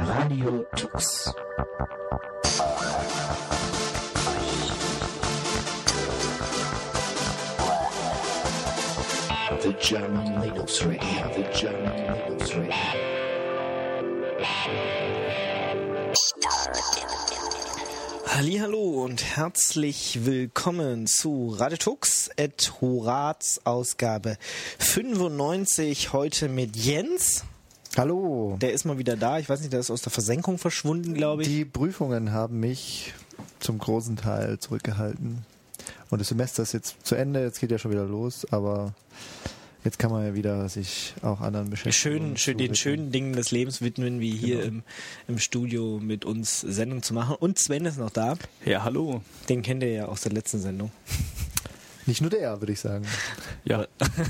Radio Tux. The German Linux Radio. The German Linux Radio. Hallihallo und herzlich willkommen zu Radio Tux et Horaz Ausgabe 95, heute mit Jens. Hallo. Der ist mal wieder da. Ich weiß nicht, der ist aus der Versenkung verschwunden, glaube ich. Die Prüfungen haben mich zum großen Teil zurückgehalten. Und das Semester ist jetzt zu Ende, jetzt geht ja schon wieder los, aber jetzt kann man ja wieder sich auch anderen beschäftigen. Den schönen Dingen des Lebens widmen, wie hier im Studio mit uns Sendung zu machen. Und Sven ist noch da. Ja, hallo. Den kennt ihr ja aus der letzten Sendung. Nicht nur der, würde ich sagen. Ja.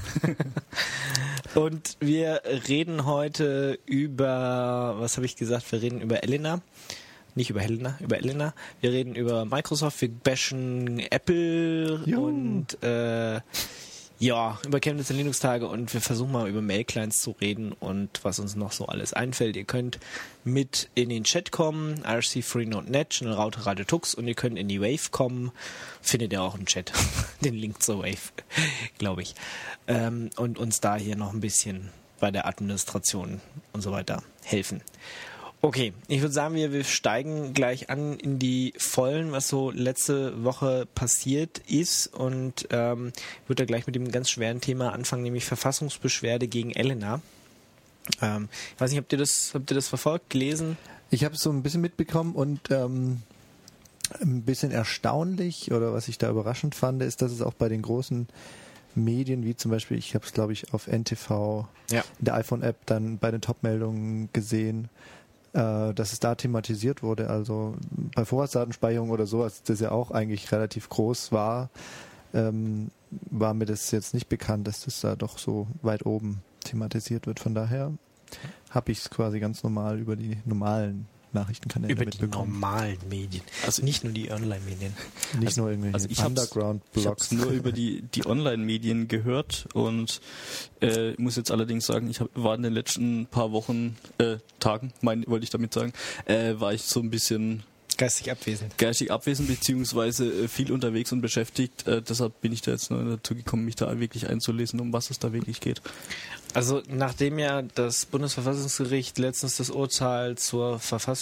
Und wir reden heute über, was habe ich gesagt? Wir reden über Elena. Nicht über Helena, über Elena. Wir reden über Microsoft, wir bashen Apple und über Chemnitz und Linux-Tage und wir versuchen mal über Mail-Clients zu reden und was uns noch so alles einfällt. Ihr könnt mit in den Chat kommen, rc3.net, Channel-Raute Radio Tux, und ihr könnt in die Wave kommen. Findet ihr auch im Chat, den Link zur Wave, glaube ich. Und uns da hier noch ein bisschen bei der Administration und so weiter helfen. Okay, ich würde sagen, wir steigen gleich an in die Vollen, was so letzte Woche passiert ist, und würde da gleich mit dem ganz schweren Thema anfangen, nämlich Verfassungsbeschwerde gegen Elena. Ich weiß nicht, habt ihr das verfolgt, gelesen? Ich habe es so ein bisschen mitbekommen und ein bisschen erstaunlich, oder was ich da überraschend fand, ist, dass es auch bei den großen Medien, wie zum Beispiel, ich habe es glaube ich auf NTV, in der iPhone-App dann bei den Top-Meldungen gesehen, dass es da thematisiert wurde. Also bei Vorratsdatenspeicherung oder sowas, das ja auch eigentlich relativ groß war, war mir das jetzt nicht bekannt, dass das da doch so weit oben thematisiert wird. Von daher habe ich es quasi ganz normal über die normalen Nachrichtenkanäle mitbekommen. Über die normalen Medien, also nicht nur die Online-Medien. Nicht nur irgendwelche Underground-Blogs. Ich habe es nur über die Online-Medien gehört und muss jetzt allerdings sagen, war in den letzten paar Wochen, Tagen, wollte ich damit sagen, war ich so ein bisschen Geistig abwesend, beziehungsweise viel unterwegs und beschäftigt. Deshalb bin ich da jetzt nur dazu gekommen, mich da wirklich einzulesen, um was es da wirklich geht. Also nachdem ja das Bundesverfassungsgericht letztens das Urteil zur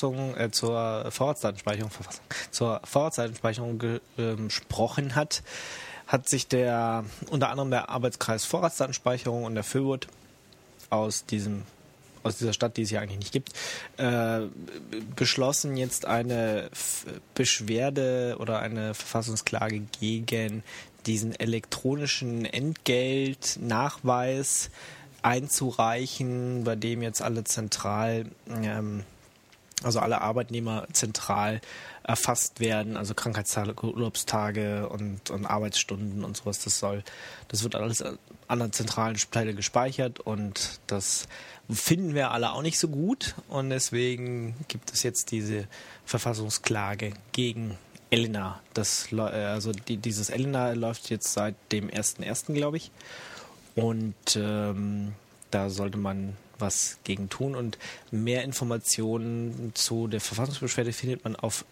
Vorratsdatenspeicherung gesprochen hat, hat sich unter anderem der Arbeitskreis Vorratsdatenspeicherung und der FÖBUT aus dieser Stadt, die es ja eigentlich nicht gibt, beschlossen, jetzt eine Beschwerde oder eine Verfassungsklage gegen diesen elektronischen Entgeltnachweis einzureichen, bei dem jetzt alle alle Arbeitnehmer zentral erfasst werden, also Krankheitstage, Urlaubstage und Arbeitsstunden und sowas. Das wird alles an einer zentralen Stelle gespeichert, und das finden wir alle auch nicht so gut, und deswegen gibt es jetzt diese Verfassungsklage gegen Elena. Dieses Elena läuft jetzt seit dem 1.1., glaube ich, und da sollte man was gegen tun, und mehr Informationen zu der Verfassungsbeschwerde findet man auf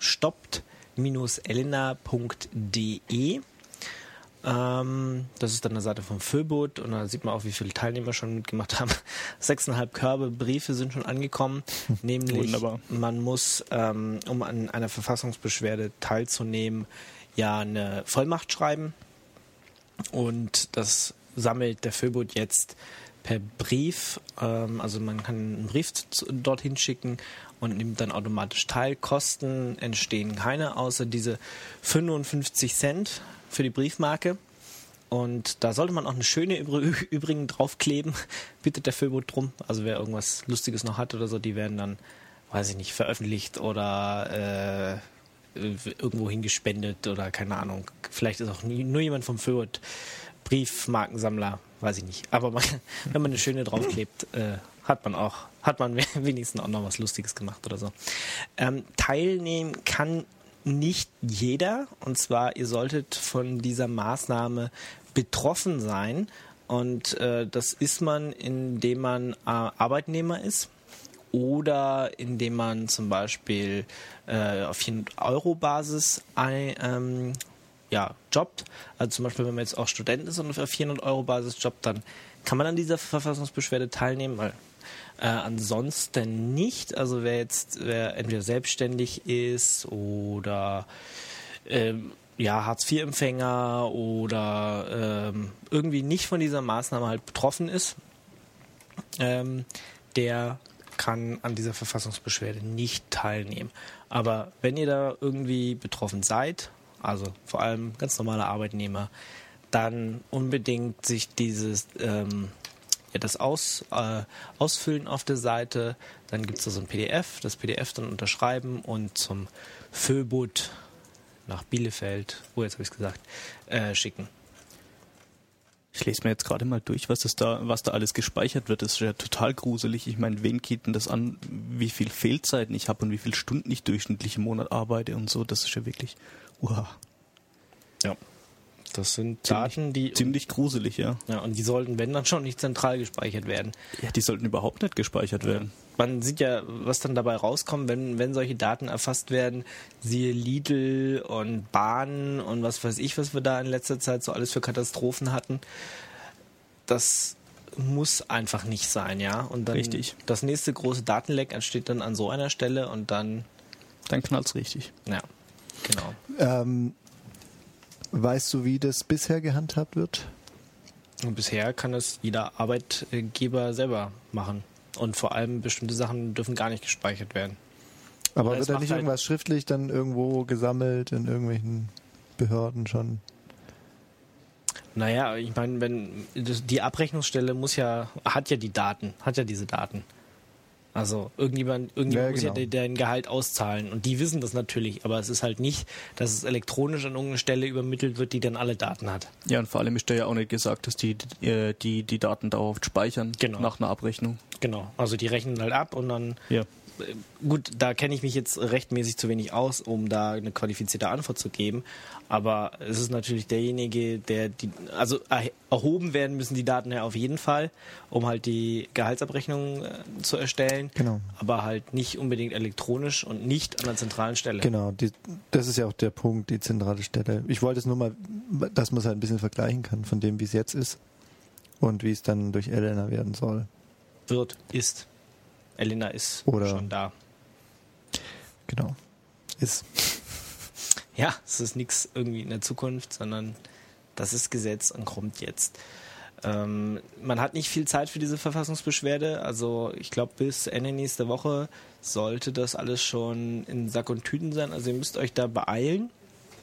stoppt-elena.de. Das ist dann eine Seite vom FÖBUT, und da sieht man auch, wie viele Teilnehmer schon mitgemacht haben. 6,5 Körbe Briefe sind schon angekommen, nämlich wunderbar. Man muss, um an einer Verfassungsbeschwerde teilzunehmen, ja eine Vollmacht schreiben, und das sammelt der FÖBUT jetzt per Brief, also man kann einen Brief dorthin schicken und nimmt dann automatisch teil. Kosten entstehen keine, außer diese 55 Cent für die Briefmarke. Und da sollte man auch eine schöne übrigen draufkleben, bittet der FÖBUT drum. Also wer irgendwas Lustiges noch hat oder so, die werden dann, weiß ich nicht, veröffentlicht oder irgendwo hingespendet oder keine Ahnung. Vielleicht ist auch nur jemand vom FÖBUT Briefmarkensammler, weiß ich nicht. Aber wenn man eine schöne draufklebt, hat man wenigstens auch noch was Lustiges gemacht oder so. Teilnehmen kann nicht jeder, und zwar ihr solltet von dieser Maßnahme betroffen sein, und das ist man, indem man Arbeitnehmer ist oder indem man zum Beispiel auf 400-Euro-Basis jobbt. Also zum Beispiel, wenn man jetzt auch Student ist und auf 400-Euro-Basis jobbt, dann kann man an dieser Verfassungsbeschwerde teilnehmen, weil ansonsten nicht. Also wer entweder selbstständig ist oder Hartz-IV-Empfänger oder irgendwie nicht von dieser Maßnahme halt betroffen ist, der kann an dieser Verfassungsbeschwerde nicht teilnehmen. Aber wenn ihr da irgendwie betroffen seid, also vor allem ganz normale Arbeitnehmer, dann unbedingt sich das ausfüllen auf der Seite. Dann gibt es da so ein PDF, das PDF dann unterschreiben und zum Föbut nach Bielefeld, jetzt habe ich es gesagt, schicken. Ich lese mir jetzt gerade mal durch, was da alles gespeichert wird. Das ist ja total gruselig. Ich meine, wen geht denn das an, wie viel Fehlzeiten ich habe und wie viele Stunden ich durchschnittlich im Monat arbeite und so. Das ist ja wirklich, Ja, das sind Daten, die... Ziemlich gruselig, ja. Ja, und die sollten, wenn dann schon, nicht zentral gespeichert werden. Ja, die sollten überhaupt nicht gespeichert werden. Man sieht ja, was dann dabei rauskommt, wenn solche Daten erfasst werden, siehe Lidl und Bahn und was weiß ich, was wir da in letzter Zeit so alles für Katastrophen hatten. Das muss einfach nicht sein, ja. Und dann richtig. Das nächste große Datenleck entsteht dann an so einer Stelle und dann knallt's richtig. Ja, genau. Weißt du, wie das bisher gehandhabt wird? Und bisher kann es jeder Arbeitgeber selber machen. Und vor allem bestimmte Sachen dürfen gar nicht gespeichert werden. Aber wird da nicht irgendwas schriftlich dann irgendwo gesammelt in irgendwelchen Behörden schon? Naja, ich meine, die Abrechnungsstelle hat ja diese Daten. Also irgendjemand muss ja dein Gehalt auszahlen und die wissen das natürlich, aber es ist halt nicht, dass es elektronisch an irgendeine Stelle übermittelt wird, die dann alle Daten hat. Ja, und vor allem ist da ja auch nicht gesagt, dass die Daten dauerhaft speichern nach einer Abrechnung. Genau, also die rechnen halt ab und dann... Ja. Gut, da kenne ich mich jetzt rechtmäßig zu wenig aus, um da eine qualifizierte Antwort zu geben. Aber es ist natürlich derjenige, also erhoben werden müssen die Daten ja auf jeden Fall, um halt die Gehaltsabrechnung zu erstellen. Genau. Aber halt nicht unbedingt elektronisch und nicht an der zentralen Stelle. Genau, das ist ja auch der Punkt, die zentrale Stelle. Ich wollte es nur mal, dass man es halt ein bisschen vergleichen kann von dem, wie es jetzt ist und wie es dann durch Elena werden soll. Ist. Elena ist schon da. Genau. Ist. Ja, es ist nichts irgendwie in der Zukunft, sondern das ist Gesetz und kommt jetzt. Man hat nicht viel Zeit für diese Verfassungsbeschwerde. Also ich glaube, bis Ende nächste Woche sollte das alles schon in Sack und Tüten sein. Also ihr müsst euch da beeilen.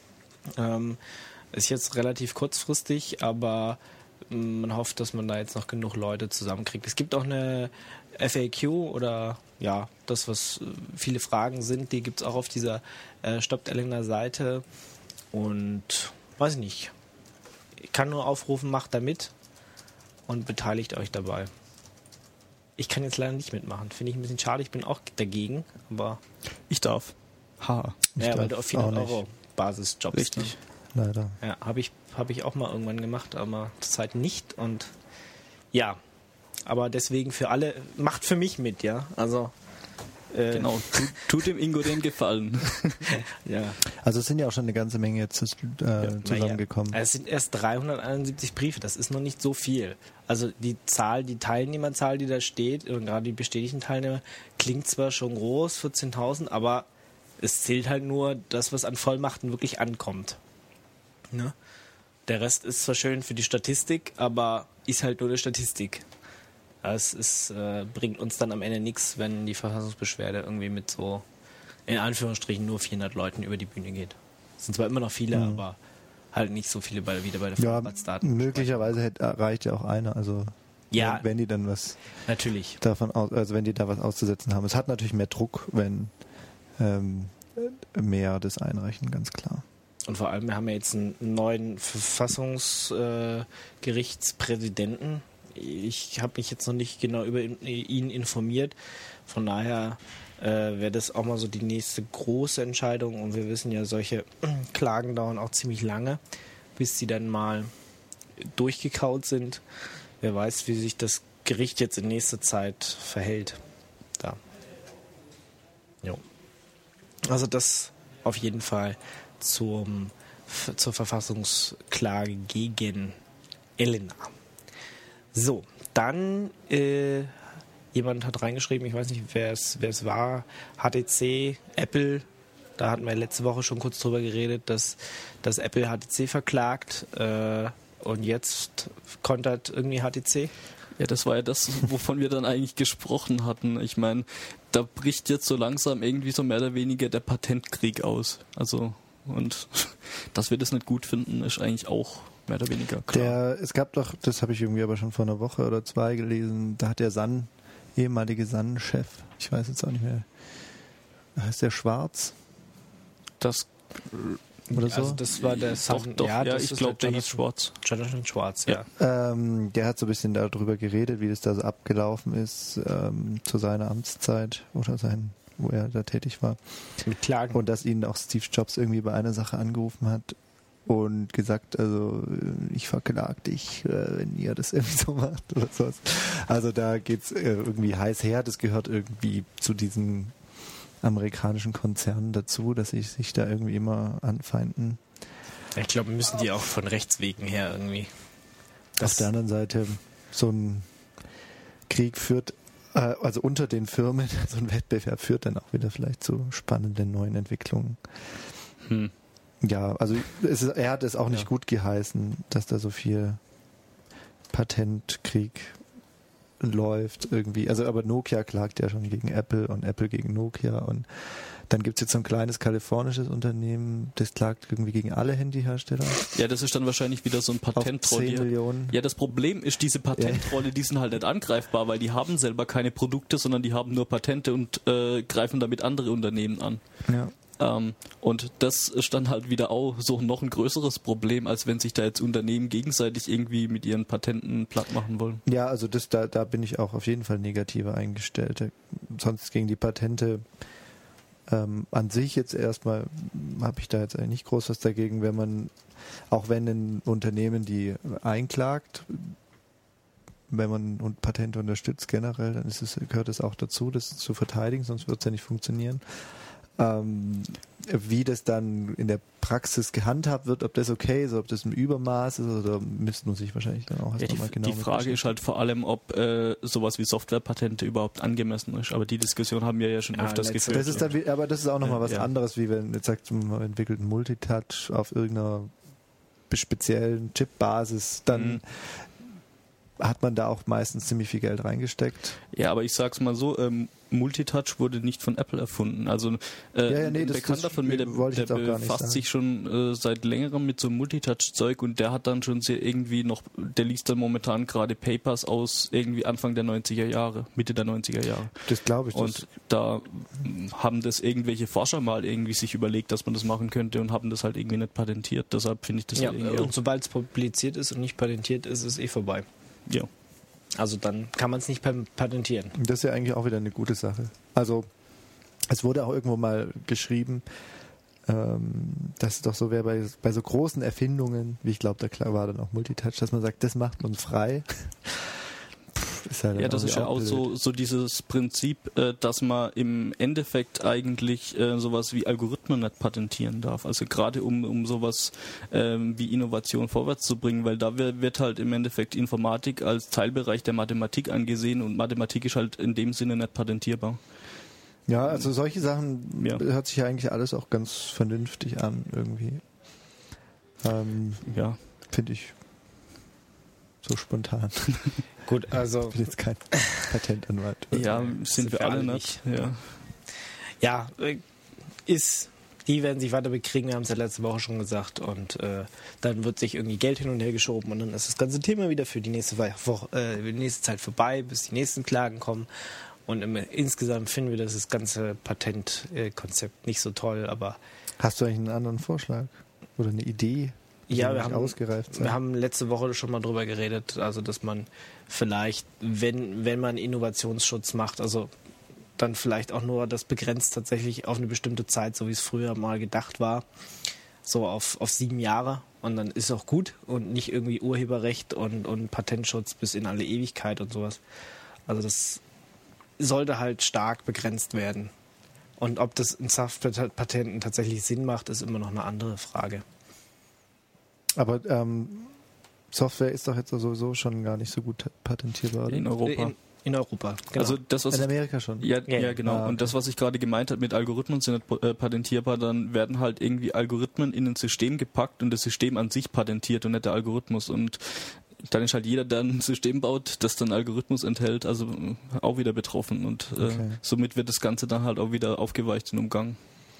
Ist jetzt relativ kurzfristig, aber man hofft, dass man da jetzt noch genug Leute zusammenkriegt. Es gibt auch eine FAQ oder das, was viele Fragen sind, die gibt es auch auf dieser Stoppt Elena Seite und weiß ich nicht. Ich kann nur aufrufen, macht da mit und beteiligt euch dabei. Ich kann jetzt leider nicht mitmachen. Finde ich ein bisschen schade, ich bin auch dagegen, aber... Ich darf. Weil du auf 400 Euro Basis jobbst. Richtig. Ne? Leider. Ja, habe ich auch mal irgendwann gemacht, aber zurzeit nicht und ja, aber deswegen für alle, macht für mich mit, ja, also genau, tut dem Ingo den Gefallen. Ja. Also es sind ja auch schon eine ganze Menge jetzt zusammengekommen. Es sind erst 371 Briefe, das ist noch nicht so viel. Also die Teilnehmerzahl, die da steht, und gerade die bestätigten Teilnehmer, klingt zwar schon groß, 14.000, aber es zählt halt nur das, was an Vollmachten wirklich ankommt. Ne? Der Rest ist zwar schön für die Statistik, aber ist halt nur eine Statistik. Es bringt uns dann am Ende nichts, wenn die Verfassungsbeschwerde irgendwie mit so, in Anführungsstrichen, nur 400 Leuten über die Bühne geht. Es sind zwar immer noch viele, aber halt nicht so viele wieder bei der Vorratsdaten. Möglicherweise reicht ja auch einer, also wenn die dann was natürlich davon wenn die da was auszusetzen haben. Es hat natürlich mehr Druck, wenn mehr das einreichen, ganz klar. Und vor allem, wir haben ja jetzt einen neuen Verfassungsgerichtspräsidenten. Ich habe mich jetzt noch nicht genau über ihn informiert. Von daher wäre das auch mal so die nächste große Entscheidung. Und wir wissen ja, solche Klagen dauern auch ziemlich lange, bis sie dann mal durchgekaut sind. Wer weiß, wie sich das Gericht jetzt in nächster Zeit verhält. Da Jo. Also das auf jeden Fall zur Verfassungsklage gegen Elena. So, dann jemand hat reingeschrieben, ich weiß nicht, wer es war, HTC, Apple, da hatten wir letzte Woche schon kurz drüber geredet, dass Apple HTC verklagt und jetzt kontert irgendwie HTC. Ja, das war ja das, wovon wir dann eigentlich gesprochen hatten. Ich meine, da bricht jetzt so langsam irgendwie so mehr oder weniger der Patentkrieg aus. Also, und dass wir das nicht gut finden, ist eigentlich auch mehr oder weniger klar. Es gab doch, das habe ich irgendwie aber schon vor einer Woche oder zwei gelesen, da hat der ehemalige Sun-Chef, ich weiß jetzt auch nicht mehr, heißt der Schwarz? Das oder so? Also das war der Sun, doch, ich glaube, der hieß Schwarz. Jonathan Schwarz, ja. Der hat so ein bisschen darüber geredet, wie das da so abgelaufen ist zu seiner Amtszeit oder wo er da tätig war. Mit Klagen. Und dass ihn auch Steve Jobs irgendwie bei einer Sache angerufen hat und gesagt, also ich verklag dich, wenn ihr das irgendwie so macht oder sowas. Also da geht's irgendwie heiß her, das gehört irgendwie zu diesen amerikanischen Konzernen dazu, dass sie sich da irgendwie immer anfeinden. Ich glaube, müssen die auch von Rechtswegen her irgendwie. Auf der anderen Seite, so ein Krieg führt, also unter den Firmen, so ein Wettbewerb führt dann auch wieder vielleicht zu spannenden neuen Entwicklungen. Ja, also er hat es auch nicht gut geheißen, dass da so viel Patentkrieg läuft irgendwie. Also aber Nokia klagt ja schon gegen Apple und Apple gegen Nokia und dann gibt es jetzt so ein kleines kalifornisches Unternehmen, das klagt irgendwie gegen alle Handyhersteller. Ja, das ist dann wahrscheinlich wieder so ein Patentrolle. 10 Millionen. Ja, das Problem ist, diese Patentrolle, die sind halt nicht angreifbar, weil die haben selber keine Produkte, sondern die haben nur Patente und greifen damit andere Unternehmen an. Ja. Und das ist dann halt wieder auch so noch ein größeres Problem, als wenn sich da jetzt Unternehmen gegenseitig irgendwie mit ihren Patenten platt machen wollen. Ja, also da bin ich auch auf jeden Fall negativer eingestellt. Sonst gegen die Patente an sich jetzt erstmal habe ich da jetzt eigentlich nicht groß was dagegen, wenn ein Unternehmen die einklagt, wenn man Patente unterstützt generell, dann gehört es auch dazu, das zu verteidigen, sonst wird es ja nicht funktionieren. Wie das dann in der Praxis gehandhabt wird, ob das okay ist, ob das ein Übermaß ist, oder müsste man sich wahrscheinlich dann auch erstmal genau. Die Frage ist halt vor allem, ob sowas wie Softwarepatente überhaupt angemessen ist. Aber die Diskussion haben wir ja schon öfters geführt. Das ist dann, aber das ist auch nochmal was anderes, wie wenn jetzt sagt, man entwickelt einen Multitouch auf irgendeiner speziellen Chip-Basis, dann hat man da auch meistens ziemlich viel Geld reingesteckt. Ja, aber ich sag's mal so, Multitouch wurde nicht von Apple erfunden. Also ein Bekannter von mir, der befasst sich schon seit längerem mit so Multitouch-Zeug und der hat dann schon der liest dann momentan gerade Papers aus irgendwie Anfang der 90er Jahre, Mitte der 90er Jahre. Das glaube ich. Und da haben das irgendwelche Forscher mal irgendwie sich überlegt, dass man das machen könnte und haben das halt irgendwie nicht patentiert. Deshalb finde ich das irgendwie und sobald es publiziert ist und nicht patentiert ist, ist es vorbei. Ja. Also dann kann man es nicht patentieren. Das ist ja eigentlich auch wieder eine gute Sache. Also es wurde auch irgendwo mal geschrieben, dass es doch so wäre bei so großen Erfindungen, wie ich glaube, da war dann auch Multitouch, dass man sagt, das macht man frei. Das ist ja auch so dieses Prinzip, dass man im Endeffekt eigentlich sowas wie Algorithmen nicht patentieren darf. Also gerade um sowas wie Innovation vorwärts zu bringen, weil da wird halt im Endeffekt Informatik als Teilbereich der Mathematik angesehen und Mathematik ist halt in dem Sinne nicht patentierbar. Ja, also solche Sachen hört sich ja eigentlich alles auch ganz vernünftig an irgendwie. Finde ich so spontan. Gut, also... Ich bin jetzt kein Patentanwalt. Ja, sind wir alle nicht. Ja, die werden sich weiter bekriegen, wir haben es ja letzte Woche schon gesagt und dann wird sich irgendwie Geld hin und her geschoben und dann ist das ganze Thema wieder für die nächste Zeit vorbei, bis die nächsten Klagen kommen und insgesamt finden wir das ganze Patentkonzept nicht so toll, aber... Hast du eigentlich einen anderen Vorschlag oder eine Idee? Ja, wir haben letzte Woche schon mal drüber geredet, also dass man vielleicht, wenn man Innovationsschutz macht, also dann vielleicht auch nur das begrenzt tatsächlich auf eine bestimmte Zeit, so wie es früher mal gedacht war, so auf 7 Jahre und dann ist auch gut und nicht irgendwie Urheberrecht und Patentschutz bis in alle Ewigkeit und sowas. Also das sollte halt stark begrenzt werden. Und ob das in Softwarepatenten tatsächlich Sinn macht, ist immer noch eine andere Frage. Aber Software ist doch jetzt sowieso schon gar nicht so gut patentierbar, oder? In Europa. In Europa, genau. Also das, was in Amerika schon. Ja, genau. Und das, was ich gerade gemeint habe mit Algorithmen sind nicht patentierbar, dann werden halt irgendwie Algorithmen in ein System gepackt und das System an sich patentiert und nicht der Algorithmus. Und dann ist halt jeder, der ein System baut, das dann Algorithmus enthält, also auch wieder betroffen. Und somit wird das Ganze dann halt auch wieder aufgeweicht und umgangen.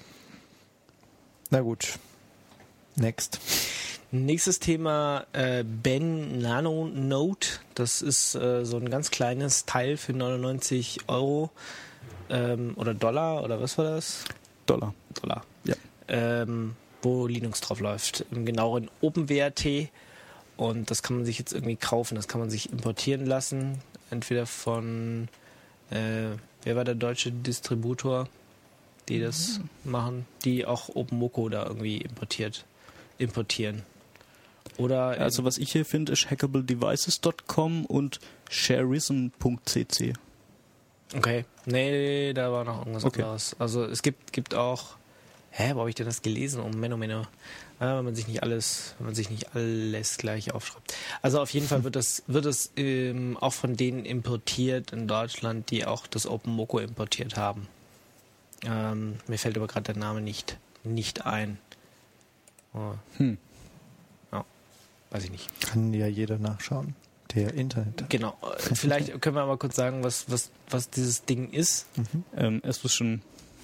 Na gut. Next. Nächstes Thema, Ben Nano Note. Das ist so ein ganz kleines Teil für 99 € oder Dollar, oder was war das? Dollar. Ja. Wo Linux drauf läuft. Im genaueren OpenWrt. Und das kann man sich jetzt irgendwie kaufen. Das kann man sich importieren lassen. Entweder von, wer war der deutsche Distributor, die das machen? Die auch OpenMoko da irgendwie importieren. Oder also was ich hier finde, ist hackabledevices.com und shareism.cc. Okay. Nee, da war noch irgendwas anderes. Also es gibt auch... wo habe ich denn das gelesen? Oh Menno. Wenn man sich nicht alles gleich aufschreibt. Also auf jeden Fall wird das auch von denen importiert in Deutschland, die auch das OpenMoko importiert haben. Mir fällt aber gerade der Name nicht ein. Oh. Ja, weiß ich nicht. Kann ja jeder nachschauen, der Internet hat. Genau. Vielleicht können wir mal kurz sagen, was dieses Ding ist. Es ist schon...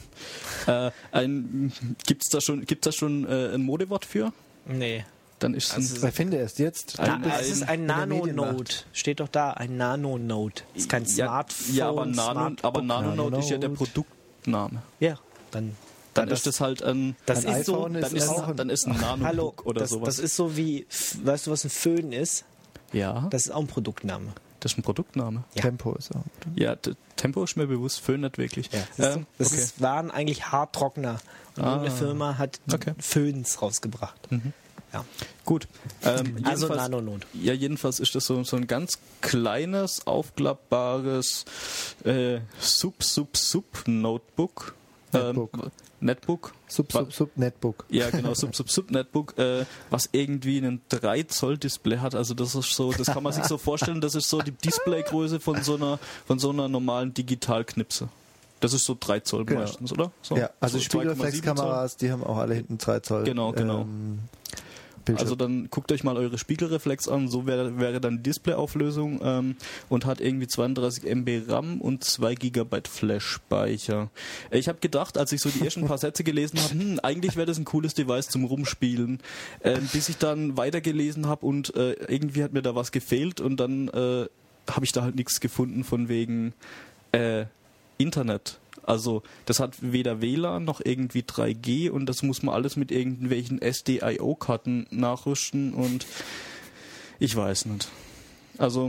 Gibt's da schon ein Modewort für? Nee. Dann ist es Ich finde erst jetzt. Es ist ein Nano-Node. Steht doch da, ein Nano-Node. Ist kein Smartphone. Ja, aber Nano-Node ist ja der Produktname. Ja, dann ist das halt ein iPhone. Dann ist ein Nano-Book oder sowas. Das ist so wie, weißt du, was ein Föhn ist? Ja. Das ist auch ein Produktname. Das ist ein Produktname. Ja. Tempo ist auch. Ja, Tempo ist mir bewusst, Föhn nicht wirklich. Ja. Waren eigentlich Haartrockner. Und eine Firma hat Föhns rausgebracht. Ja. Gut. Also Nano-Node. Ja, jedenfalls ist das so ein ganz kleines, aufklappbares Sub-Notebook. Netbook. Netbook. Ja, genau, Netbook, was irgendwie einen 3 Zoll Display hat. Also das ist so, das kann man sich so vorstellen, das ist so die Displaygröße von so einer normalen Digitalknipse. Das ist so 3 Zoll meistens, oder? So, ja, also so Spiegelreflexkameras, die haben auch alle hinten 3 Zoll. Genau. Bildschirm. Also dann guckt euch mal eure Spiegelreflex an, so wäre dann die Displayauflösung und hat irgendwie 32 MB RAM und 2 GB Flash-Speicher. Ich habe gedacht, als ich so die ersten paar Sätze gelesen habe, eigentlich wäre das ein cooles Device zum Rumspielen, bis ich dann weitergelesen habe und irgendwie hat mir da was gefehlt und dann habe ich da halt nichts gefunden von wegen Internet. Also das hat weder WLAN noch irgendwie 3G und das muss man alles mit irgendwelchen SDIO-Karten nachrüsten und ich weiß nicht. Also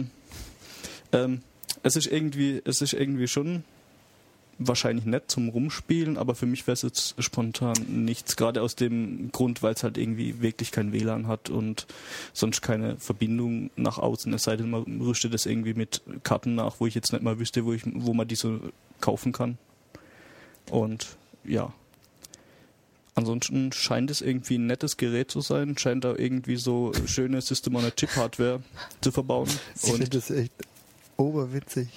es ist irgendwie schon wahrscheinlich nett zum Rumspielen, aber für mich wäre es jetzt spontan nichts, gerade aus dem Grund, weil es halt irgendwie wirklich kein WLAN hat und sonst keine Verbindung nach außen, es sei denn, man rüstet das irgendwie mit Karten nach, wo ich jetzt nicht mal wüsste, wo man die so kaufen kann. Und ja, ansonsten scheint es irgendwie ein nettes Gerät zu sein, scheint da irgendwie so schöne System-on-a-Chip-Hardware zu verbauen. Ich finde das echt oberwitzig.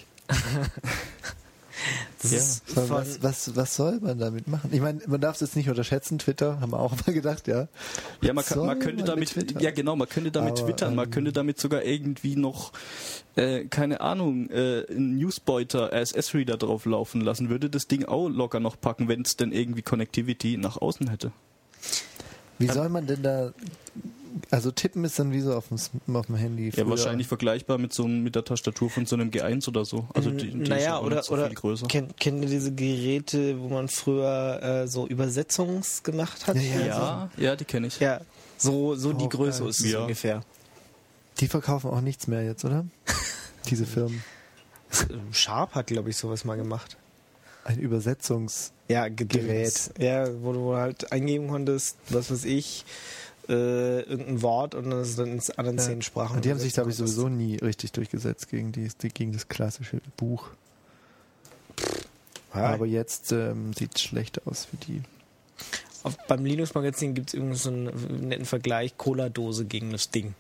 Was soll man damit machen? Ich meine, man darf es jetzt nicht unterschätzen, Twitter, haben wir auch mal gedacht, ja. Ja, man könnte damit twittern, man könnte damit sogar irgendwie noch, keine Ahnung, einen Newsbeuter, RSS-Reader drauf laufen lassen, würde das Ding auch locker noch packen, wenn es denn irgendwie Connectivity nach außen hätte. Wie soll man denn da, also tippen ist dann wie so auf dem Handy. Ja, wahrscheinlich vergleichbar mit der Tastatur von so einem G1 oder so. Also die ist ja auch nicht so viel größer. Kennt ihr diese Geräte, wo man früher so Übersetzungs gemacht hat? Ja, die kenne ich. Ja, so die Größe ist es ungefähr. Die verkaufen auch nichts mehr jetzt, oder? Diese Firmen. Sharp hat, glaube ich, sowas mal gemacht. Ein Übersetzungsgerät. Ja, wo du halt eingeben konntest, was weiß ich, irgendein Wort und das dann in anderen 10 Sprachen. Und die haben sich, glaube ich, sowieso nie richtig durchgesetzt gegen das klassische Buch. Aber jetzt sieht es schlecht aus für die. Beim Linux-Magazin gibt es irgendwie so einen netten Vergleich, Cola-Dose gegen das Ding.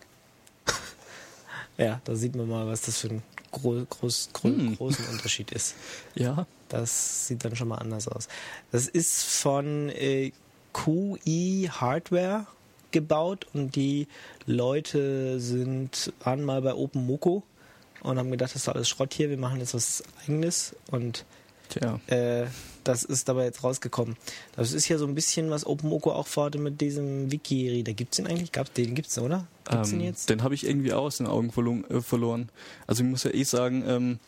Ja, da sieht man mal, was das für ein großen Unterschied ist. Ja. Das sieht dann schon mal anders aus. Das ist von QI Hardware gebaut und die Leute waren mal bei OpenMoko und haben gedacht, das ist alles Schrott hier, wir machen jetzt was Eigenes und das ist dabei jetzt rausgekommen. Das ist ja so ein bisschen, was OpenMoko auch vorhatte mit diesem Wiki-Reader. Gibt's den eigentlich? Den gibt's, oder? Gibt's den jetzt? Den habe ich irgendwie auch aus den Augen verloren. Also ich muss ja sagen,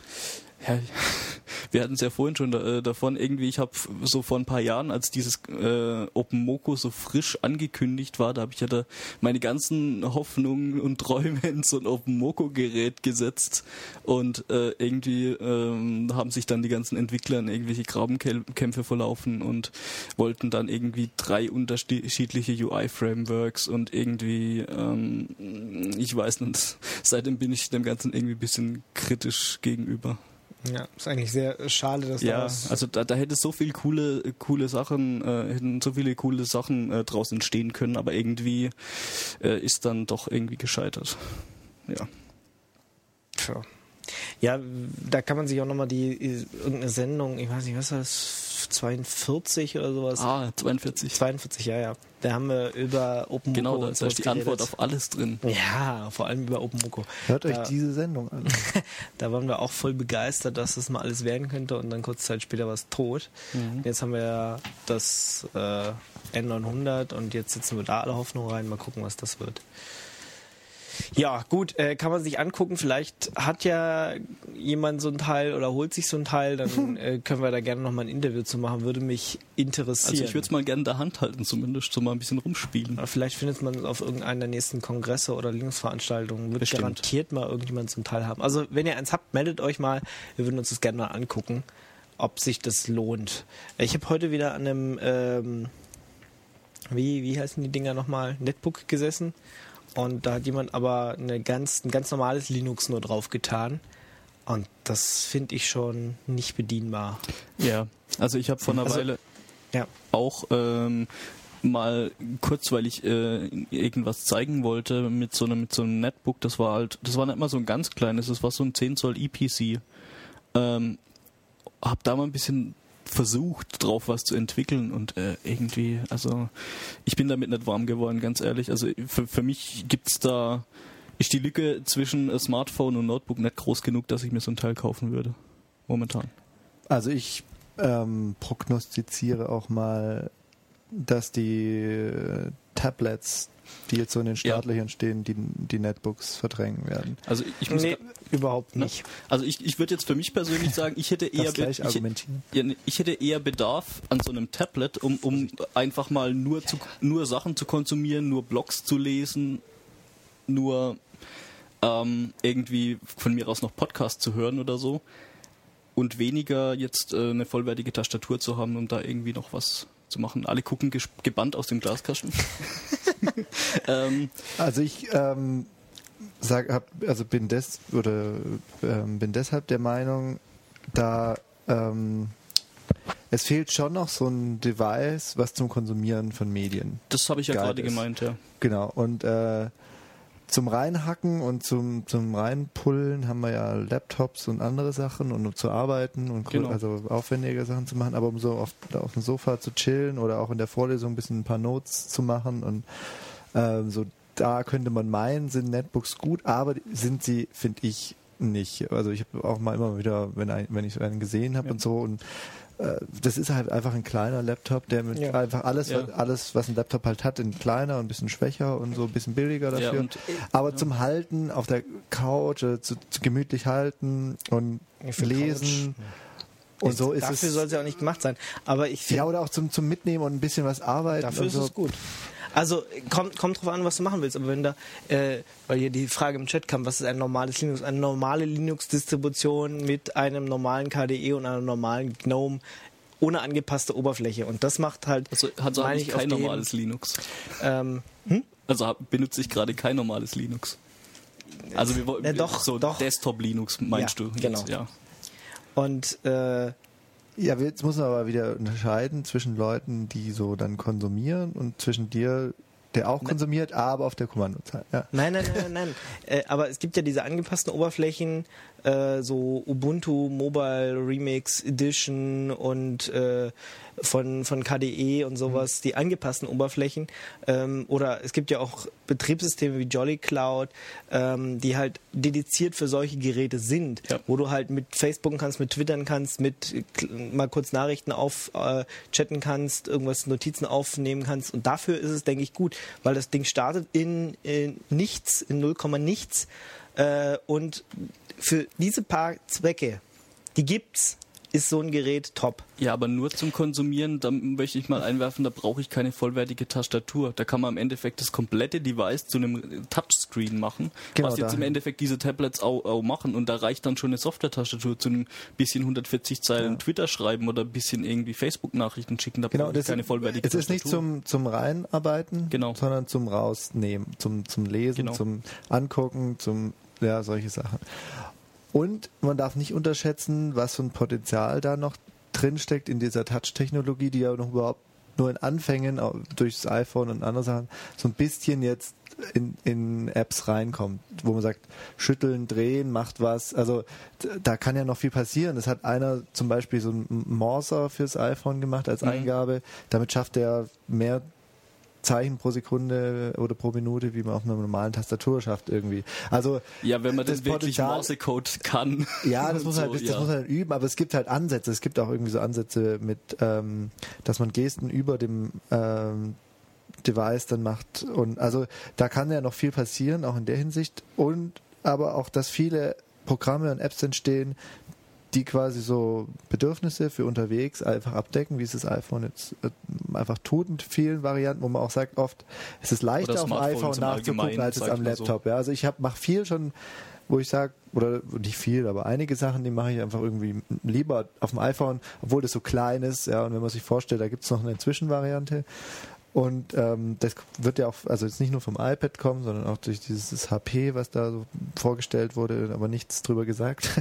wir hatten es ja vorhin schon davon, irgendwie, ich habe so vor ein paar Jahren, als dieses OpenMoko so frisch angekündigt war, da habe ich ja da meine ganzen Hoffnungen und Träume in so ein OpenMoko-Gerät gesetzt und irgendwie haben sich dann die ganzen Entwickler in irgendwelche Grabenkämpfe verlaufen und wollten dann irgendwie 3 unterschiedliche UI-Frameworks und irgendwie, ich weiß nicht, seitdem bin ich dem Ganzen irgendwie ein bisschen kritisch gegenüber. Ja, ist eigentlich sehr schade, dass also da hätte so viel coole Sachen, hätten so viele coole Sachen draus entstehen können, aber irgendwie ist dann doch irgendwie gescheitert. Ja. Tja. Ja, da kann man sich auch nochmal irgendeine Sendung, ich weiß nicht, was war das, 42 oder sowas? 42. 42, ja. Da haben wir über OpenMoko genau, da ist die Antwort auf alles drin. Ja, vor allem über OpenMoko. Hört euch diese Sendung an. Da waren wir auch voll begeistert, dass das mal alles werden könnte und dann kurze Zeit später war es tot. Jetzt haben wir ja das N900 und jetzt setzen wir da alle Hoffnung rein. Mal gucken, was das wird. Ja, gut, kann man sich angucken. Vielleicht hat ja jemand so ein Teil oder holt sich so ein Teil, dann können wir da gerne nochmal ein Interview zu machen. Würde mich interessieren. Also ich würde es mal gerne in der Hand halten, zumindest so mal ein bisschen rumspielen. Aber vielleicht findet man es auf irgendeiner der nächsten Kongresse oder Linux-Veranstaltungen. Wird garantiert mal irgendjemand so ein Teil haben. Also wenn ihr eins habt, meldet euch mal. Wir würden uns das gerne mal angucken, ob sich das lohnt. Ich habe heute wieder an einem, wie heißen die Dinger nochmal, Netbook gesessen. Und da hat jemand aber ein ganz normales Linux nur drauf getan. Und das finde ich schon nicht bedienbar. Ja, also ich habe vor einer Weile auch mal kurz, weil ich irgendwas zeigen wollte mit so einem Netbook, das war nicht mal so ein ganz kleines, das war so ein 10 Zoll EPC. Hab da mal ein bisschen versucht, drauf was zu entwickeln und irgendwie, also ich bin damit nicht warm geworden, ganz ehrlich. Also für mich ist die Lücke zwischen Smartphone und Notebook nicht groß genug, dass ich mir so ein Teil kaufen würde, momentan. Also ich prognostiziere auch mal, dass die Tablets, die jetzt so in den Startlöchern stehen, die Netbooks verdrängen werden. Also ich muss überhaupt nicht. Also ich würde jetzt für mich persönlich sagen, ich hätte eher Bedarf an so einem Tablet, um einfach mal nur Sachen zu konsumieren, nur Blogs zu lesen, nur irgendwie von mir aus noch Podcasts zu hören oder so und weniger jetzt eine vollwertige Tastatur zu haben, um da irgendwie noch was zu machen. Alle gucken gebannt aus dem Glaskasten. Also ich bin deshalb der Meinung, da es fehlt schon noch so ein Device, was zum Konsumieren von Medien. Das habe ich ja gerade gemeint, ja. Genau, und zum Reinhacken und zum Reinpullen haben wir ja Laptops und andere Sachen und um zu arbeiten und also aufwendige Sachen zu machen, aber um so auf dem Sofa zu chillen oder auch in der Vorlesung ein paar Notes zu machen und so, da könnte man meinen, sind Netbooks gut, aber sind sie, finde ich, nicht. Also ich habe auch mal immer wieder, wenn ich einen gesehen habe und so, und das ist halt einfach ein kleiner Laptop, der mit einfach alles, was ein Laptop halt hat, in kleiner und ein bisschen schwächer und so ein bisschen billiger dafür. Aber zum Halten auf der Couch, zu gemütlich halten und lesen. Und so ist dafür soll es ja auch nicht gemacht sein. Aber ich finde, oder auch zum Mitnehmen und ein bisschen was arbeiten. Dafür ist es gut. Also kommt drauf an, was du machen willst. Aber wenn da, weil hier die Frage im Chat kam, was ist ein normales Linux? Eine normale Linux-Distribution mit einem normalen KDE und einem normalen GNOME ohne angepasste Oberfläche. Und das macht halt... Also hat so eigentlich kein normales Linux. Also benutze ich gerade kein normales Linux. Also wir wollen doch. Desktop-Linux meinst du? Genau. Jetzt, ja. Und Ja, jetzt muss man aber wieder unterscheiden zwischen Leuten, die so dann konsumieren und zwischen dir, der auch konsumiert, aber auf der Kommandozahl. Ja. Nein. Aber es gibt ja diese angepassten Oberflächen, so Ubuntu Mobile Remix Edition und von KDE und sowas, die angepassten Oberflächen. Oder es gibt ja auch Betriebssysteme wie Jolly Cloud, die halt dediziert für solche Geräte sind, wo du halt mit Facebooken kannst, mit Twittern kannst, mit mal kurz Nachrichten chatten kannst, irgendwas Notizen aufnehmen kannst. Und dafür ist es, denke ich, gut, weil das Ding startet in nichts, in 0, nichts. Und für diese paar Zwecke, die gibt's, ist so ein Gerät top. Ja, aber nur zum Konsumieren, da möchte ich mal einwerfen, da brauche ich keine vollwertige Tastatur. Da kann man im Endeffekt das komplette Device zu einem Touchscreen machen, was jetzt im Endeffekt diese Tablets auch machen. Und da reicht dann schon eine Software-Tastatur zu einem bisschen 140 Zeilen Twitter schreiben oder ein bisschen irgendwie Facebook-Nachrichten schicken. Da brauche ich keine vollwertige Tastatur. Es ist nicht zum Reinarbeiten, sondern zum Rausnehmen, zum Lesen, zum Angucken, solche Sachen. Und man darf nicht unterschätzen, was für ein Potenzial da noch drinsteckt in dieser Touch-Technologie, die ja noch überhaupt nur in Anfängen durchs iPhone und andere Sachen so ein bisschen jetzt in Apps reinkommt, wo man sagt, schütteln, drehen, macht was. Also da kann ja noch viel passieren. Das hat einer zum Beispiel so einen Morser fürs iPhone gemacht als Eingabe. Damit schafft er mehr Zeichen pro Sekunde oder pro Minute, wie man auf einer normalen Tastatur schafft irgendwie. Also ja, wenn man das wirklich Morsecode kann. Ja, das muss man halt üben, aber es gibt halt Ansätze. Es gibt auch irgendwie so Ansätze mit, dass man Gesten über dem Device dann macht. Und also da kann ja noch viel passieren, auch in der Hinsicht. Und aber auch, dass viele Programme und Apps entstehen, die quasi so Bedürfnisse für unterwegs einfach abdecken, wie es das iPhone jetzt einfach tut in vielen Varianten, wo man auch sagt, oft es ist leichter auf dem iPhone nachzugucken als es am Laptop. So. Ja, also ich mache viel schon, wo ich sage, oder nicht viel, aber einige Sachen, die mache ich einfach irgendwie lieber auf dem iPhone, obwohl das so klein ist. Ja, und wenn man sich vorstellt, da gibt es noch eine Zwischenvariante. Und das wird ja auch, also jetzt nicht nur vom iPad kommen, sondern auch durch dieses HP, was da so vorgestellt wurde, aber nichts drüber gesagt.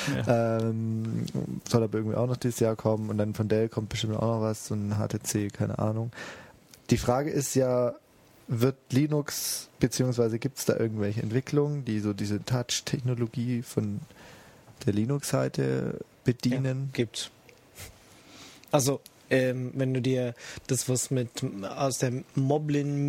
Soll aber irgendwie auch noch dieses Jahr kommen und dann von Dell kommt bestimmt auch noch was, so ein HTC, keine Ahnung. Die Frage ist ja, wird Linux, beziehungsweise gibt es da irgendwelche Entwicklungen, die so diese Touch-Technologie von der Linux-Seite bedienen? Ja, gibt's. Also wenn du dir das, was aus der Moblin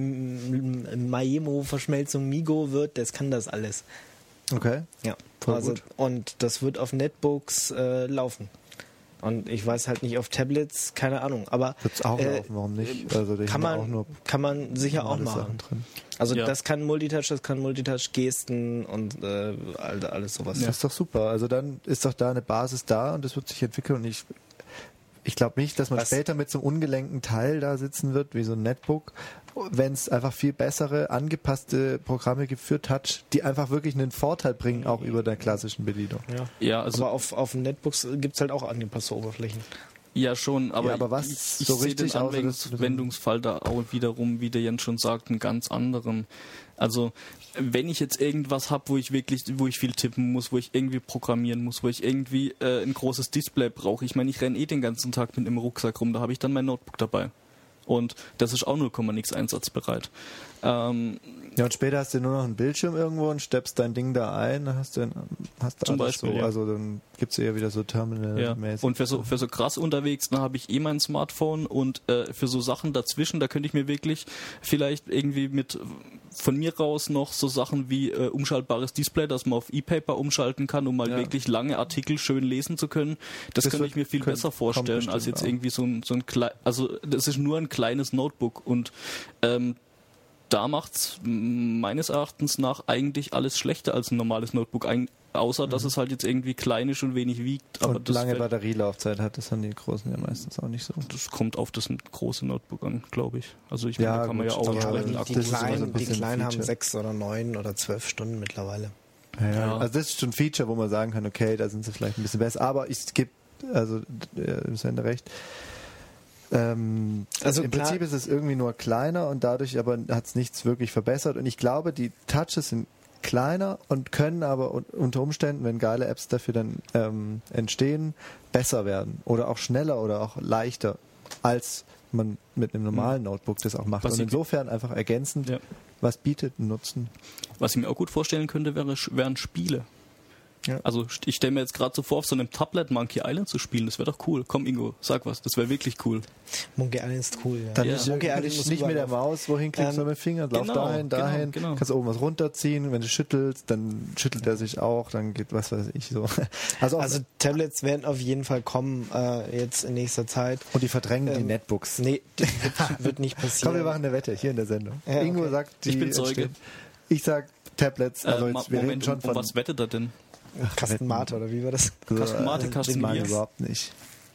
Maemo-Verschmelzung Migo wird, das kann das alles. Okay. Ja. Also, und das wird auf Netbooks laufen. Und ich weiß halt nicht auf Tablets, keine Ahnung. Aber wird es auch laufen, warum nicht? Also kann man sicher auch machen. Also das kann Multitouch, Gesten und alles sowas. Das ist doch super. Also dann ist doch da eine Basis da und das wird sich entwickeln. Und ich glaube nicht, dass man später mit so einem ungelenkten Teil da sitzen wird, wie so ein Netbook, wenn es einfach viel bessere, angepasste Programme gibt für Touch, die einfach wirklich einen Vorteil bringen, auch über der klassischen Bedienung. Ja, also aber auf Netbooks gibt es halt auch angepasste Oberflächen. Ja, schon, aber was ich so sehe den Anwendungsfall da auch wiederum, wie der Jens schon sagt, einen ganz anderen. Also, wenn ich jetzt irgendwas habe, wo ich viel tippen muss, wo ich irgendwie programmieren muss, wo ich irgendwie ein großes Display brauche, ich meine, ich renne den ganzen Tag mit einem Rucksack rum, da habe ich dann mein Notebook dabei. Und das ist auch 0,nix einsatzbereit. Ja, und später hast du nur noch einen Bildschirm irgendwo und steppst dein Ding da ein, dann hast du zum Beispiel, so. Also dann gibt es eher wieder so Terminal-mäßig. Und für so krass unterwegs, dann habe ich mein Smartphone und für so Sachen dazwischen, da könnte ich mir wirklich vielleicht irgendwie von mir raus noch so Sachen wie umschaltbares Display, dass man auf E-Paper umschalten kann, um mal wirklich lange Artikel schön lesen zu können. Das könnte ich mir viel besser vorstellen, als jetzt irgendwie so ein also das ist nur ein kleines Notebook und da macht's meines Erachtens nach eigentlich alles schlechter als ein normales Notebook, außer dass es halt jetzt irgendwie klein ist und wenig wiegt. Aber und lange Batterielaufzeit hat, das haben die Großen ja meistens auch nicht so. Das kommt auf das große Notebook an, glaube ich. Also ich meine, da kann man ja auch die Kleinen haben 6 oder 9 oder 12 Stunden mittlerweile. Ja. Also das ist schon ein Feature, wo man sagen kann, okay, da sind sie vielleicht ein bisschen besser. Aber es gibt, also im Ende recht, also im Prinzip ist es irgendwie nur kleiner und dadurch aber hat es nichts wirklich verbessert und ich glaube, die Touches sind kleiner und können aber unter Umständen, wenn geile Apps dafür dann entstehen, besser werden oder auch schneller oder auch leichter, als man mit einem normalen Notebook das auch macht. Und insofern einfach ergänzend, was bietet einen Nutzen. Was ich mir auch gut vorstellen könnte, wären Spiele. Ja. Also ich stelle mir jetzt gerade so vor, auf so einem Tablet Monkey Island zu spielen, das wäre doch cool. Komm Ingo, sag was, das wäre wirklich cool. Monkey Island ist cool, ja. Dann Monkey Island nicht mit der Maus, wohin klickst du mit dem Finger, lauf dahin, genau. Kannst du oben was runterziehen, wenn du schüttelst, dann schüttelt er sich auch, dann geht was weiß ich so. Also Tablets werden auf jeden Fall kommen, jetzt in nächster Zeit. Und die verdrängen die Netbooks. Nee, das wird nicht passieren. Komm, wir machen eine Wette hier in der Sendung. Ja, Ingo sagt, ich bin Zeuge. Ich sag Tablets, also jetzt, wir reden schon von... was wettet er denn? Kasten Mate, oder wie war das? Kasten Mate, Kasten Bier? Überhaupt nicht.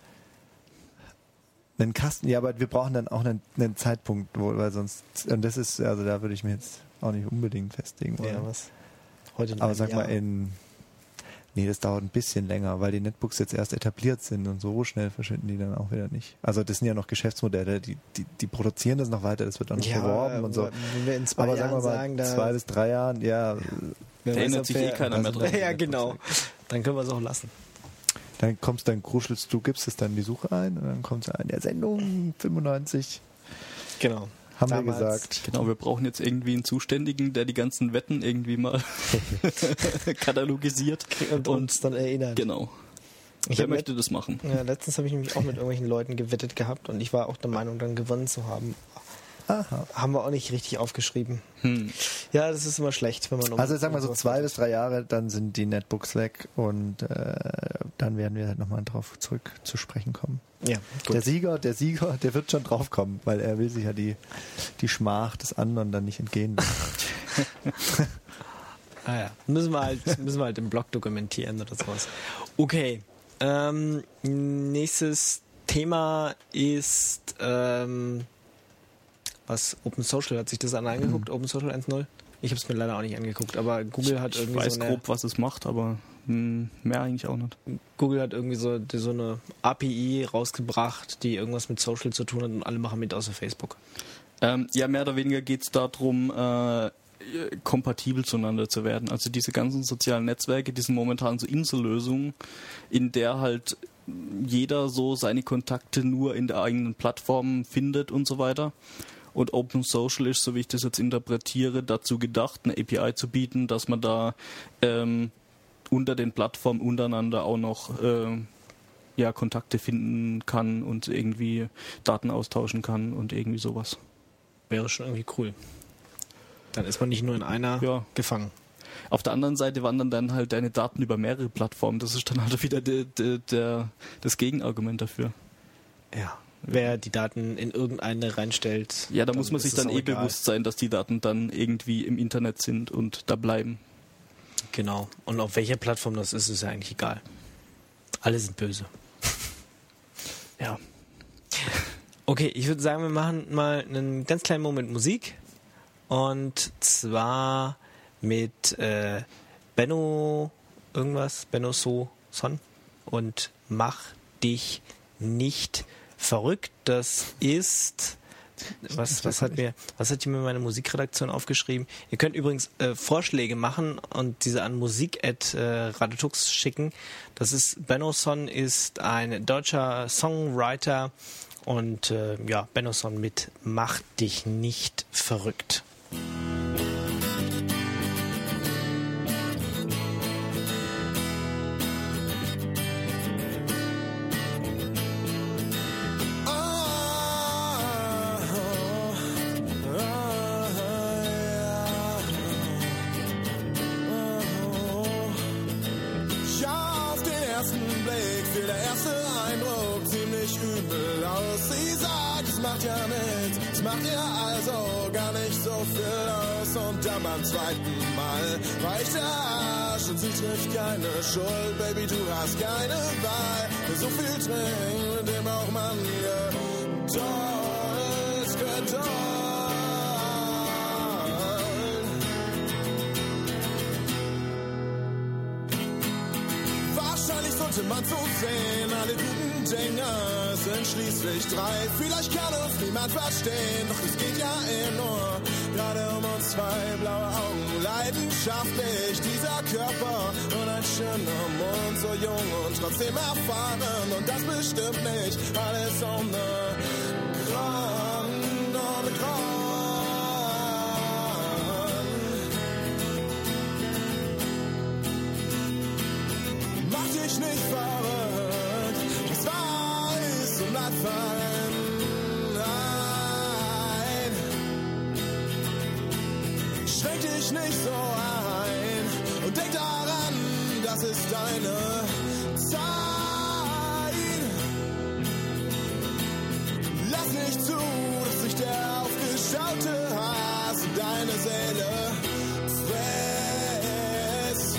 Einen Kasten, ja, aber wir brauchen dann auch einen Zeitpunkt, weil sonst, und das ist, also da würde ich mir jetzt auch nicht unbedingt festlegen wollen. Ja, was? Heute aber sag mal nee, das dauert ein bisschen länger, weil die Netbooks jetzt erst etabliert sind und so schnell verschwinden die dann auch wieder nicht. Also das sind ja noch Geschäftsmodelle, die produzieren das noch weiter, das wird dann noch beworben und so. Wenn wir in 2 Jahren sagen wir mal, sagen, 2 bis 3 Jahren, ja. Da erinnert sich keiner mehr dran. Ja, genau. Dann können wir es auch lassen. Dann kuschelst du, gibst es dann in die Suche ein und dann kommt es in der Sendung 95. Genau. Haben wir gesagt. Genau, wir brauchen jetzt irgendwie einen Zuständigen, der die ganzen Wetten irgendwie mal katalogisiert und uns dann erinnert. Genau. Wer möchte das machen? Ja, letztens habe ich nämlich auch mit irgendwelchen Leuten gewettet gehabt und ich war auch der Meinung, dann gewonnen zu haben. Aha. Haben wir auch nicht richtig aufgeschrieben. Ja, das ist immer schlecht, wenn man... Also sagen wir so 2 bis 3 Jahre, dann sind die Netbooks weg und dann werden wir nochmal drauf zurück zu sprechen kommen. Ja, gut. Der Sieger, der wird schon drauf kommen, weil er will sich ja die Schmach des anderen dann nicht entgehen. Müssen wir halt im Blog dokumentieren oder sowas. Okay. Nächstes Thema ist was? Open Social, hat sich das angeguckt? Open Social 1.0? Ich habe es mir leider auch nicht angeguckt, aber Google hat irgendwie so eine... Ich weiß grob, was es macht, aber mehr eigentlich auch nicht. Google hat irgendwie so eine API rausgebracht, die irgendwas mit Social zu tun hat und alle machen mit außer Facebook. Ja, mehr oder weniger geht es darum, kompatibel zueinander zu werden. Also diese ganzen sozialen Netzwerke, die sind momentan so Insellösungen, in der halt jeder so seine Kontakte nur in der eigenen Plattform findet und so weiter. Und Open Social ist, so wie ich das jetzt interpretiere, dazu gedacht, eine API zu bieten, dass man da unter den Plattformen untereinander auch noch Kontakte finden kann und irgendwie Daten austauschen kann und irgendwie sowas. Wäre schon irgendwie cool. Dann ist man nicht nur in einer gefangen. Auf der anderen Seite wandern dann halt deine Daten über mehrere Plattformen. Das ist dann halt wieder das Gegenargument dafür. Ja. Wer die Daten in irgendeine reinstellt. Ja, da muss man sich dann bewusst sein, dass die Daten dann irgendwie im Internet sind und da bleiben. Genau. Und auf welcher Plattform das ist ja eigentlich egal. Alle sind böse. Ja. Okay, ich würde sagen, wir machen mal einen ganz kleinen Moment Musik. Und zwar mit Benno Son und Mach dich nicht verrückt. Das ist... Was hat mir meine Musikredaktion aufgeschrieben? Ihr könnt übrigens Vorschläge machen und diese an musik@radetux schicken. Das ist Benno Son, ist ein deutscher Songwriter und Benno Son mit Mach dich nicht verrückt. Beim zweiten Mal weicht der Arsch und sie trifft keine Schuld. Baby, du hast keine Wahl. Für so viel trinken, dem auch man gedollt. Wahrscheinlich sollte man so sehen, alle guten Dinge sind schließlich 3. Vielleicht kann uns niemand verstehen, doch es geht ja nur gerade um uns zwei blaue Augen. Leidenschaftlich, dieser Körper und ein schöner Mund, so jung und trotzdem erfahren. Und das bestimmt nicht alles um ne Grand und Grand. Mach dich nicht verrückt, das weiß und bleibt fallen. Nein, schränk dich nicht so ein und denk daran, das ist deine Zeit. Lass nicht zu, dass sich der aufgeschaute Hass in deine Seele frisst.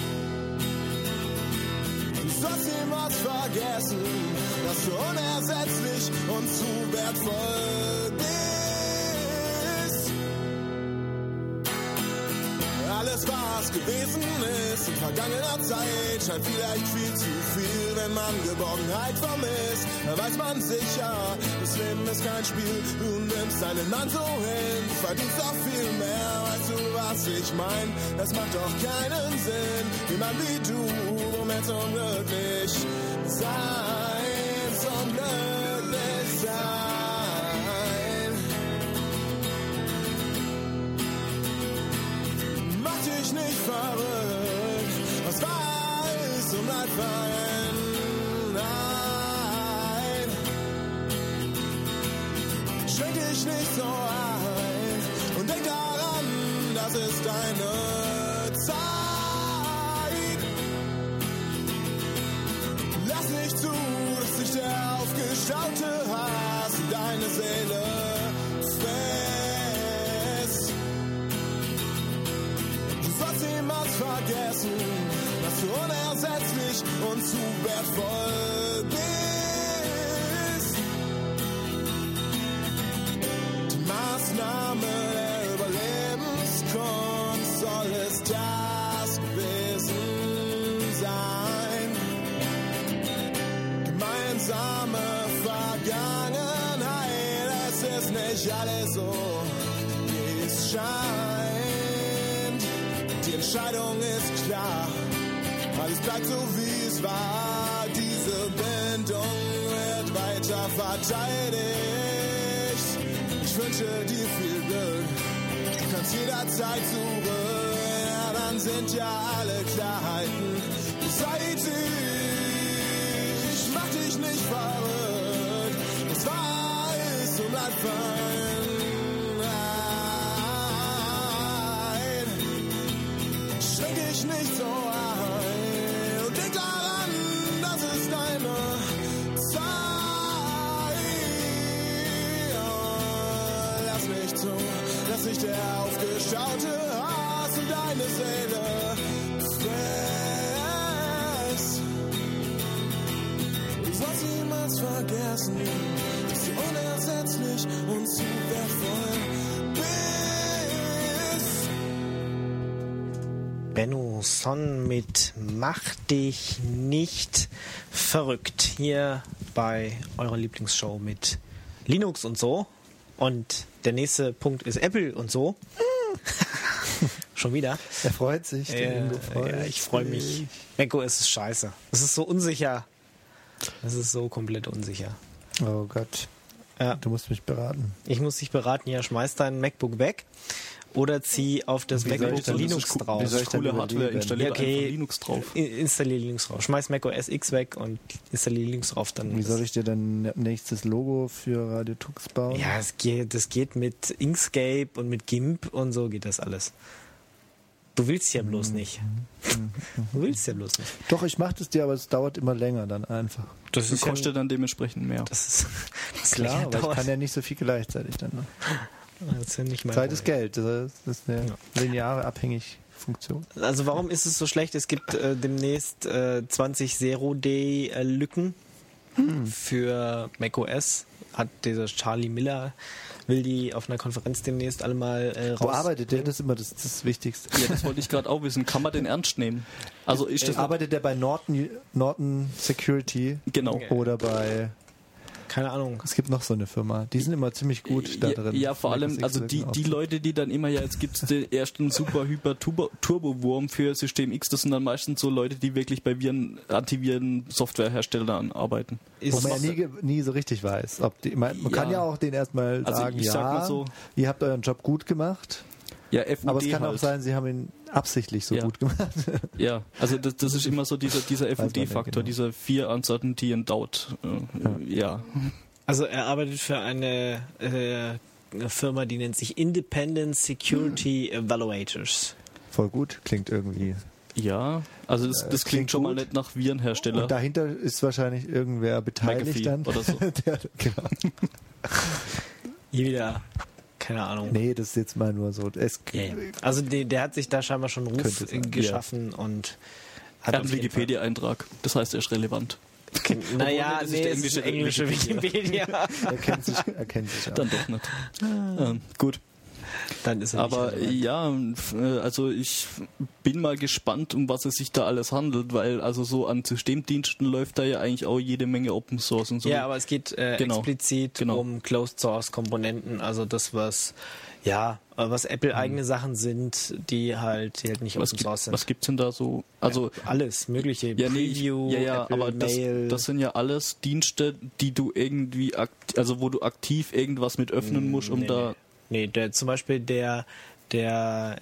Du sollst niemals vergessen, dass du unersetzlich und zu wertvoll bist. Alles, was gewesen ist in vergangener Zeit, scheint vielleicht viel zu viel, wenn man Geborgenheit vermisst. Da weiß man sicher, das Leben ist kein Spiel. Du nimmst deinen Mann so hin, du verdienst auch viel mehr. Weißt du, was ich mein? Das macht doch keinen Sinn. Jemand wie du, Moment zum glücklich sein, zum glücklich sein. Mach dich nicht verrückt, was weiß und bleibt fallen. Nein, schränk dich nicht so ein und denk daran, das ist deine Zeit. Lass nicht zu, dass sich der aufgestaute Hass in deine Seele frisst. Du sollst niemals vergessen, dass du unersetzlich und zu wertvoll bist. Die Maßnahme der Überlebenskunst soll es das gewesen sein. Gemeinsame Vergangenheit, es ist nicht alles so, wie es scheint. Die Entscheidung ist klar, alles bleibt so wie es war. Diese Bindung wird weiter verteidigt. Ich wünsche dir viel Glück, du kannst jederzeit zurück. Ja, dann sind ja alle Klarheiten beseitigt. Mach dich nicht verrückt, das weiß und bleibt fallen. Nein, schränk dich nicht so ein und denk daran, das ist deine Zeit. Lass nicht zu, dass sich der aufgestaute Hass in deine Seele frisst. Du sollst niemals vergessen, dass du unersetzlich und zu wertvoll bist. Benno Son mit Mach dich nicht verrückt. Hier bei eurer Lieblingsshow mit Linux und so. Und der nächste Punkt ist Apple und so. Schon wieder. Er freut sich. Ja, ich freue mich. macOS ist scheiße. Es ist so unsicher. Es ist so komplett unsicher. Oh Gott. Ja. Du musst mich beraten. Ich muss dich beraten. Ja, schmeiß dein MacBook weg oder zieh auf das MacBook Linux drauf. Wie soll ich Coole dann Hardware, überleben? installiert Ja, okay. einfach Linux drauf. Installier Linux drauf. Schmeiß macOS X weg und installier Linux drauf. Dann Wie soll ich dir dann nächstes Logo für Radio Tux bauen? Ja, das geht mit Inkscape und mit GIMP und so geht das alles. Du willst ja bloß nicht. Du willst ja bloß nicht. Doch, ich mache das dir, aber es dauert immer länger dann einfach. Das Das kostet dann dementsprechend mehr. Das ist Klar, länger aber ich dauert. kann ja nicht so viel gleichzeitig dann. Ne? Das ist ja nicht mein Zeit ist Problem. Geld. Das ist eine lineare abhängige Funktion. Also warum ist es so schlecht? Es gibt demnächst 20 Zero-Day-Lücken für macOS. Hat dieser Charlie Miller, will die auf einer Konferenz demnächst alle mal Wo raus. arbeitet der? Das ist immer das Wichtigste. Ja, das wollte ich gerade auch wissen. Kann man den ernst nehmen? Also ist das Arbeitet der bei Norton Security genau. oder bei keine Ahnung. Es gibt noch so eine Firma, die sind immer ziemlich gut da drin. Ja, vor allem, also die Leute, die dann immer, jetzt gibt es den ersten super hyper Turbo-Wurm für System X, das sind dann meistens so Leute, die wirklich bei Antiviren-Softwareherstellern arbeiten. Wo man ja nie so richtig weiß. Ob man kann ja auch denen erstmal sagen, ich sag mal so, ihr habt euren Job gut gemacht. Ja, FUD aber es kann halt auch sein, sie haben ihn absichtlich so gut gemacht. Ja, also das ist immer so dieser FUD-Faktor, genau. dieser Fear, Uncertainty and Doubt. Ja. Also er arbeitet für eine Firma, die nennt sich Independent Security Evaluators. Voll gut, klingt irgendwie. Ja, also das klingt schon mal nicht nach Virenhersteller. Und dahinter ist wahrscheinlich irgendwer beteiligt dann. Oder so. Genau. Hier wieder, keine Ahnung. Nee, das ist jetzt mal nur so. Also der hat sich da scheinbar schon einen Ruf geschaffen und hat einen Wikipedia-Eintrag. Das heißt, er ist relevant. Naja, das ist der englische Wikipedia. Er kennt sich auch. Dann doch nicht. Gut. Dann ist er aber ja, also ich bin mal gespannt, um was es sich da alles handelt, weil also so an Systemdiensten läuft da ja eigentlich auch jede Menge Open Source und so. Ja, aber es geht explizit um Closed Source Komponenten, also das, was Apple eigene Sachen sind, die halt nicht Open Source sind. Was gibt's denn da so? Also alles mögliche. Preview, Apple, aber das sind ja alles Dienste, die du irgendwie wo du aktiv irgendwas mit öffnen musst, Nee, zum Beispiel der Teil,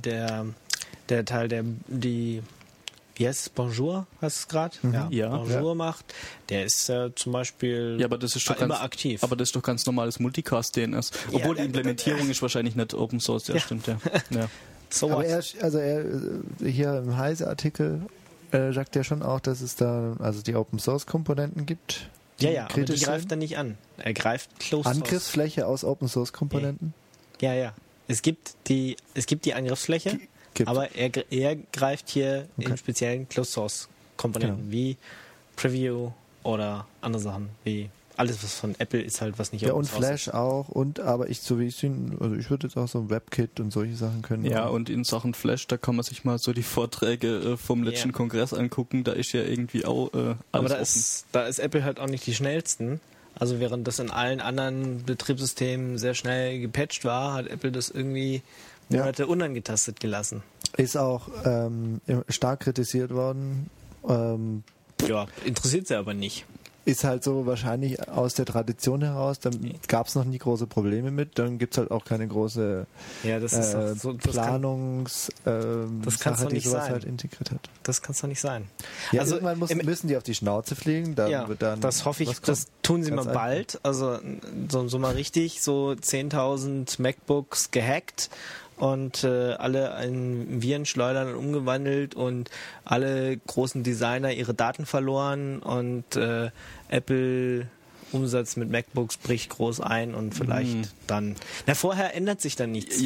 wie heißt es, Bonjour, heißt es gerade? Ja. Bonjour macht, der ist zum Beispiel aber das ist doch immer aktiv. Aber das ist doch ganz normales Multicast-DNS. Obwohl die Implementierung ist wahrscheinlich nicht Open Source, stimmt, ja. So aber er hier im Heise-Artikel sagt ja schon auch, dass es da also die Open Source Komponenten gibt. Ja, aber die greift er nicht an. Er greift Closed Source. Angriffsfläche aus Open Source Komponenten? Ja. Es gibt die Angriffsfläche, aber er greift hier in speziellen Closed Source Komponenten wie Preview oder andere Sachen wie alles, was von Apple ist halt, was nicht Open Source ist. Ja, und Flash auch, aber ich würde jetzt auch so ein WebKit und solche Sachen können. Ja, und in Sachen Flash, da kann man sich mal so die Vorträge vom letzten Kongress angucken, da ist ja irgendwie auch alles aber da ist Apple halt auch nicht die schnellsten. Also während das in allen anderen Betriebssystemen sehr schnell gepatcht war, hat Apple das irgendwie Monate unangetastet gelassen. Ist auch stark kritisiert worden. Interessiert sie aber nicht. Ist halt so wahrscheinlich aus der Tradition heraus, dann gab es noch nie große Probleme mit, dann gibt es halt auch keine große Planungssache, die sowas halt integriert hat. Das kann es doch nicht sein. Ja, also irgendwann müssen die auf die Schnauze fliegen. Das hoffe ich, das tun sie mal bald. Also so mal richtig, so 10.000 MacBooks gehackt und alle in Virenschleudern umgewandelt und alle großen Designer ihre Daten verloren und Apple Umsatz mit MacBooks bricht groß ein und vielleicht dann... vorher ändert sich dann nichts.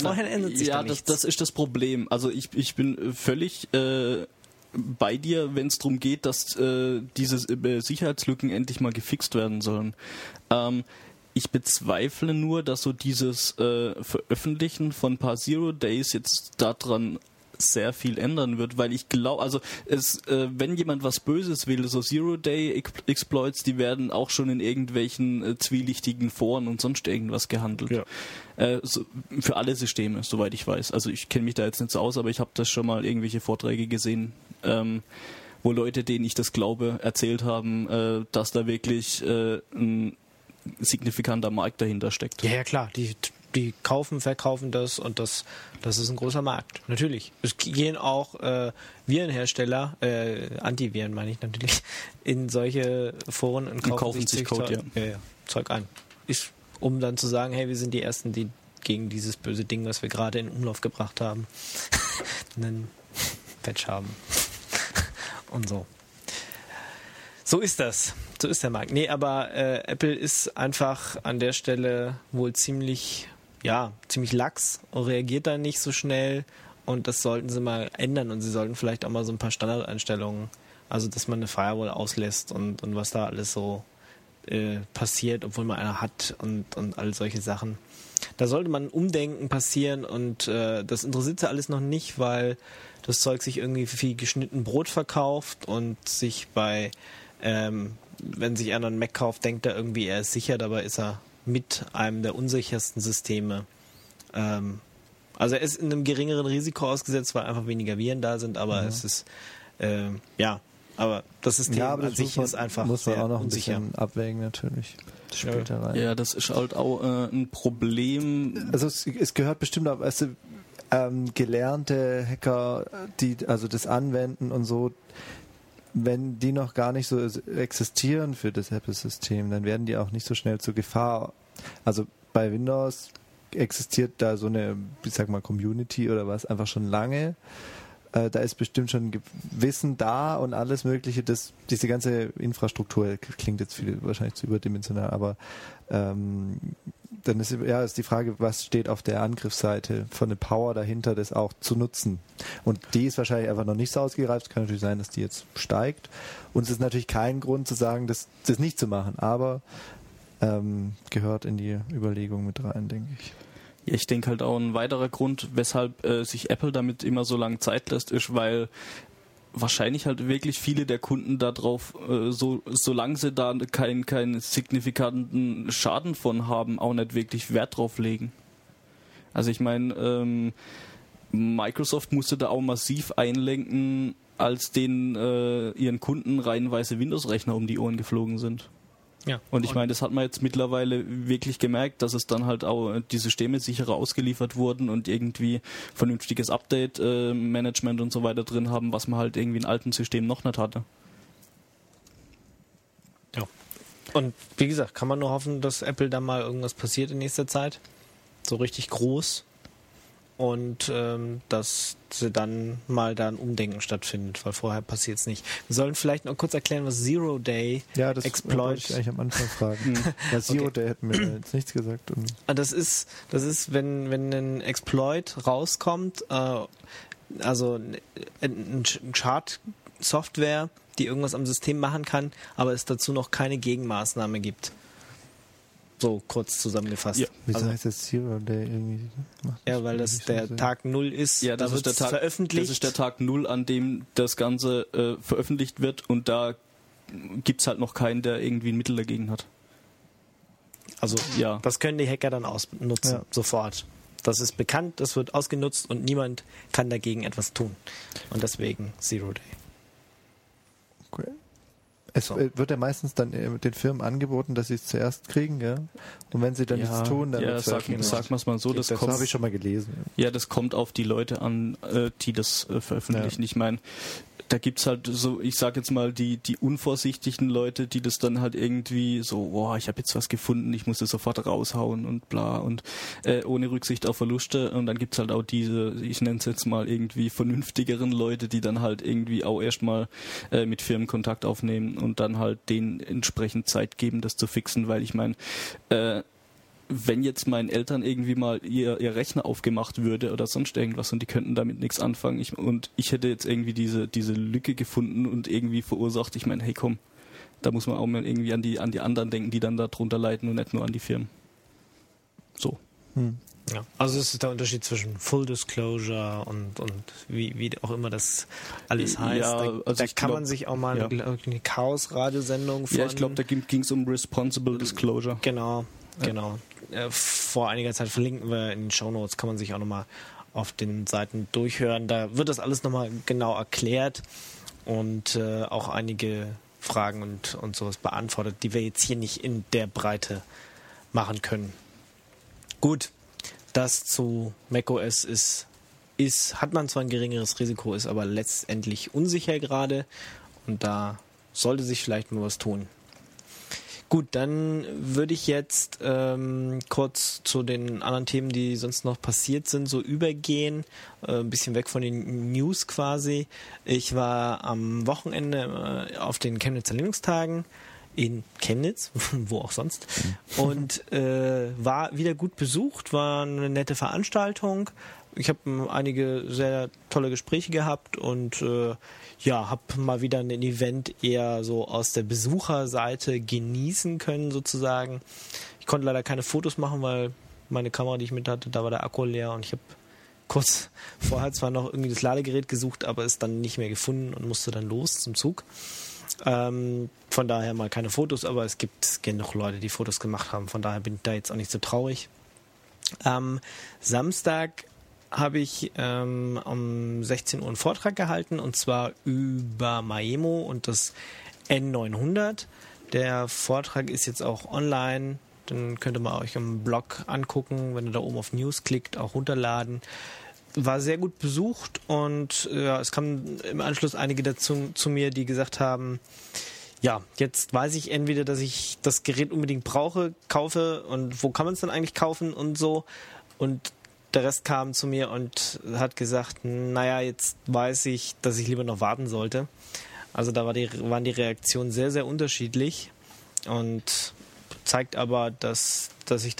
Das ist das Problem. Also ich bin völlig bei dir, wenn es darum geht, dass diese Sicherheitslücken endlich mal gefixt werden sollen. Ich bezweifle nur, dass so dieses Veröffentlichen von ein paar Zero Days jetzt daran sehr viel ändern wird, weil ich glaube, also wenn jemand was Böses will, so Zero-Day-Exploits, die werden auch schon in irgendwelchen zwielichtigen Foren und sonst irgendwas gehandelt. Ja. Für alle Systeme, soweit ich weiß. Also ich kenne mich da jetzt nicht so aus, aber ich habe das schon mal irgendwelche Vorträge gesehen, wo Leute, denen ich das glaube, erzählt haben, dass da wirklich ein signifikanter Markt dahinter steckt. Ja, klar, die kaufen, verkaufen das und das ist ein großer Markt. Natürlich. Es gehen auch Virenhersteller, Antiviren meine ich natürlich, in solche Foren und kaufen sich Code, Zeug ein. Um dann zu sagen, hey, wir sind die Ersten, die gegen dieses böse Ding, was wir gerade in Umlauf gebracht haben, einen Patch haben. Und so. So ist das. So ist der Markt. Nee, aber Apple ist einfach an der Stelle wohl ziemlich lax und reagiert da nicht so schnell und das sollten sie mal ändern und sie sollten vielleicht auch mal so ein paar Standardeinstellungen, also dass man eine Firewall auslässt und was da alles so passiert, obwohl man eine hat und all solche Sachen. Da sollte man Umdenken passieren und das interessiert sie alles noch nicht, weil das Zeug sich irgendwie für viel geschnitten Brot verkauft und sich bei wenn sich einer einen Mac kauft, denkt er irgendwie, er ist sicher, dabei ist er mit einem der unsichersten Systeme. Also er ist in einem geringeren Risiko ausgesetzt, weil einfach weniger Viren da sind, aber es ist, aber das System an sich ist einfach muss man sehr auch noch unsicher. ein bisschen abwägen natürlich. Das spielt da rein. Ja, das ist halt auch ein Problem. Also es gehört bestimmt auch, weißt du, gelernte Hacker, die also das anwenden und so, wenn die noch gar nicht so existieren für das Apple-System, dann werden die auch nicht so schnell zur Gefahr. Also bei Windows existiert da so eine, ich sag mal, Community oder was einfach schon lange. Da ist bestimmt schon Wissen da und alles Mögliche. Diese ganze Infrastruktur klingt jetzt wahrscheinlich zu überdimensional, aber dann ist die Frage, was steht auf der Angriffsseite von der Power dahinter, das auch zu nutzen. Und die ist wahrscheinlich einfach noch nicht so ausgereift. Es kann natürlich sein, dass die jetzt steigt. Und es ist natürlich kein Grund zu sagen, das nicht zu machen, aber gehört in die Überlegung mit rein, denke ich. Ja, ich denke halt auch ein weiterer Grund, weshalb sich Apple damit immer so lange Zeit lässt, ist, weil wahrscheinlich halt wirklich viele der Kunden darauf, solange sie da keinen signifikanten Schaden von haben, auch nicht wirklich Wert drauf legen. Also ich meine, Microsoft musste da auch massiv einlenken, als denen ihren Kunden reihenweise Windows-Rechner um die Ohren geflogen sind. Ja. Und ich meine, das hat man jetzt mittlerweile wirklich gemerkt, dass es dann halt auch die Systeme sicherer ausgeliefert wurden und irgendwie vernünftiges Update-Management und so weiter drin haben, was man halt irgendwie in alten Systemen noch nicht hatte. Ja. Und wie gesagt, kann man nur hoffen, dass Apple da mal irgendwas passiert in nächster Zeit. So richtig groß. Und dass dann mal da ein Umdenken stattfindet, weil vorher passiert es nicht. Wir sollen vielleicht noch kurz erklären, was Zero Day Exploit... Ja, das wollte ich eigentlich am Anfang fragen. Weil Zero Day hat mir jetzt nichts gesagt. Das ist, wenn ein Exploit rauskommt, also ein Schadsoftware, die irgendwas am System machen kann, aber es dazu noch keine Gegenmaßnahme gibt. So kurz zusammengefasst. Ja. Wieso heißt das Zero Day irgendwie? Ja, weil das der Tag 0 ist. Ja, das ist der Tag veröffentlicht. Das ist der Tag 0, an dem das Ganze veröffentlicht wird, und da gibt's halt noch keinen, der irgendwie ein Mittel dagegen hat. Also ja, das können die Hacker dann ausnutzen, sofort. Das ist bekannt, das wird ausgenutzt und niemand kann dagegen etwas tun. Und deswegen Zero Day. Okay. Es wird ja meistens dann den Firmen angeboten, dass sie es zuerst kriegen, ja. Und wenn sie dann nichts tun, dann sagen wir es mal so, das habe ich schon mal gelesen. Ja, das kommt auf die Leute an, die das veröffentlichen. Ja. Ich meine, da gibt's halt so, ich sag jetzt mal, die unvorsichtigen Leute, die das dann halt irgendwie so, ich habe jetzt was gefunden, ich muss das sofort raushauen und bla, und ohne Rücksicht auf Verluste. Und dann gibt's halt auch diese, ich nenne es jetzt mal irgendwie vernünftigeren Leute, die dann halt irgendwie auch erstmal mit Firmen Kontakt aufnehmen und dann halt denen entsprechend Zeit geben, das zu fixen, weil ich meine, wenn jetzt meinen Eltern irgendwie mal ihr Rechner aufgemacht würde oder sonst irgendwas und die könnten damit nichts anfangen und ich hätte jetzt irgendwie diese Lücke gefunden und irgendwie verursacht, ich meine, hey komm, da muss man auch mal irgendwie an die anderen denken, die dann da drunter leiden und nicht nur an die Firmen. So. Ja. Also es ist der Unterschied zwischen Full Disclosure und wie auch immer das alles heißt. Ja, da kann man sich auch mal eine Chaos-Radiosendung von... Ja, ich glaube, da ging es um Responsible Disclosure. Genau. Vor einiger Zeit verlinken wir in den Shownotes, kann man sich auch nochmal auf den Seiten durchhören. Da wird das alles nochmal genau erklärt und auch einige Fragen und sowas beantwortet, die wir jetzt hier nicht in der Breite machen können. Gut, das zu macOS hat man zwar ein geringeres Risiko, ist aber letztendlich unsicher gerade und da sollte sich vielleicht mal was tun. Gut, dann würde ich jetzt kurz zu den anderen Themen, die sonst noch passiert sind, so übergehen. Ein bisschen weg von den News quasi. Ich war am Wochenende auf den Chemnitzer Linux-Tagen in Chemnitz, wo auch sonst, und war wieder gut besucht, war eine nette Veranstaltung. Ich habe einige sehr tolle Gespräche gehabt und habe mal wieder ein Event eher so aus der Besucherseite genießen können sozusagen. Ich konnte leider keine Fotos machen, weil meine Kamera, die ich mit hatte, da war der Akku leer und ich habe kurz vorher zwar noch irgendwie das Ladegerät gesucht, aber es dann nicht mehr gefunden und musste dann los zum Zug. Von daher mal keine Fotos, aber es gibt genug Leute, die Fotos gemacht haben. Von daher bin ich da jetzt auch nicht so traurig. Am Samstag habe ich um 16 Uhr einen Vortrag gehalten, und zwar über Maemo und das N900. Der Vortrag ist jetzt auch online. Dann könnt ihr mal euch im Blog angucken, wenn ihr da oben auf News klickt, auch runterladen. War sehr gut besucht, und es kamen im Anschluss einige dazu zu mir, die gesagt haben, ja, jetzt weiß ich entweder, dass ich das Gerät unbedingt brauche, kaufe, und wo kann man es dann eigentlich kaufen und so. Und der Rest kam zu mir und hat gesagt, naja, jetzt weiß ich, dass ich lieber noch warten sollte. Also da waren die Reaktionen sehr, sehr unterschiedlich, und zeigt aber, dass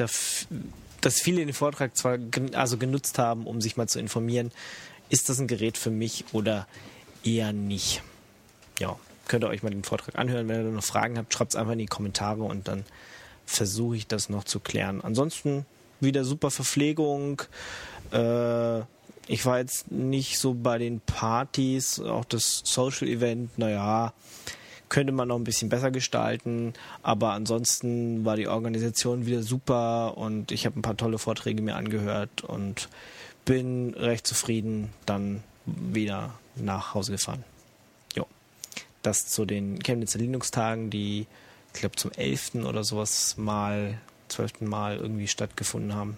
viele den Vortrag zwar genutzt haben, um sich mal zu informieren, ist das ein Gerät für mich oder eher nicht. Ja, könnt ihr euch mal den Vortrag anhören. Wenn ihr noch Fragen habt, schreibt es einfach in die Kommentare, und dann versuche ich das noch zu klären. Ansonsten wieder super Verpflegung. Ich war jetzt nicht so bei den Partys, auch das Social Event, naja, könnte man noch ein bisschen besser gestalten, aber ansonsten war die Organisation wieder super, und ich habe ein paar tolle Vorträge mir angehört und bin recht zufrieden dann wieder nach Hause gefahren. Jo. Das zu den Chemnitzer Linux-Tagen, die, ich glaube, zum 11. oder sowas 12. Mal irgendwie stattgefunden haben.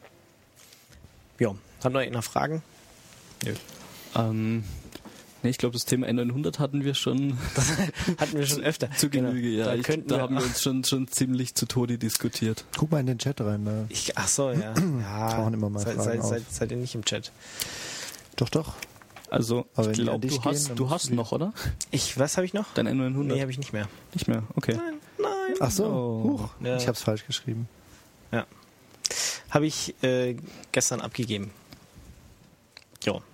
Jo. Hat noch einer Fragen? Nö. Nee, ich glaube, das Thema N900 hatten wir schon öfter. Zu Genüge, genau. Ja. Da haben wir uns schon ziemlich zu Tode diskutiert. Guck mal in den Chat rein. Da ach so, ja. tauchen immer mal Fragen auf. Seid ihr nicht im Chat? Doch. Also, ich glaube, du hast noch, oder? Was habe ich noch? Dein N900? Nee, habe ich nicht mehr. Nicht mehr, okay. Nein. Ach so, Huch. Ja. Ich habe es falsch geschrieben. Ja. Habe ich gestern abgegeben. Jo.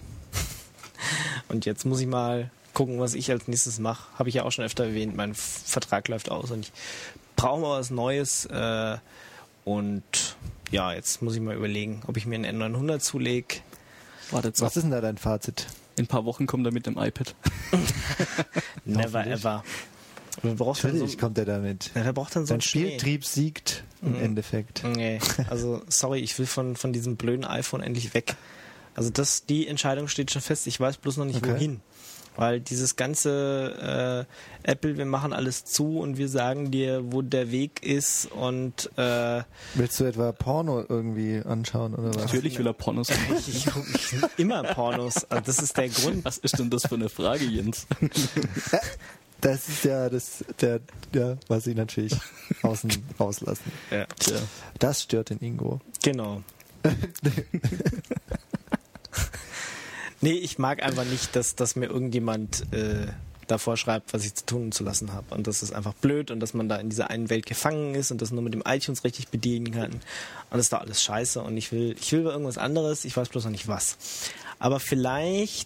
Und jetzt muss ich mal gucken, was ich als nächstes mache. Habe ich ja auch schon öfter erwähnt, mein Vertrag läuft aus und ich brauche mal was Neues. Und ja, jetzt muss ich mal überlegen, ob ich mir einen N900 zulege. Was ist denn da dein Fazit? In ein paar Wochen kommt er mit dem iPad. Never ever. Natürlich kommt er damit. Ja, wer braucht dann so Sein Spieltrieb siegt im Endeffekt. Nee, also sorry, ich will von diesem blöden iPhone endlich weg. Also die Entscheidung steht schon fest, ich weiß bloß noch nicht wohin. Weil dieses ganze Apple, wir machen alles zu und wir sagen dir, wo der Weg ist, und willst du etwa Porno irgendwie anschauen oder was? Natürlich will er Pornos anschauen. Ich gucke immer Pornos. Also das ist der Grund. Was ist denn das für eine Frage, Jens? Das ist ja was sie natürlich außen rauslassen. Ja. Tja. Das stört den Ingo. Genau. Nee, ich mag einfach nicht, dass mir irgendjemand davor schreibt, was ich zu tun und zu lassen habe. Und das ist einfach blöd, und dass man da in dieser einen Welt gefangen ist und das nur mit dem iTunes richtig bedienen kann. Und das ist da alles scheiße, und ich will irgendwas anderes, ich weiß bloß noch nicht was. Aber vielleicht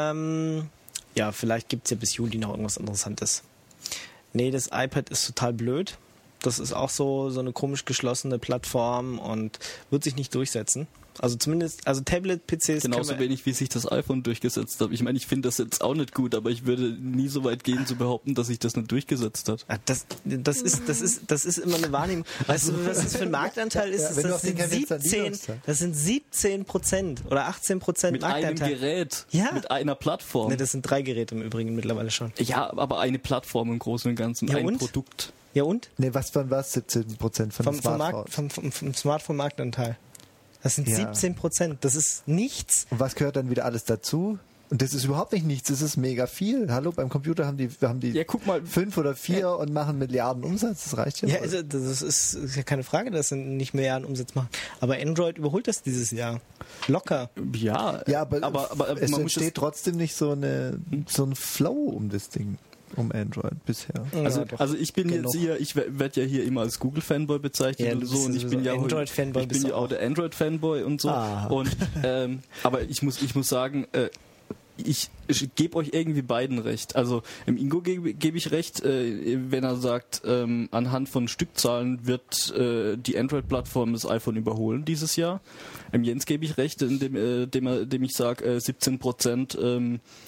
gibt es ja bis Juli noch irgendwas Interessantes. Nee, das iPad ist total blöd. Das ist auch so eine komisch geschlossene Plattform und wird sich nicht durchsetzen. Also Tablet-PCs... Genauso wenig, wie sich das iPhone durchgesetzt hat. Ich meine, ich finde das jetzt auch nicht gut, aber ich würde nie so weit gehen zu behaupten, dass sich das nicht durchgesetzt hat. Das ist immer eine Wahrnehmung. Weißt du, was das für ein Marktanteil ist? Ja, das sind 17% oder 18% mit Marktanteil. Mit einem Gerät, ja. Mit einer Plattform. Ne, das sind 3 Geräte im Übrigen mittlerweile schon. Ja, aber eine Plattform im Großen und Ganzen, ja, ein Produkt. Ja, und? Nee, was 17% von dem Smartphone? Vom Smartphone-Marktanteil. Das sind 17%. Das ist nichts. Und was gehört dann wieder alles dazu? Und das ist überhaupt nicht nichts, das ist mega viel. Hallo, beim Computer haben die ja, guck mal, 5 oder 4 und machen Milliarden Umsatz, das reicht ja. Ja, also das ist ja keine Frage, dass sie nicht Milliarden Umsatz machen. Aber Android überholt das dieses Jahr. Locker. Ja, aber es entsteht trotzdem nicht so ein Flow um das Ding. Um Android bisher. Also ich bin jetzt hier, ich werde ja hier immer als Google-Fanboy bezeichnet und so, und ich bin ja Android-Fanboy. Ich bin ja auch der Android-Fanboy und so. Und aber ich muss sagen, ich gebe euch irgendwie beiden recht. Also im Ingo gebe ich recht, wenn er sagt, anhand von Stückzahlen wird die Android-Plattform das iPhone überholen dieses Jahr. Im Jens gebe ich recht, indem ich sage, 17%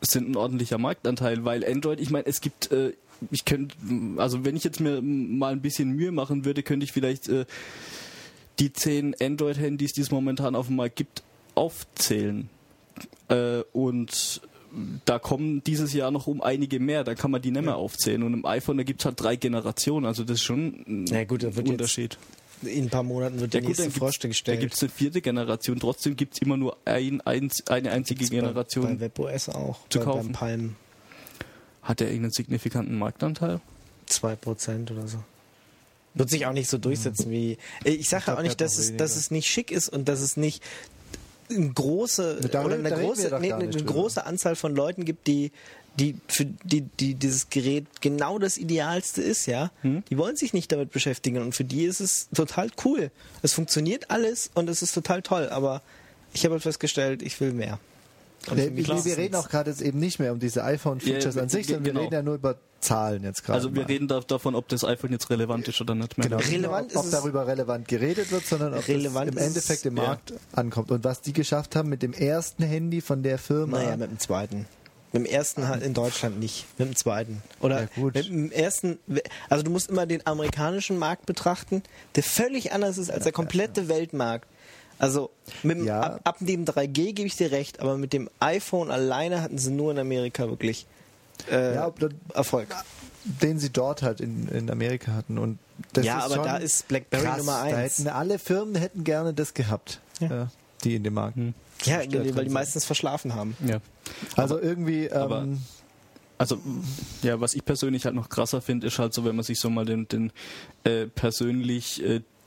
sind ein ordentlicher Marktanteil, weil Android, ich meine, es gibt, also wenn ich jetzt mir mal ein bisschen Mühe machen würde, könnte ich vielleicht die 10 Android-Handys, die es momentan auf dem Markt gibt, aufzählen. Und da kommen dieses Jahr noch um einige mehr, da kann man die nicht mehr aufzählen. Und im iPhone, da gibt es halt 3 Generationen, also das ist schon ein Unterschied. In ein paar Monaten wird die nächste vorgestellt. Da gibt es eine 4. Generation, trotzdem gibt es immer nur eine einzige Generation. Bei WebOS auch, zu kaufen. Beim Palm. Hat der irgendeinen signifikanten Marktanteil? 2% oder so. Wird sich auch nicht so durchsetzen wie... Ich sage auch nicht, dass es nicht schick ist und dass es nicht eine große Anzahl von Leuten gibt, für die dieses Gerät genau das Idealste ist, ja. Die wollen sich nicht damit beschäftigen und für die ist es total cool. Es funktioniert alles und es ist total toll, aber ich habe halt festgestellt, ich will mehr. Wir reden auch gerade jetzt eben nicht mehr um diese iPhone-Features an sich, sondern wir reden ja nur über Zahlen jetzt gerade. Also wir reden davon, ob das iPhone jetzt relevant ist oder nicht mehr. Genau. Relevant ob darüber relevant geredet wird, sondern ob es im Endeffekt im Markt ankommt. Und was die geschafft haben mit dem ersten Handy von der Firma. Naja, mit dem zweiten. Mit dem ersten halt in Deutschland nicht, mit dem zweiten. Oder mit dem ersten, also du musst immer den amerikanischen Markt betrachten, der völlig anders ist als der komplette Weltmarkt. Also ab dem 3G gebe ich dir recht, aber mit dem iPhone alleine hatten sie nur in Amerika wirklich Erfolg. Den sie dort halt in Amerika hatten. Und das ist aber da ist BlackBerry krass, Nummer 1. Alle Firmen hätten gerne das gehabt, die in dem Markt. Ja, weil die meistens verschlafen haben. Ja. Also irgendwie... was ich persönlich halt noch krasser finde, ist halt so, wenn man sich so mal den persönlich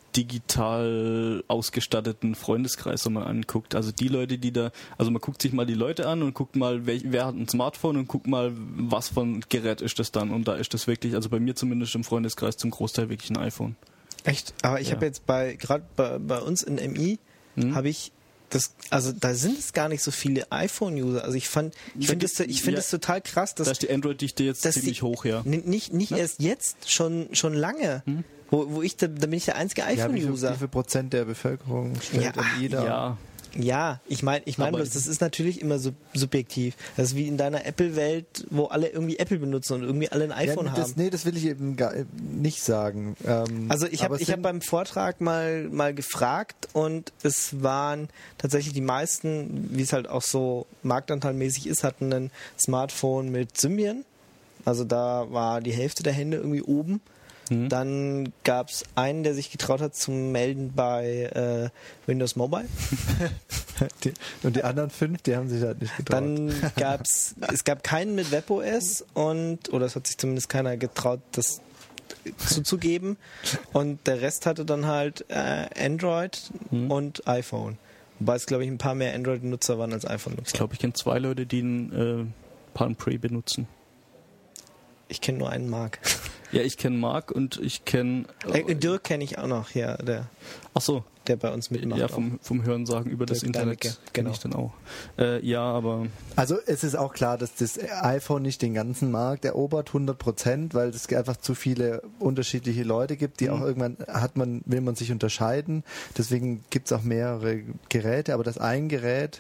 digital ausgestatteten Freundeskreis so mal anguckt. Also die Leute, man guckt sich mal die Leute an und guckt mal, wer hat ein Smartphone und guckt mal, was für ein Gerät ist das dann. Und da ist das wirklich, also bei mir zumindest im Freundeskreis zum Großteil wirklich ein iPhone. Echt? Aber ich habe jetzt gerade bei uns in MI habe ich da sind es gar nicht so viele iPhone-User. Also ich finde es total krass, dass... Da ist die Android-Dichte jetzt ziemlich hoch, ja. Nicht erst jetzt, schon lange. Wo da bin ich der einzige iPhone-User. Wie viel Prozent der Bevölkerung stellt dann jeder? Ja, ich meine bloß, das ist natürlich immer so subjektiv. Das ist wie in deiner Apple-Welt, wo alle irgendwie Apple benutzen und irgendwie alle ein iPhone haben. Das will ich eben nicht sagen. Also ich habe beim Vortrag mal gefragt und es waren tatsächlich die meisten, wie es halt auch so marktanteilmäßig ist, hatten ein Smartphone mit Symbian. Also da war die Hälfte der Hände irgendwie oben. Dann gab es einen, der sich getraut hat zum Melden bei Windows Mobile. Und die anderen 5, die haben sich halt nicht getraut. Dann es gab keinen mit WebOS oder es hat sich zumindest keiner getraut, das zuzugeben. Und der Rest hatte dann halt Android und iPhone. Wobei es, glaube ich, ein paar mehr Android-Nutzer waren als iPhone-Nutzer. Ich glaube, ich kenne 2 Leute, die einen Palm Pre benutzen. Ich kenne nur einen Marc. Ja, ich kenne Marc und ich kenne... Dirk kenne ich auch noch, ja. Der bei uns mitmacht. Ja, vom Hörensagen über das Internet kenne ich dann auch. Aber... Also es ist auch klar, dass das iPhone nicht den ganzen Markt erobert, 100%, weil es einfach zu viele unterschiedliche Leute gibt, die auch irgendwann will man sich unterscheiden. Deswegen gibt es auch mehrere Geräte, aber das ein Gerät...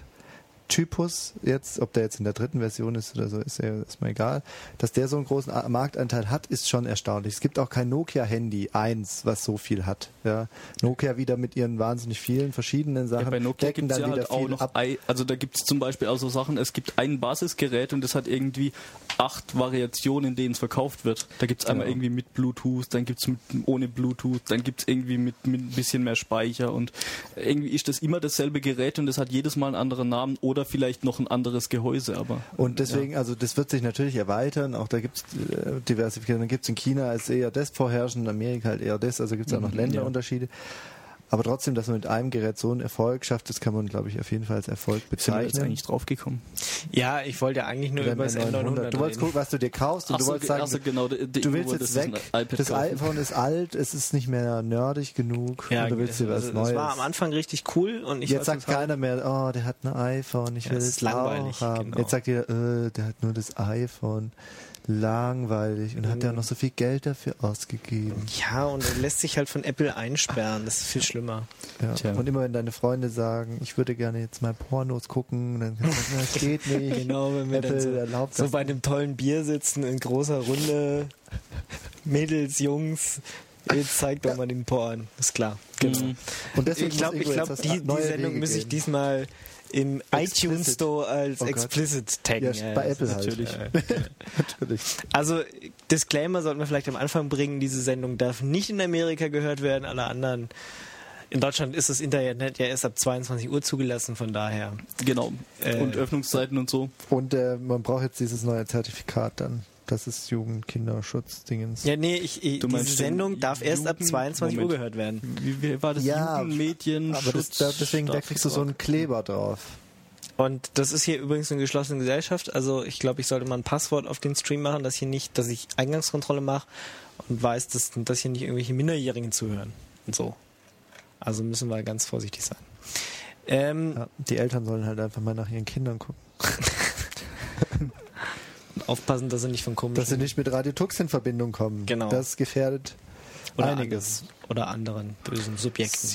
Typus jetzt, ob der jetzt in der 3. Version ist oder so, ist mir egal, dass der so einen großen Marktanteil hat, ist schon erstaunlich. Es gibt auch kein Nokia-Handy 1, was so viel hat. Ja. Nokia wieder mit ihren wahnsinnig vielen verschiedenen Sachen. Ja, bei Nokia gibt es ja halt auch noch, also da gibt es zum Beispiel auch so Sachen, es gibt ein Basisgerät und das hat irgendwie 8 Variationen, in denen es verkauft wird. Da gibt es einmal irgendwie mit Bluetooth, dann gibt es ohne Bluetooth, dann gibt es irgendwie mit ein bisschen mehr Speicher und irgendwie ist das immer dasselbe Gerät und das hat jedes Mal einen anderen Namen oder vielleicht noch ein anderes Gehäuse, aber... Und deswegen, also das wird sich natürlich erweitern, auch da gibt es Diversifikation, dann gibt es in China ist eher das vorherrschend, in Amerika halt eher das, also gibt es auch noch Länderunterschiede. Aber trotzdem, dass man mit einem Gerät so einen Erfolg schafft, das kann man, glaube ich, auf jeden Fall als Erfolg bezeichnen. Sind wir jetzt eigentlich draufgekommen? Ja, ich wollte ja eigentlich nur über das N900 Du wolltest gucken, was du dir kaufst und du wolltest sagen, genau, du willst jetzt weg, das iPhone ist alt, es ist nicht mehr nerdig genug und du willst dir was Neues. Das war am Anfang richtig cool und jetzt sagt keiner mehr, der hat ein iPhone, ich will es auch haben. Genau. Jetzt sagt jeder, der hat nur das iPhone. Langweilig und hat ja noch so viel Geld dafür ausgegeben. Ja, und er lässt sich halt von Apple einsperren. Das ist viel schlimmer. Ja. Und immer wenn deine Freunde sagen, ich würde gerne jetzt mal Pornos gucken, dann kannst du sagen, das geht nicht. Genau, wenn wir Apple dann erlaubt so das bei einem tollen Bier sitzen, in großer Runde, Mädels, Jungs, jetzt zeigt doch mal den Porn. Ist klar. Genau. Und deswegen Ich glaube, die Sendung muss ich diesmal im iTunes Store als explicit taggen. Ja, bei Apple natürlich. natürlich. Also, Disclaimer sollten wir vielleicht am Anfang bringen, diese Sendung darf nicht in Amerika gehört werden, alle anderen. In Deutschland ist das Internet ja erst ab 22 Uhr zugelassen, von daher. Genau. Und Öffnungszeiten und so. Und man braucht jetzt dieses neue Zertifikat dann. Das ist Jugend-Kinderschutz-Dingens. Ja, nee, diese Sendung darf erst ab 22 Uhr gehört werden. Wie war das? Ja, Jugendmedienschutz. aber deswegen, da kriegst du so einen Kleber drauf. Und das ist hier übrigens eine geschlossene Gesellschaft. Also ich glaube, ich sollte mal ein Passwort auf den Stream machen, dass ich Eingangskontrolle mache und weiß, dass hier nicht irgendwelche Minderjährigen zuhören und so. Also müssen wir ganz vorsichtig sein. Ja, die Eltern sollen halt einfach mal nach ihren Kindern gucken. Aufpassen, dass sie nicht von komischen... Dass sie nicht mit Radio Tux in Verbindung kommen. Genau. Das gefährdet oder einiges. Oder anderen bösen Subjekten.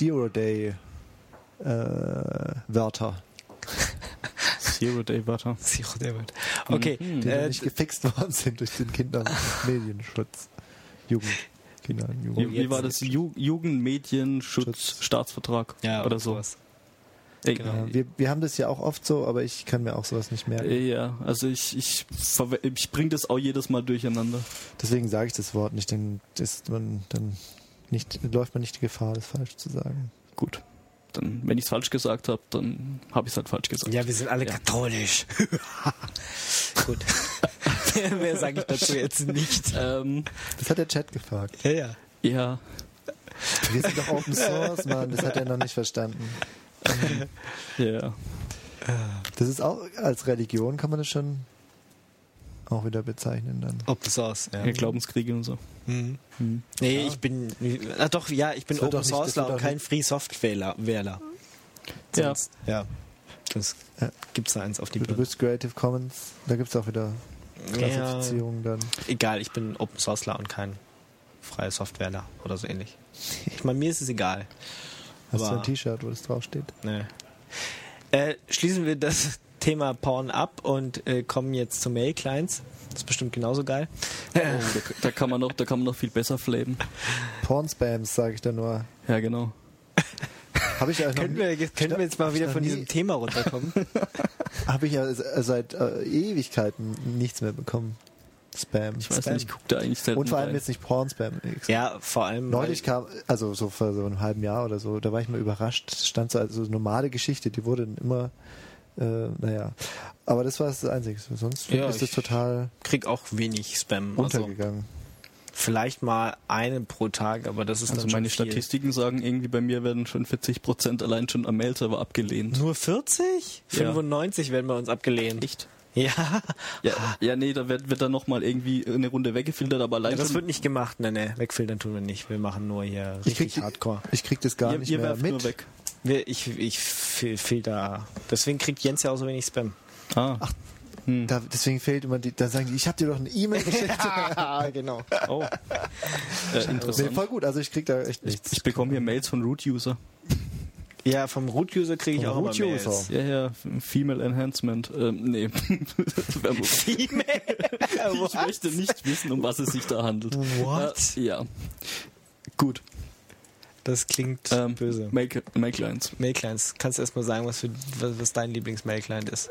Zero-Day-Wörter. Zero-Day-Wörter. Zero-Day-Wörter. Okay. Die nicht gefixt worden sind durch den Kindermedienschutz. Wie war das? Jugendmedienschutz-Staatsvertrag oder sowas. Genau. Ja, wir haben das ja auch oft so, aber ich kann mir auch sowas nicht merken. Ja, also ich bringe das auch jedes Mal durcheinander. Deswegen sage ich das Wort nicht, dann läuft man nicht die Gefahr, das falsch zu sagen. Gut. Dann, wenn ich es falsch gesagt habe, dann habe ich es halt falsch gesagt. Ja, wir sind alle katholisch. Gut. Mehr sage ich dazu jetzt nicht. Das hat der Chat gefragt. Ja. Ja. Wir sind doch Open Source, Mann. Das hat er noch nicht verstanden. Ja. Das ist auch, als Religion kann man das schon auch wieder bezeichnen dann. Open Source, ja. Glaubenskriege und so. Nee, ja. Ich bin Open Sourceler und kein Free Software Wähler. Ja. Ja. Das gibt's da eins auf die Du bist Creative Commons, da gibt es auch wieder Klassifizierungen dann. Egal, ich bin Open Sourceler und kein freier Softwareler oder so ähnlich. Ich meine, mir ist es egal. Hast du ein T-Shirt, wo das draufsteht? Nee. Schließen wir das Thema Porn ab und kommen jetzt zu Mail-Clients. Das ist bestimmt genauso geil. Da kann man noch viel besser flamen. Porn-Spams, sage ich da nur. Ja, genau. Können wir jetzt mal wieder von diesem Thema runterkommen? Habe ich ja seit Ewigkeiten nichts mehr bekommen. Spam. Ich weiß nicht, ich gucke da eigentlich selten und vor allem rein. jetzt nicht Porn-Spam. Ja, vor allem... Neulich kam, also so vor so einem halben Jahr oder so, da war ich mal überrascht. Es stand so eine normale Geschichte, die wurde dann immer, aber das war das Einzige. Sonst ist das total... krieg auch wenig Spam. Untergegangen. Also, vielleicht mal eine pro Tag, aber das ist also dann schon meine viel. Statistiken sagen irgendwie, bei mir werden schon 40% allein schon am Mail-Server abgelehnt. Nur 40? Ja. 95 werden bei uns abgelehnt. Echt? Ja. Ja, nee, da wird dann nochmal irgendwie eine Runde weggefiltert, aber allein das wird nicht gemacht. Nee, wegfiltern tun wir nicht. Wir machen nur hier richtig Hardcore. Ich krieg das gar nicht ihr mehr werft mit. nur weg. Ich filter. Deswegen kriegt Jens ja auch so wenig Spam. Deswegen fehlt immer da sagen die, ich habe dir doch eine E-Mail geschickt. Ja, genau. Oh. Interessant. Nee, voll gut, also ich krieg da echt nichts. Ich bekomme hier Mails von Root-User. Ja, vom Root-User kriege ich auch immer Mails. Ja, Female Enhancement. Nee. Female? Ich möchte nicht wissen, um was es sich da handelt. What? Ja. Gut. Das klingt böse. Mail-Clients. Mail-Clients. Kannst du erstmal sagen, was dein Lieblings-Mail-Client ist?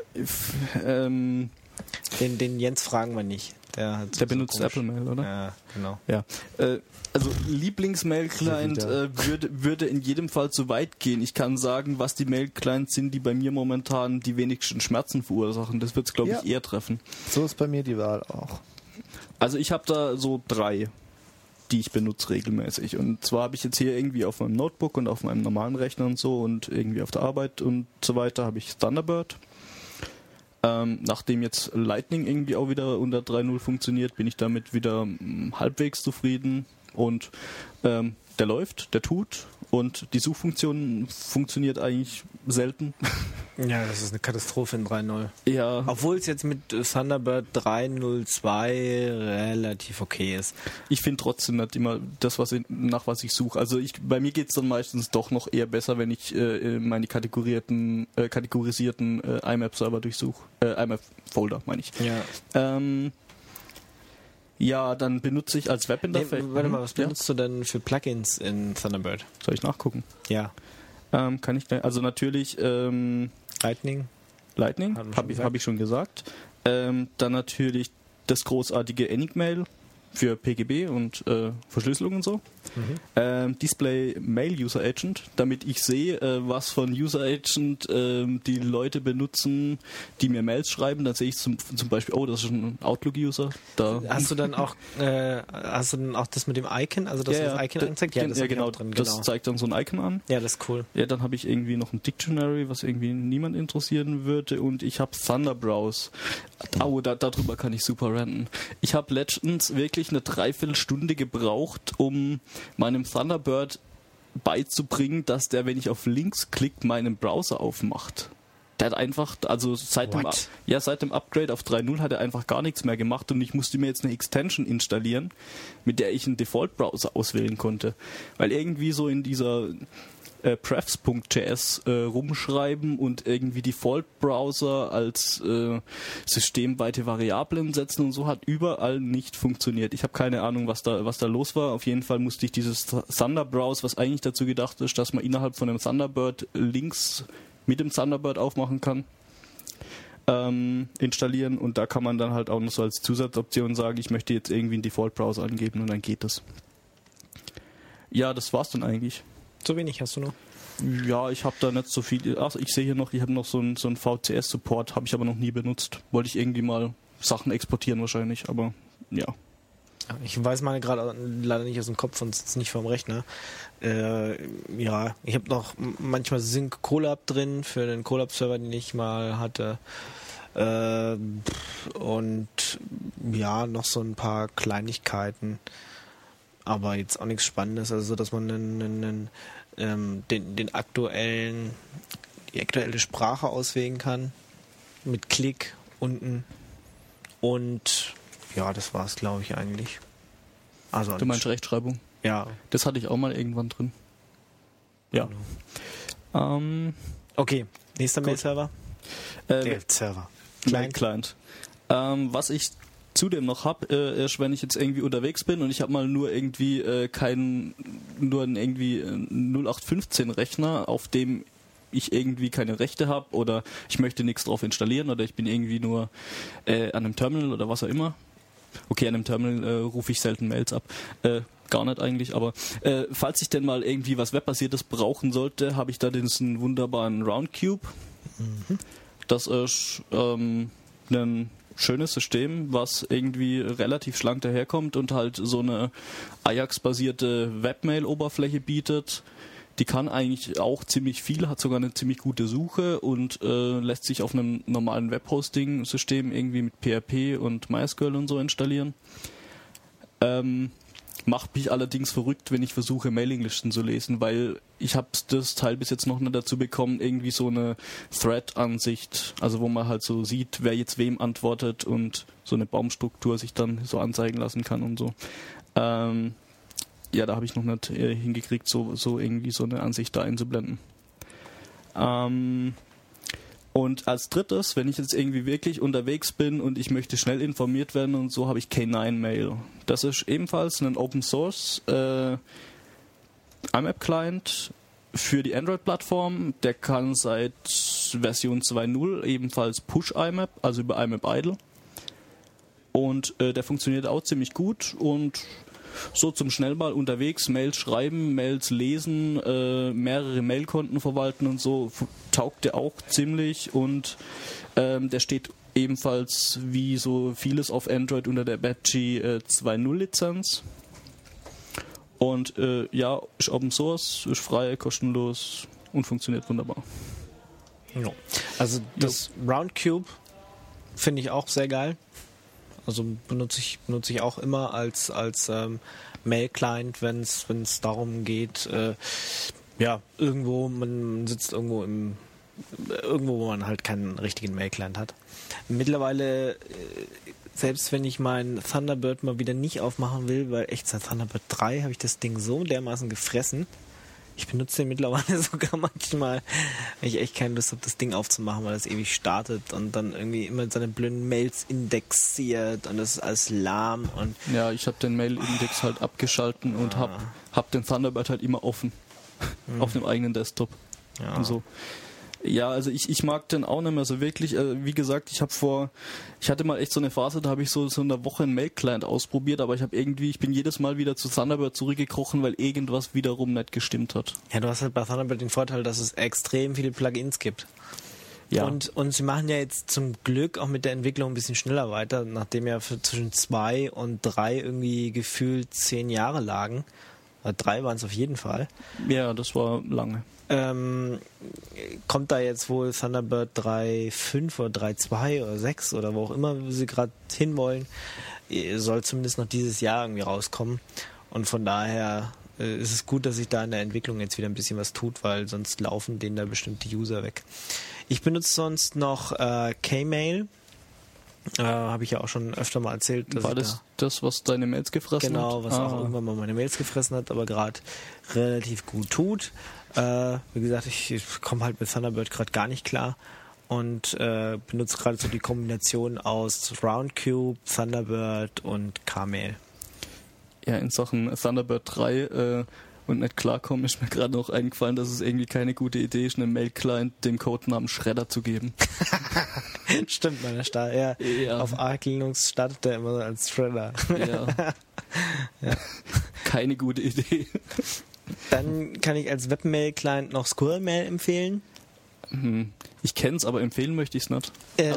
Den Jens fragen wir nicht. Der benutzt Apple Mail, oder? Ja, genau. Ja. Also Lieblings-Mail-Client würde in jedem Fall zu weit gehen. Ich kann sagen, was die Mail-Clients sind, die bei mir momentan die wenigsten Schmerzen verursachen. Das wird es, glaube ich, eher treffen. So ist bei mir die Wahl auch. Also ich habe da so 3, die ich benutze regelmäßig. Und zwar habe ich jetzt hier irgendwie auf meinem Notebook und auf meinem normalen Rechner und so und irgendwie auf der Arbeit und so weiter habe ich Thunderbird. Nachdem jetzt Lightning irgendwie auch wieder unter 3.0 funktioniert, bin ich damit wieder halbwegs zufrieden. Und der läuft, der tut und die Suchfunktion funktioniert eigentlich selten. Ja, das ist eine Katastrophe in 3.0. Ja. Obwohl es jetzt mit Thunderbird 3.0.2 relativ okay ist. Ich finde trotzdem nicht immer das, nach was ich suche. Also bei mir geht es dann meistens doch noch eher besser, wenn ich meine kategorisierten IMAP-Server durchsuche. IMAP-Folder, meine ich. Ja. Ja, dann benutze ich als Webinterface. Warte mal, was benutzt du denn für Plugins in Thunderbird? Soll ich nachgucken? Ja. Kann ich gleich. Also natürlich Lightning habe ich schon gesagt. Dann natürlich das großartige Enigmail für PGB und Verschlüsselung und so. Display Mail User Agent, damit ich sehe, was von User Agent die Leute benutzen, die mir Mails schreiben. Dann sehe ich zum Beispiel, oh, das ist ein Outlook-User. Hast du dann auch das mit dem Icon, also das Icon anzeigt? Ja, das genau. Drin, genau. Das zeigt dann so ein Icon an. Ja, das ist cool. Ja, dann habe ich irgendwie noch ein Dictionary, was irgendwie niemand interessieren würde, und ich habe Thunderbrowse. Oh, darüber kann ich super ranten. Ich habe letztens wirklich eine Dreiviertelstunde gebraucht, um meinem Thunderbird beizubringen, dass der, wenn ich auf Links klicke, meinen Browser aufmacht. Der hat einfach, also seit dem Upgrade auf 3.0 hat er einfach gar nichts mehr gemacht und ich musste mir jetzt eine Extension installieren, mit der ich einen Default-Browser auswählen konnte. Weil irgendwie so in dieser prefs.js rumschreiben und irgendwie Default-Browser als systemweite Variablen setzen und so hat überall nicht funktioniert. Ich habe keine Ahnung, was da los war. Auf jeden Fall musste ich dieses Thunderbrowse, was eigentlich dazu gedacht ist, dass man innerhalb von einem Thunderbird Links mit dem Thunderbird aufmachen kann, installieren, und da kann man dann halt auch noch so als Zusatzoption sagen, ich möchte jetzt irgendwie einen Default-Browser angeben, und dann geht das. Ja, das war's dann eigentlich. So wenig hast du noch? Ja, ich habe da nicht so viel. Ach, ich sehe hier noch, ich habe noch so einen VCS-Support, habe ich aber noch nie benutzt. Wollte ich irgendwie mal Sachen exportieren wahrscheinlich, aber ja. Ich weiß meine gerade leider nicht aus dem Kopf und sitze nicht vorm Rechner. Ja, ich habe noch manchmal Sync Colab drin für den Colab-Server, den ich mal hatte. Und ja, noch so ein paar Kleinigkeiten. Aber jetzt auch nichts Spannendes, also dass man die aktuelle Sprache auswählen kann mit Klick unten, und ja, das war's, glaube ich, eigentlich. Also du meinst Rechtschreibung? Ja. Das hatte ich auch mal irgendwann drin. Ja. Genau. Okay, nächster Mail-Server. Server. Client. Was ich zudem noch habe, ist, wenn ich jetzt irgendwie unterwegs bin und ich habe mal nur irgendwie einen 0815 Rechner, auf dem ich irgendwie keine Rechte habe, oder ich möchte nichts drauf installieren, oder ich bin irgendwie nur an einem Terminal oder was auch immer. Okay, an einem Terminal rufe ich selten Mails ab. Gar nicht eigentlich, aber falls ich denn mal irgendwie was Webbasiertes brauchen sollte, habe ich da diesen wunderbaren Roundcube. Das ist ein schönes System, was irgendwie relativ schlank daherkommt und halt so eine Ajax-basierte Webmail-Oberfläche bietet. Die kann eigentlich auch ziemlich viel, hat sogar eine ziemlich gute Suche und lässt sich auf einem normalen Webhosting-System irgendwie mit PHP und MySQL und so installieren. Macht mich allerdings verrückt, wenn ich versuche, Mailinglisten zu lesen, weil ich habe das Teil bis jetzt noch nicht dazu bekommen, irgendwie so eine Thread-Ansicht, also wo man halt so sieht, wer jetzt wem antwortet und so eine Baumstruktur sich dann so anzeigen lassen kann und so. Ja, da habe ich noch nicht hingekriegt, so irgendwie so eine Ansicht da einzublenden. Und als drittes, wenn ich jetzt irgendwie wirklich unterwegs bin und ich möchte schnell informiert werden und so, habe ich K9 Mail. Das ist ebenfalls ein Open Source IMAP Client für die Android-Plattform. Der kann seit Version 2.0 ebenfalls Push IMAP, also über IMAP Idle. Und der funktioniert auch ziemlich gut und so zum schnell mal unterwegs Mails schreiben, Mails lesen, mehrere Mailkonten verwalten und so taugt der auch ziemlich, und der steht ebenfalls wie so vieles auf Android unter der Apache 2.0 Lizenz. Und ja, ist Open Source, ist frei, kostenlos und funktioniert wunderbar. Also das Roundcube finde ich auch sehr geil. Also benutze ich auch immer als Mail-Client, wenn es darum geht, man sitzt irgendwo wo man halt keinen richtigen Mail-Client hat. Mittlerweile, selbst wenn ich meinen Thunderbird mal wieder nicht aufmachen will, weil echt seit Thunderbird 3 habe ich das Ding so dermaßen gefressen. Ich benutze den mittlerweile sogar manchmal, wenn ich echt keine Lust habe, das Ding aufzumachen, weil das ewig startet und dann irgendwie immer seine blöden Mails indexiert und das ist alles lahm. Und ja, ich habe den Mail-Index halt abgeschalten und hab den Thunderbird halt immer offen auf dem eigenen Desktop. Ja. Und so. Ja, also ich mag den auch nicht mehr so wirklich. Wie gesagt, ich hatte mal echt so eine Phase, da habe ich so eine Woche einen Mail-Client ausprobiert, aber ich bin jedes Mal wieder zu Thunderbird zurückgekrochen, weil irgendwas wiederum nicht gestimmt hat. Ja, du hast halt bei Thunderbird den Vorteil, dass es extrem viele Plugins gibt. Ja. Und sie machen ja jetzt zum Glück auch mit der Entwicklung ein bisschen schneller weiter, nachdem ja zwischen 2 und 3 irgendwie gefühlt 10 Jahre lagen. 3 waren es auf jeden Fall. Ja, das war lange. Kommt da jetzt wohl Thunderbird 3.5 oder 3.2 oder 6 oder wo auch immer sie gerade hinwollen, soll zumindest noch dieses Jahr irgendwie rauskommen. Und von daher ist es gut, dass sich da in der Entwicklung jetzt wieder ein bisschen was tut, weil sonst laufen denen da bestimmte User weg. Ich benutze sonst noch Kmail. Habe ich ja auch schon öfter mal erzählt. War das, was deine Mails gefressen hat? Genau, was auch irgendwann mal meine Mails gefressen hat, aber gerade relativ gut tut. Wie gesagt, ich komme halt mit Thunderbird gerade gar nicht klar und benutze gerade so die Kombination aus Roundcube, Thunderbird und Kmail. Ja, in Sachen Thunderbird 3 und nicht klarkommen, ist mir gerade noch eingefallen, dass es irgendwie keine gute Idee ist, einem Mail-Client den Codenamen Shredder zu geben. Stimmt, ja. Auf Arch Linux startet der immer als Shredder. Ja. Ja. Keine gute Idee. Dann kann ich als Webmail-Client noch Squirrel-Mail empfehlen. Ich kenn's, aber empfehlen möchte ich es nicht.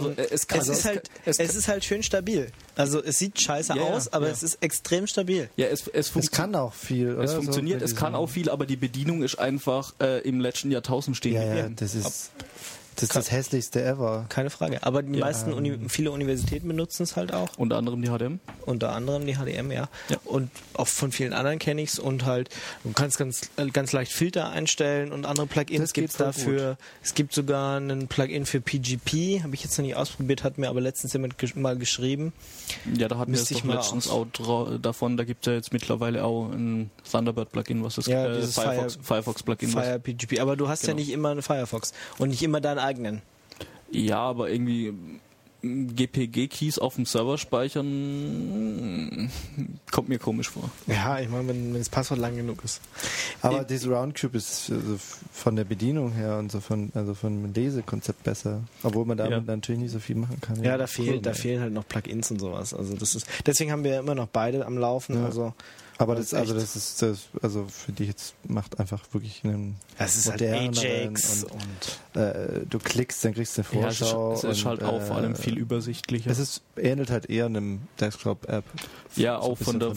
Es ist halt schön stabil. Also es sieht scheiße aus, aber es ist extrem stabil. Ja, es kann auch viel. Oder? Es funktioniert, so, es kann auch viel, aber die Bedienung ist einfach im letzten Jahrtausend stehen geblieben. Das ist das hässlichste ever. Keine Frage. Aber die viele Universitäten benutzen es halt auch. Unter anderem die HDM. Unter anderem die HDM, ja. Und auch von vielen anderen kenne ich es. Und halt, du kannst ganz leicht Filter einstellen und andere Plugins gibt es dafür. Gut. Es gibt sogar ein Plugin für PGP. Habe ich jetzt noch nicht ausprobiert, hat mir aber letztens jemand mal geschrieben. Ja, da hatten wir doch letztens auch davon. Da gibt es ja jetzt mittlerweile auch ein Thunderbird-Plugin, was das dieses Firefox-Plugin ist. Fire PGP. Aber du hast ja nicht immer einen Firefox und nicht immer deinen eigenen. Ja, aber irgendwie GPG-Keys auf dem Server speichern kommt mir komisch vor. Ja, ich meine, wenn das Passwort lang genug ist. Aber dieses Roundcube ist also von der Bedienung her und so von dem Lesekonzept besser. Obwohl man damit natürlich nicht so viel machen kann. Ja, da fehlen halt noch Plugins und sowas. Also deswegen haben wir ja immer noch beide am Laufen. Ja. Also aber das für dich jetzt macht einfach wirklich einen moderneren Ajax und du klickst, dann kriegst du eine Vorschau. Ja, es ist halt auch vor allem viel übersichtlicher. Es ähnelt halt eher einem Desktop-App. Ja, auch von der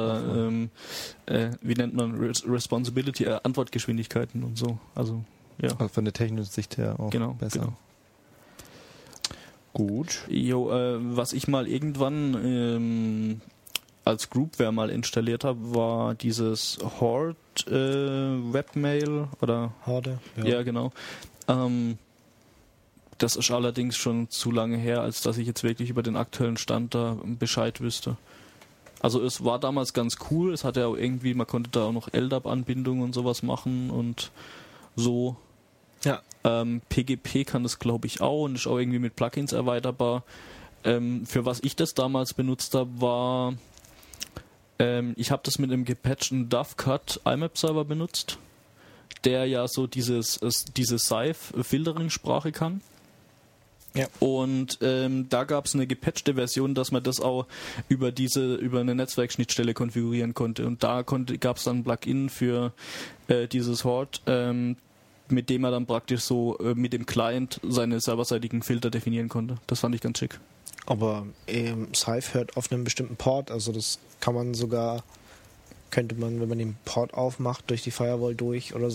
wie nennt man Responsibility, Antwortgeschwindigkeiten und so. Also ja. Also von der technischen Sicht her auch besser. Genau. Gut. Was ich mal irgendwann als Groupware mal installiert habe, war dieses Horde Webmail oder Horde. Ja, genau. Das ist allerdings schon zu lange her, als dass ich jetzt wirklich über den aktuellen Stand da Bescheid wüsste. Also es war damals ganz cool, es hatte auch irgendwie, man konnte da auch noch LDAP-Anbindungen und sowas machen und so. Ja. PGP kann das glaube ich auch und ist auch irgendwie mit Plugins erweiterbar. Für was ich das damals benutzt habe, war ich habe das mit einem gepatchten Dovecut IMAP-Server benutzt, der ja so diese Saif-Filtering-Sprache kann. Ja. Und da gab es eine gepatchte Version, dass man das auch über eine Netzwerkschnittstelle konfigurieren konnte. Und da gab es dann ein Plugin für dieses Horde, mit dem man dann praktisch so mit dem Client seine serverseitigen Filter definieren konnte. Das fand ich ganz schick. Aber Saif hört auf einem bestimmten Port, also das könnte man, wenn man den Port aufmacht, durch die Firewall durch oder so.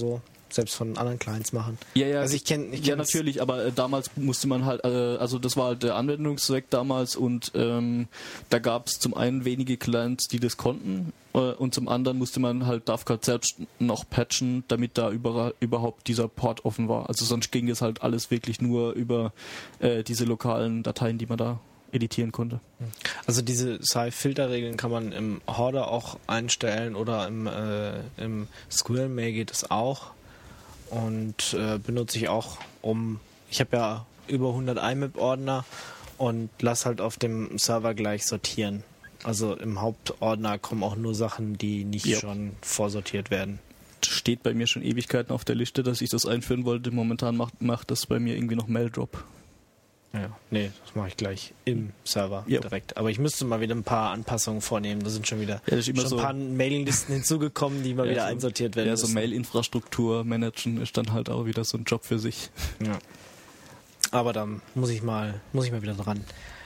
selbst von anderen Clients machen. Ja, also ich kenn natürlich, aber damals musste man halt, also das war halt der Anwendungszweck damals und da gab es zum einen wenige Clients, die das konnten und zum anderen musste man halt DAVCAD selbst noch patchen, damit da überhaupt dieser Port offen war. Also sonst ging es halt alles wirklich nur über diese lokalen Dateien, die man da editieren konnte. Also diese Filterregeln kann man im Horder auch einstellen oder im Squirrel Mail geht es auch und benutze ich auch ich habe ja über 100 IMAP-Ordner und lasse halt auf dem Server gleich sortieren. Also im Hauptordner kommen auch nur Sachen, die nicht schon vorsortiert werden. Steht bei mir schon Ewigkeiten auf der Liste, dass ich das einführen wollte. Momentan macht das bei mir irgendwie noch Maildrop. Ja, nee, das mache ich gleich im Server direkt. Aber ich müsste mal wieder ein paar Anpassungen vornehmen. Da sind schon wieder ein paar Mailinglisten hinzugekommen, die mal wieder einsortiert werden. Ja, so Mail-Infrastruktur managen ist dann halt auch wieder so ein Job für sich. Ja. Aber da muss ich mal wieder dran.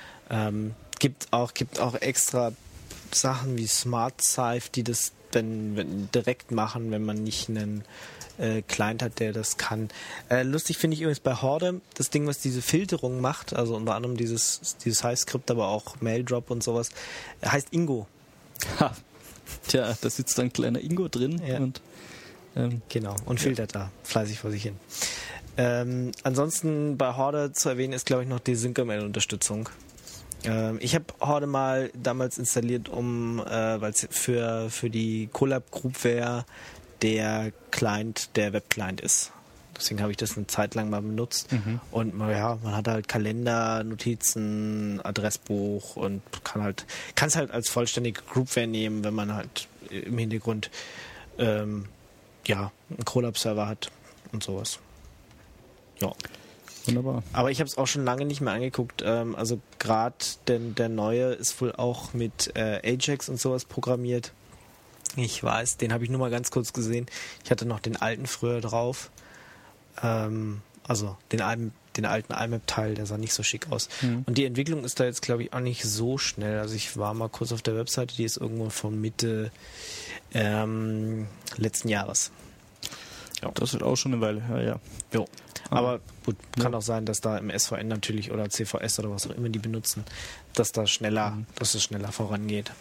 Gibt auch extra Sachen wie SmartSife, die das wenn direkt machen, wenn man nicht einen Client hat, der das kann. Lustig finde ich übrigens bei Horde, das Ding, was diese Filterung macht, also unter anderem dieses Hive-Skript, aber auch Maildrop und sowas, heißt Ingo. Ha. Tja, da sitzt ein kleiner Ingo drin. Ja. Und genau, und filtert da fleißig vor sich hin. Ansonsten bei Horde zu erwähnen ist, glaube ich, noch die Sync-ML-Unterstützung. Ich habe Horde mal damals installiert, weil es für die Collab-Groupware der Client, der Web-Client ist. Deswegen habe ich das eine Zeit lang mal benutzt. Und man hat halt Kalender, Notizen, Adressbuch und kann es halt als vollständige Groupware nehmen, wenn man halt im Hintergrund einen Collab-Server hat und sowas. Ja. Wunderbar. Aber ich habe es auch schon lange nicht mehr angeguckt. Also gerade der neue ist wohl auch mit Ajax und sowas programmiert. Ich weiß, den habe ich nur mal ganz kurz gesehen. Ich hatte noch den alten früher drauf. Also den alten IMAP-Teil, der sah nicht so schick aus. Und die Entwicklung ist da jetzt, glaube ich, auch nicht so schnell. Also ich war mal kurz auf der Webseite, die ist irgendwo von Mitte letzten Jahres. Ja. Das ist auch schon eine Weile her, ja. Jo. Aber gut, kann auch sein, dass da im SVN natürlich oder CVS oder was auch immer die benutzen, dass es schneller vorangeht.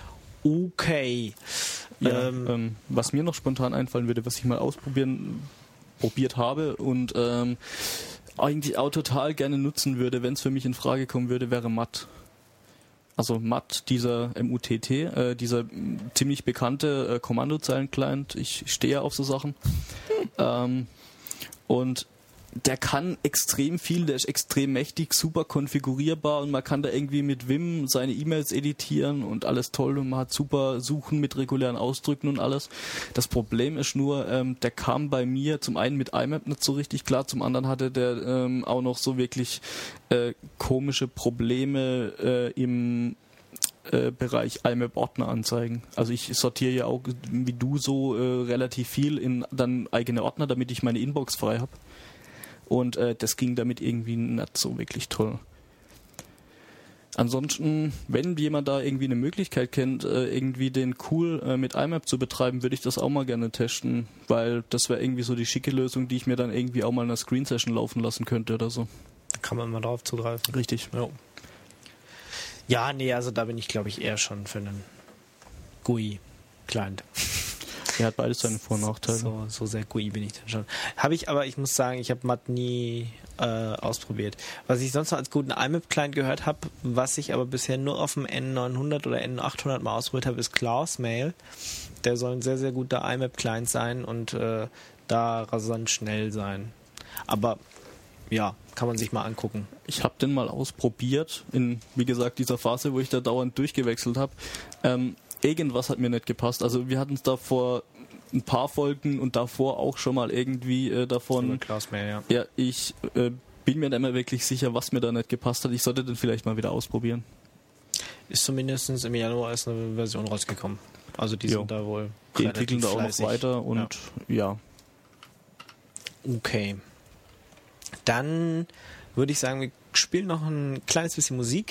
Okay. Ja, was mir noch spontan einfallen würde, was ich mal probiert habe und eigentlich auch total gerne nutzen würde, wenn es für mich in Frage kommen würde, wäre Matt. Also Matt, dieser MUTT, dieser ziemlich bekannte Kommandozeilen-Client. Ich stehe auf so Sachen. Und der kann extrem viel, der ist extrem mächtig, super konfigurierbar und man kann da irgendwie mit Vim seine E-Mails editieren und alles toll und man hat super Suchen mit regulären Ausdrücken und alles. Das Problem ist nur, der kam bei mir zum einen mit IMAP nicht so richtig klar, zum anderen hatte der auch noch so wirklich komische Probleme im Bereich IMAP-Ordner anzeigen. Also ich sortiere ja auch wie du so relativ viel in dann eigene Ordner, damit ich meine Inbox frei habe. Und das ging damit irgendwie nicht so wirklich toll. Ansonsten, wenn jemand da irgendwie eine Möglichkeit kennt, irgendwie den cool mit IMAP zu betreiben, würde ich das auch mal gerne testen, weil das wäre irgendwie so die schicke Lösung, die ich mir dann irgendwie auch mal in einer Screen-Session laufen lassen könnte oder so. Da kann man mal drauf zugreifen. Richtig. Ja, nee, also da bin ich, glaube ich, eher schon für einen GUI-Client. Er hat beides seine Vor- und Nachteile. So sehr GUI bin ich dann schon. Aber ich muss sagen, ich habe Matt nie ausprobiert. Was ich sonst noch als guten IMAP-Client gehört habe, was ich aber bisher nur auf dem N900 oder N800 mal ausprobiert habe, ist Klaus Mail. Der soll ein sehr, sehr guter IMAP-Client sein und da rasant schnell sein. Aber ja, kann man sich mal angucken. Ich habe den mal ausprobiert in, wie gesagt, dieser Phase, wo ich da dauernd durchgewechselt habe. Irgendwas hat mir nicht gepasst. Also wir hatten es da vor ein paar Folgen und davor auch schon mal irgendwie davon. Klausmail, ja. Ja, ich bin mir nicht mehr wirklich sicher, was mir da nicht gepasst hat. Ich sollte den vielleicht mal wieder ausprobieren. Ist zumindest im Januar ist eine Version rausgekommen. Also die sind da wohl die entwickeln da auch noch weiter und ja. Okay. Dann würde ich sagen, wir spielen noch ein kleines bisschen Musik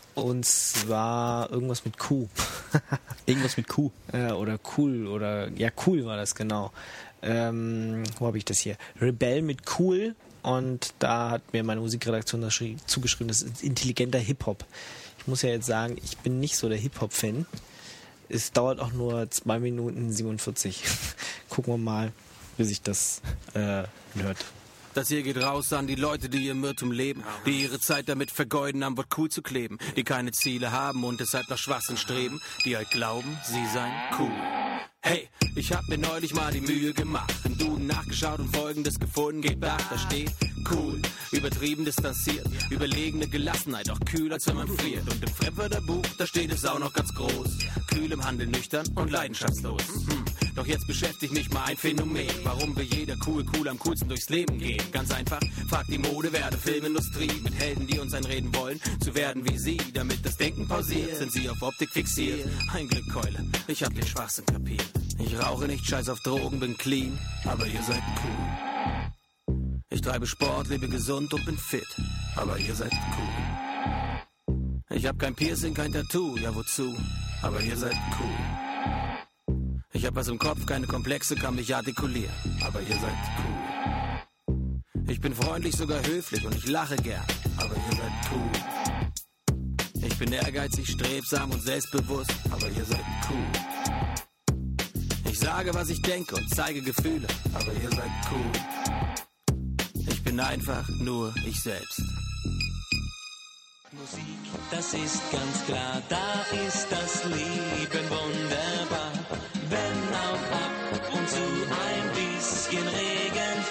Und zwar irgendwas mit Q. Irgendwas mit Q. Oder cool, cool war das, genau. Wo habe ich das hier? Rebell mit cool. Und da hat mir meine Musikredaktion das zugeschrieben, das ist intelligenter Hip-Hop. Ich muss ja jetzt sagen, ich bin nicht so der Hip-Hop-Fan. Es dauert auch nur 2 Minuten 47. Gucken wir mal, wie sich das hört. Das hier geht raus an die Leute, die im Irrtum leben, die ihre Zeit damit vergeuden, am Wort cool zu kleben, die keine Ziele haben und deshalb nach Schwachsinn streben, die halt glauben, sie seien cool. Hey, ich hab mir neulich mal die Mühe gemacht, im Duden nachgeschaut und Folgendes gefunden, geht nach, da steht cool, übertrieben distanziert, überlegene Gelassenheit, auch kühl, als wenn man friert. Und im Fremdwörterbuch, da steht es auch noch ganz groß, kühl im Handel, nüchtern und leidenschaftslos. Doch jetzt beschäftigt mich mal ein Phänomen, warum wir jeder cool am coolsten durchs Leben gehen. Ganz einfach, fragt die Modewerte, Filmindustrie, mit Helden, die uns einreden wollen, zu werden wie sie, damit das Denken pausiert, sind sie auf Optik fixiert. Ein Glück, Keule, ich hab den Schwachsinn kapiert. Ich rauche nicht, scheiß auf Drogen, bin clean, aber ihr seid cool. Ich treibe Sport, lebe gesund und bin fit, aber ihr seid cool. Ich hab kein Piercing, kein Tattoo, ja wozu, aber ihr seid cool. Ich hab was im Kopf, keine Komplexe, kann mich artikulieren, aber ihr seid cool. Ich bin freundlich, sogar höflich und ich lache gern, aber ihr seid cool. Ich bin ehrgeizig, strebsam und selbstbewusst, aber ihr seid cool. Ich sage, was ich denke und zeige Gefühle, aber ihr seid cool. Ich bin einfach nur ich selbst. Musik, das ist ganz klar, da ist das Leben wunderbar. Wenn auch ab und zu ein bisschen Regen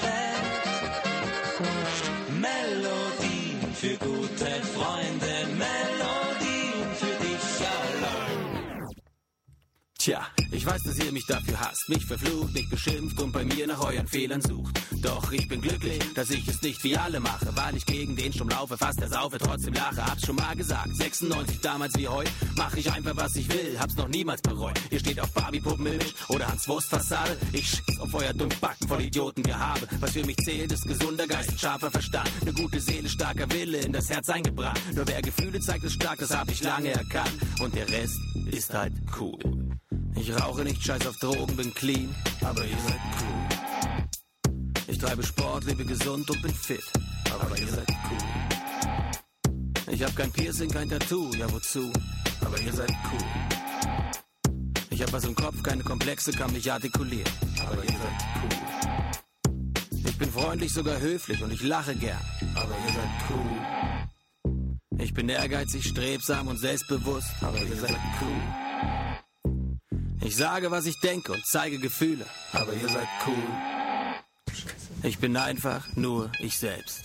fällt. Melodien für gute Freunde, Melodien für dich allein. Tja, ich weiß, dass ihr mich dafür hasst, mich verflucht, mich beschimpft und bei mir nach euren Fehlern sucht. Doch ich bin glücklich, dass ich es nicht wie alle mache, weil ich gegen den Sturm laufe, fast ersaufe, trotzdem lache. Hab's schon mal gesagt, 96 damals wie heute, mach ich einfach was ich will, hab's noch niemals bereut. Ihr steht auf Barbie-Puppen-Milch oder Hans-Wurst-Fassade, ich schiss auf euer Dummbacken voll Idioten Gehabe. Was für mich zählt, ist gesunder Geist, scharfer Verstand, eine gute Seele, starker Wille, in das Herz eingebrannt. Nur wer Gefühle zeigt, ist stark, das hab ich lange erkannt. Und der Rest ist halt cool. Ich rauche nicht, scheiß auf Drogen, bin clean, aber ihr seid cool. Ich treibe Sport, lebe gesund und bin fit, aber ihr seid cool. Ich hab kein Piercing, kein Tattoo, ja wozu, aber ihr seid cool. Ich hab was im Kopf, keine Komplexe, kann mich artikulieren, aber ihr seid cool. Ich bin freundlich, sogar höflich und ich lache gern, aber ihr seid cool. Ich bin ehrgeizig, strebsam und selbstbewusst, aber ihr seid cool. Ich sage, was ich denke und zeige Gefühle, aber ihr seid cool. Ich bin einfach nur ich selbst.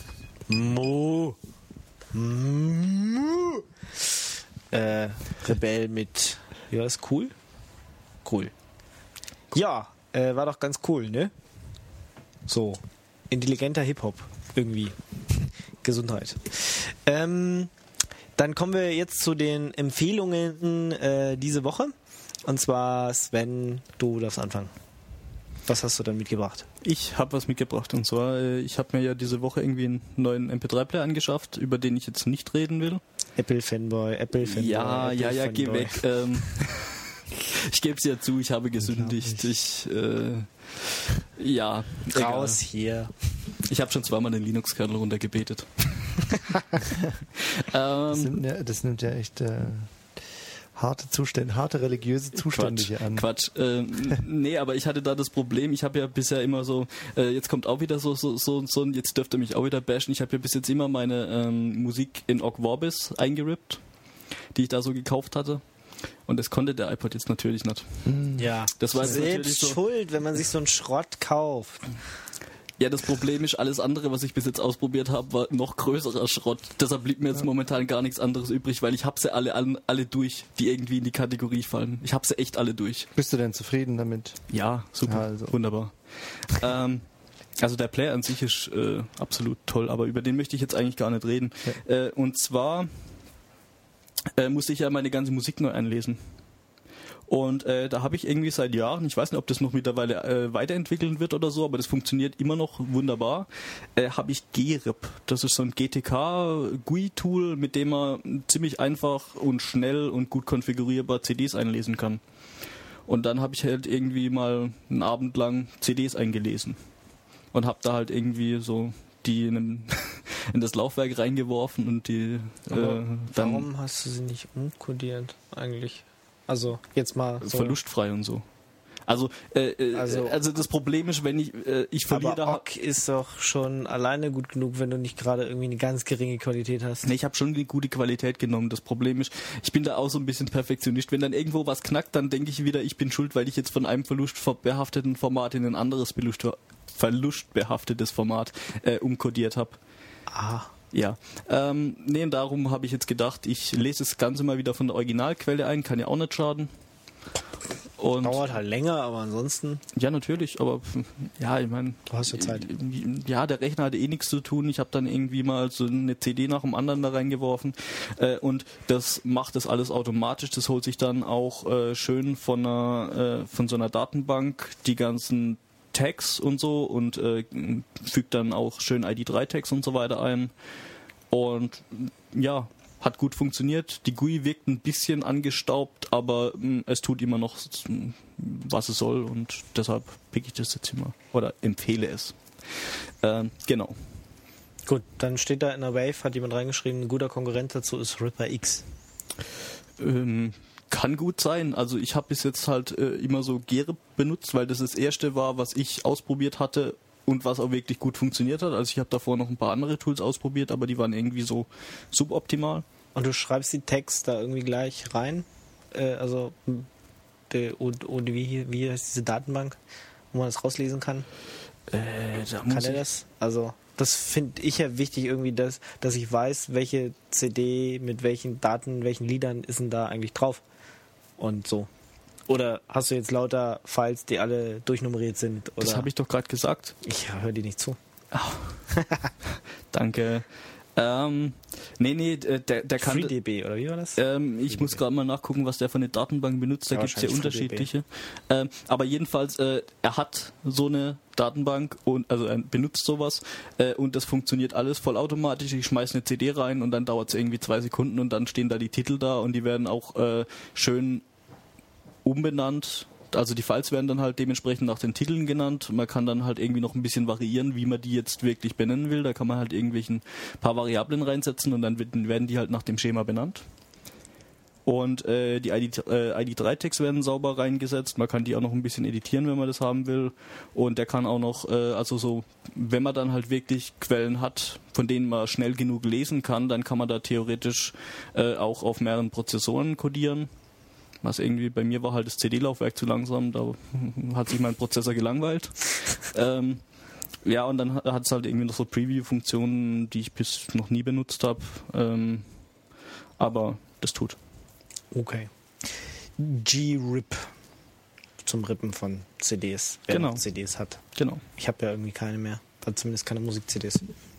Rebell mit, ja, ist cool? Cool. Ja, war doch ganz cool, ne? So, intelligenter Hip-Hop, irgendwie. Gesundheit. Dann kommen wir jetzt zu den Empfehlungen diese Woche. Und zwar, Sven, du darfst anfangen. Was hast du dann mitgebracht? Ich habe was mitgebracht, und zwar, ich habe mir ja diese Woche irgendwie einen neuen MP3-Player angeschafft, über den ich jetzt nicht reden will. Apple-Fanboy. Ja, geh weg. Ich gebe es ja zu, ich habe gesündigt. Raus hier. Ich habe schon zweimal den Linux-Kernel runtergebetet. Das nimmt ja echt harte Zustände, harte religiöse Zustände hier an. Quatsch. Nee, aber ich hatte da das Problem, ich habe ja bisher immer so, jetzt kommt auch wieder so, jetzt dürft ihr mich auch wieder bashen, ich habe ja bis jetzt immer meine Musik in Ogg Vorbis eingerippt, die ich da so gekauft hatte. Und das konnte der iPod jetzt natürlich nicht. Ja, das war selbst so schuld, wenn man sich so einen Schrott kauft. Ja, das Problem ist, alles andere, was ich bis jetzt ausprobiert habe, war noch größerer Schrott. Deshalb blieb mir jetzt momentan gar nichts anderes übrig, weil ich habe sie alle durch, die irgendwie in die Kategorie fallen. Ich habe sie echt alle durch. Bist du denn zufrieden damit? Ja, super, also. Wunderbar. Also der Player an sich ist absolut toll, aber über den möchte ich jetzt eigentlich gar nicht reden. Ja. Und zwar musste ich ja meine ganze Musik neu einlesen. Und da habe ich irgendwie seit Jahren, ich weiß nicht, ob das noch mittlerweile weiterentwickeln wird oder so, aber das funktioniert immer noch wunderbar, habe ich GRIP. Das ist so ein GTK-GUI-Tool, mit dem man ziemlich einfach und schnell und gut konfigurierbar CDs einlesen kann. Und dann habe ich halt irgendwie mal einen Abend lang CDs eingelesen und habe da halt irgendwie so die in das Laufwerk reingeworfen und die dann... Warum hast du sie nicht umkodiert eigentlich? Also jetzt mal so. Verlustfrei und so. Also das Problem ist, wenn ich verliere... Aber Ogg ist doch schon alleine gut genug, wenn du nicht gerade irgendwie eine ganz geringe Qualität hast. Nee, ich habe schon die gute Qualität genommen. Das Problem ist, ich bin da auch so ein bisschen Perfektionist. Wenn dann irgendwo was knackt, dann denke ich wieder, ich bin schuld, weil ich jetzt von einem verlustbehafteten Format in ein anderes verlustbehaftetes Format umkodiert habe. Ah. Ja. Und darum habe ich jetzt gedacht, ich lese das Ganze mal wieder von der Originalquelle ein, kann ja auch nicht schaden. Und dauert halt länger, aber ansonsten... Ja, natürlich, aber ja, ich meine... Du hast ja Zeit. Ja, der Rechner hatte nichts zu tun. Ich habe dann irgendwie mal so eine CD nach dem anderen da reingeworfen und das macht das alles automatisch. Das holt sich dann auch schön von so einer Datenbank die ganzen Tags und so und fügt dann auch schön ID3-Tags und so weiter ein. Und ja, hat gut funktioniert. Die GUI wirkt ein bisschen angestaubt, aber es tut immer noch, was es soll und deshalb pick ich das jetzt immer oder empfehle es. Genau. Gut, dann steht da in der Wave, hat jemand reingeschrieben, ein guter Konkurrent dazu ist Ripper X. Kann gut sein. Also ich habe bis jetzt halt immer so GRIP benutzt, weil das erste war, was ich ausprobiert hatte und was auch wirklich gut funktioniert hat. Also ich habe davor noch ein paar andere Tools ausprobiert, aber die waren irgendwie so suboptimal. Und du schreibst die Tags da irgendwie gleich rein? Wie heißt diese Datenbank, wo man das rauslesen kann? Kann er das? Also das finde ich ja wichtig irgendwie, dass ich weiß, welche CD mit welchen Daten, welchen Liedern ist denn da eigentlich drauf und so. Oder hast du jetzt lauter Files, die alle durchnummeriert sind? Oder? Das habe ich doch gerade gesagt. Ich höre dir nicht zu. Oh. Danke. Der kann... FreeDB, oder wie war das? Ich muss gerade mal nachgucken, was der für eine Datenbank benutzt. Da gibt es ja unterschiedliche. Aber jedenfalls, er hat so eine Datenbank und also er benutzt sowas und das funktioniert alles vollautomatisch. Ich schmeiße eine CD rein und dann dauert es irgendwie 2 Sekunden und dann stehen da die Titel da und die werden auch schön umbenannt. Also die Files werden dann halt dementsprechend nach den Titeln genannt. Man kann dann halt irgendwie noch ein bisschen variieren, wie man die jetzt wirklich benennen will. Da kann man halt irgendwelchen paar Variablen reinsetzen und dann werden die halt nach dem Schema benannt. Und die ID3-Tags werden sauber reingesetzt. Man kann die auch noch ein bisschen editieren, wenn man das haben will. Und der kann auch noch, wenn man dann halt wirklich Quellen hat, von denen man schnell genug lesen kann, dann kann man da theoretisch auch auf mehreren Prozessoren codieren. Was irgendwie bei mir war halt das CD-Laufwerk zu langsam, da hat sich mein Prozessor gelangweilt. Ja, und dann hat es halt irgendwie noch so Preview-Funktionen, die ich bis noch nie benutzt habe. Aber das tut. Okay. GRIP zum Rippen von CDs, wer genau. CDs hat. Genau. Ich habe ja irgendwie keine mehr, also zumindest keine Musik-CDs.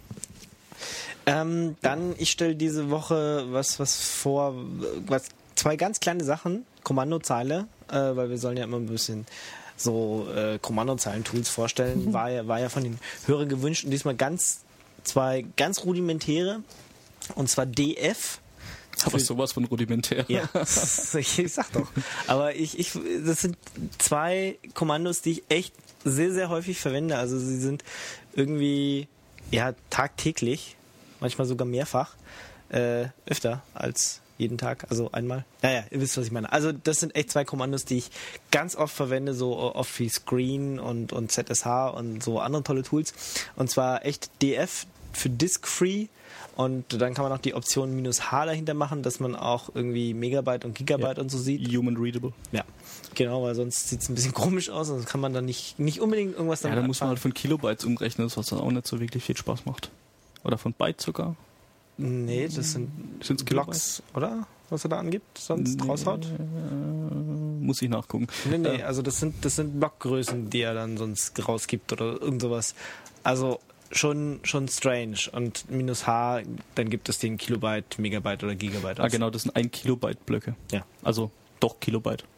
Dann, ich stelle diese Woche was vor, zwei ganz kleine Sachen, Kommandozeile, weil wir sollen ja immer ein bisschen so Kommandozeilen-Tools vorstellen, war ja von den Hörern gewünscht und diesmal zwei ganz rudimentäre, und zwar DF. Aber sowas von rudimentär. Ja, ich sag doch. Aber das sind 2 Kommandos, die ich echt sehr, sehr häufig verwende. Also sie sind irgendwie tagtäglich, manchmal sogar mehrfach, öfter als jeden Tag, also einmal. Naja, ihr wisst, was ich meine. Also das sind echt 2 Kommandos, die ich ganz oft verwende, so oft wie Screen und ZSH und so andere tolle Tools. Und zwar echt DF für Disk Free. Und dann kann man auch die Option -H dahinter machen, dass man auch irgendwie Megabyte und Gigabyte und so sieht. Human Readable. Ja, genau, weil sonst sieht es ein bisschen komisch aus und kann man dann nicht unbedingt irgendwas damit dann muss man halt von Kilobytes umrechnen, was dann auch nicht so wirklich viel Spaß macht. Oder von Byte sogar. Nee, das sind Blocks, oder? Was er da angibt, sonst raushaut? Muss ich nachgucken. Nee, also das sind Blockgrößen, die er dann sonst rausgibt oder irgend sowas. Also schon strange. Und -H, dann gibt es den Kilobyte, Megabyte oder Gigabyte aus. Genau, das sind 1 Kilobyte Blöcke. Ja. Also doch Kilobyte.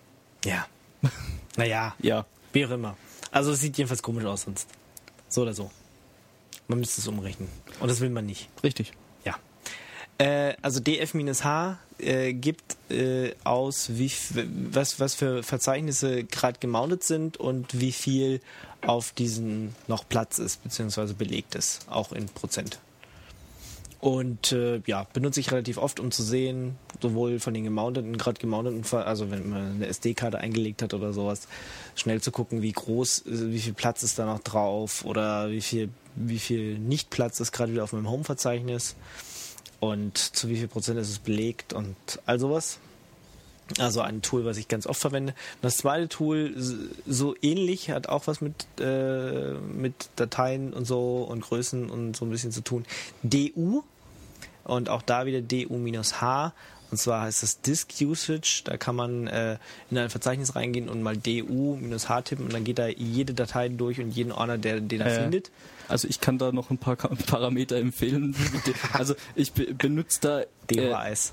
Ja. Naja, Ja. wie auch immer. Also es sieht jedenfalls komisch aus sonst. So oder so. Man müsste es umrechnen. Und das will man nicht. Richtig. Ja. Also DF-H gibt aus, was für Verzeichnisse gerade gemountet sind und wie viel auf diesen noch Platz ist, beziehungsweise belegt ist, auch in Prozent. Und benutze ich relativ oft, um zu sehen, sowohl von den gemounteten, also wenn man eine SD-Karte eingelegt hat oder sowas, schnell zu gucken, wie groß, wie viel Platz ist da noch drauf oder wie viel Nicht-Platz ist gerade wieder auf meinem Home-Verzeichnis und zu wie viel Prozent ist es belegt und all sowas. Also ein Tool, was ich ganz oft verwende. Das zweite Tool, so ähnlich, hat auch was mit Dateien und so und Größen und so ein bisschen zu tun. DU und auch da wieder DU-H. Und zwar heißt das Disk Usage. Da kann man in ein Verzeichnis reingehen und mal DU-H tippen und dann geht da jede Datei durch und jeden Ordner, den er findet. Also ich kann da noch ein paar Parameter empfehlen. Also ich benutze da DUHS.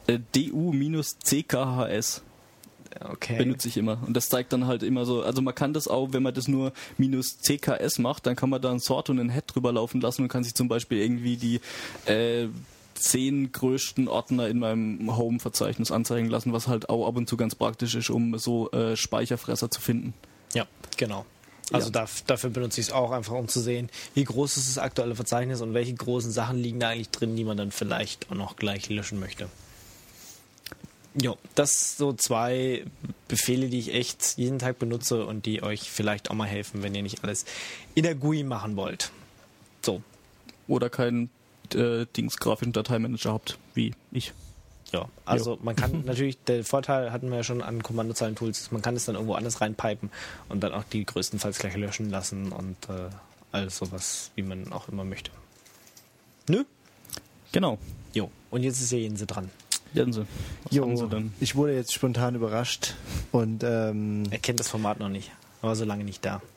DU-CKHS. Okay. Benutze ich immer. Und das zeigt dann halt immer so, also man kann das auch, wenn man das nur -CKS macht, dann kann man da ein Sort und ein Head drüber laufen lassen und kann sich zum Beispiel irgendwie die 10 größten Ordner in meinem Home-Verzeichnis anzeigen lassen, was halt auch ab und zu ganz praktisch ist, um so Speicherfresser zu finden. Ja, genau. Also dafür benutze ich es auch einfach, um zu sehen, wie groß ist das aktuelle Verzeichnis und welche großen Sachen liegen da eigentlich drin, die man dann vielleicht auch noch gleich löschen möchte. Ja, das so 2 Befehle, die ich echt jeden Tag benutze und die euch vielleicht auch mal helfen, wenn ihr nicht alles in der GUI machen wollt. So. Oder keinen grafischen Dateimanager habt, wie ich. Ja, also man kann natürlich, der Vorteil hatten wir ja schon an Kommandozeilen-Tools, man kann es dann irgendwo anders reinpipen und dann auch die größtenteils gleich löschen lassen und alles sowas, wie man auch immer möchte. Nö? Genau. Jo, und jetzt ist ja Jense dran. Jense, was haben Sie denn? Ich wurde jetzt spontan überrascht und er kennt das Format noch nicht, war so lange nicht da.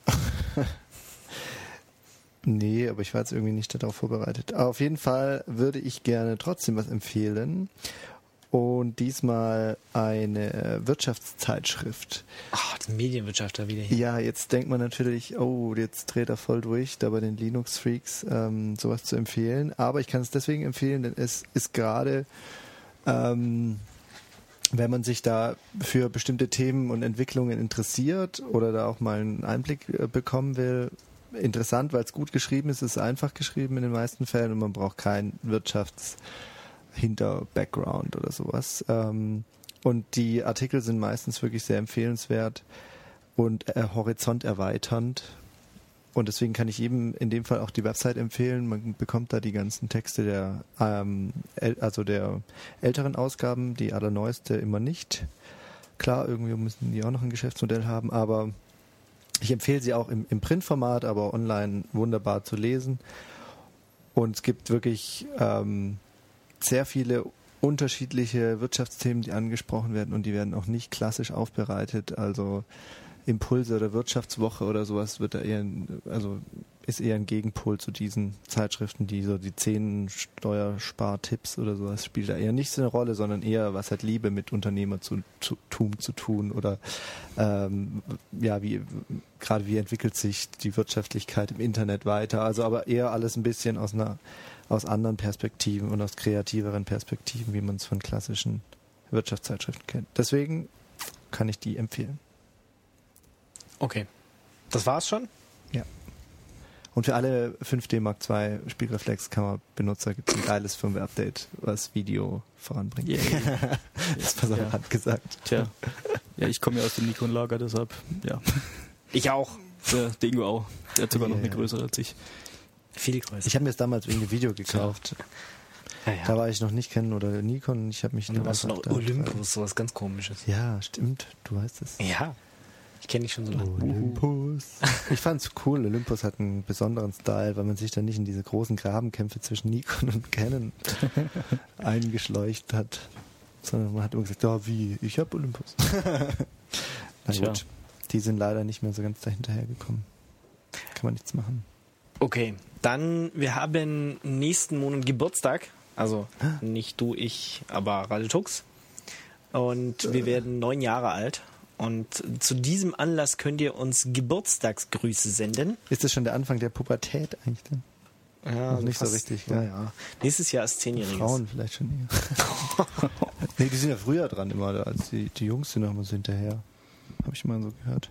Nee, aber ich war jetzt irgendwie nicht darauf vorbereitet. Aber auf jeden Fall würde ich gerne trotzdem was empfehlen. Und diesmal eine Wirtschaftszeitschrift. Ach, die Medienwirtschaftler wieder hier. Ja, jetzt denkt man natürlich, oh, jetzt dreht er voll durch, da bei den Linux-Freaks sowas zu empfehlen. Aber ich kann es deswegen empfehlen, denn es ist gerade, wenn man sich da für bestimmte Themen und Entwicklungen interessiert oder da auch mal einen Einblick bekommen will, interessant, weil es gut geschrieben ist, es ist einfach geschrieben in den meisten Fällen und man braucht keinen Wirtschaftshinter-Background oder sowas. Und die Artikel sind meistens wirklich sehr empfehlenswert und horizonterweiternd. Und deswegen kann ich jedem in dem Fall auch die Website empfehlen. Man bekommt da die ganzen Texte der älteren Ausgaben, die allerneueste immer nicht. Klar, irgendwie müssen die auch noch ein Geschäftsmodell haben, aber ich empfehle sie auch im Printformat, aber online wunderbar zu lesen. Und es gibt wirklich sehr viele unterschiedliche Wirtschaftsthemen, die angesprochen werden und die werden auch nicht klassisch aufbereitet. Also Impulse oder Wirtschaftswoche oder sowas wird da ist eher ein Gegenpol zu diesen Zeitschriften, die so die 10 Steuerspartipps oder sowas spielt da eher nicht so eine Rolle, sondern eher, was hat Liebe mit Unternehmertum zu tun oder wie entwickelt sich die Wirtschaftlichkeit im Internet weiter. Also aber eher alles ein bisschen aus anderen Perspektiven und aus kreativeren Perspektiven, wie man es von klassischen Wirtschaftszeitschriften kennt. Deswegen kann ich die empfehlen. Okay. Das war's schon? Ja. Und für alle 5D Mark II Spiegelreflex-Kamera-Benutzer gibt es ein geiles Firmware-Update, was Video voranbringt. Yeah. Das war so Hand gesagt. Tja. Ja, ich komme ja aus dem Nikon-Lager, deshalb, ja. Ich auch. Der Dingo auch. Der hat sogar noch eine größere als ich. Viel größer. Ich habe mir das damals wegen dem Video gekauft. Ja. Da war ich noch nicht Canon oder Nikon. Ich habe mich und dann warst du noch Olympus, sowas ganz Komisches. Ja, stimmt. Du weißt es. Ja. Ich kenne dich schon so lange. Olympus. Ich fand's cool. Olympus hat einen besonderen Style, weil man sich dann nicht in diese großen Grabenkämpfe zwischen Nikon und Canon eingeschleucht hat. Sondern man hat immer gesagt, ich habe Olympus. Na gut, die sind leider nicht mehr so ganz dahinterhergekommen. Kann man nichts machen. Okay, dann, wir haben nächsten Monat Geburtstag. Also nicht du, ich, aber Radio Tux. Und wir werden 9 Jahre alt. Und zu diesem Anlass könnt ihr uns Geburtstagsgrüße senden. Ist das schon der Anfang der Pubertät eigentlich dann? Ja, noch nicht so richtig. Ja. Ja. Nächstes Jahr ist 10-Jähriges. Frauen vielleicht schon eher. Nee, die sind ja früher dran immer, als die Jungs sind noch immer so hinterher. Habe ich mal so gehört.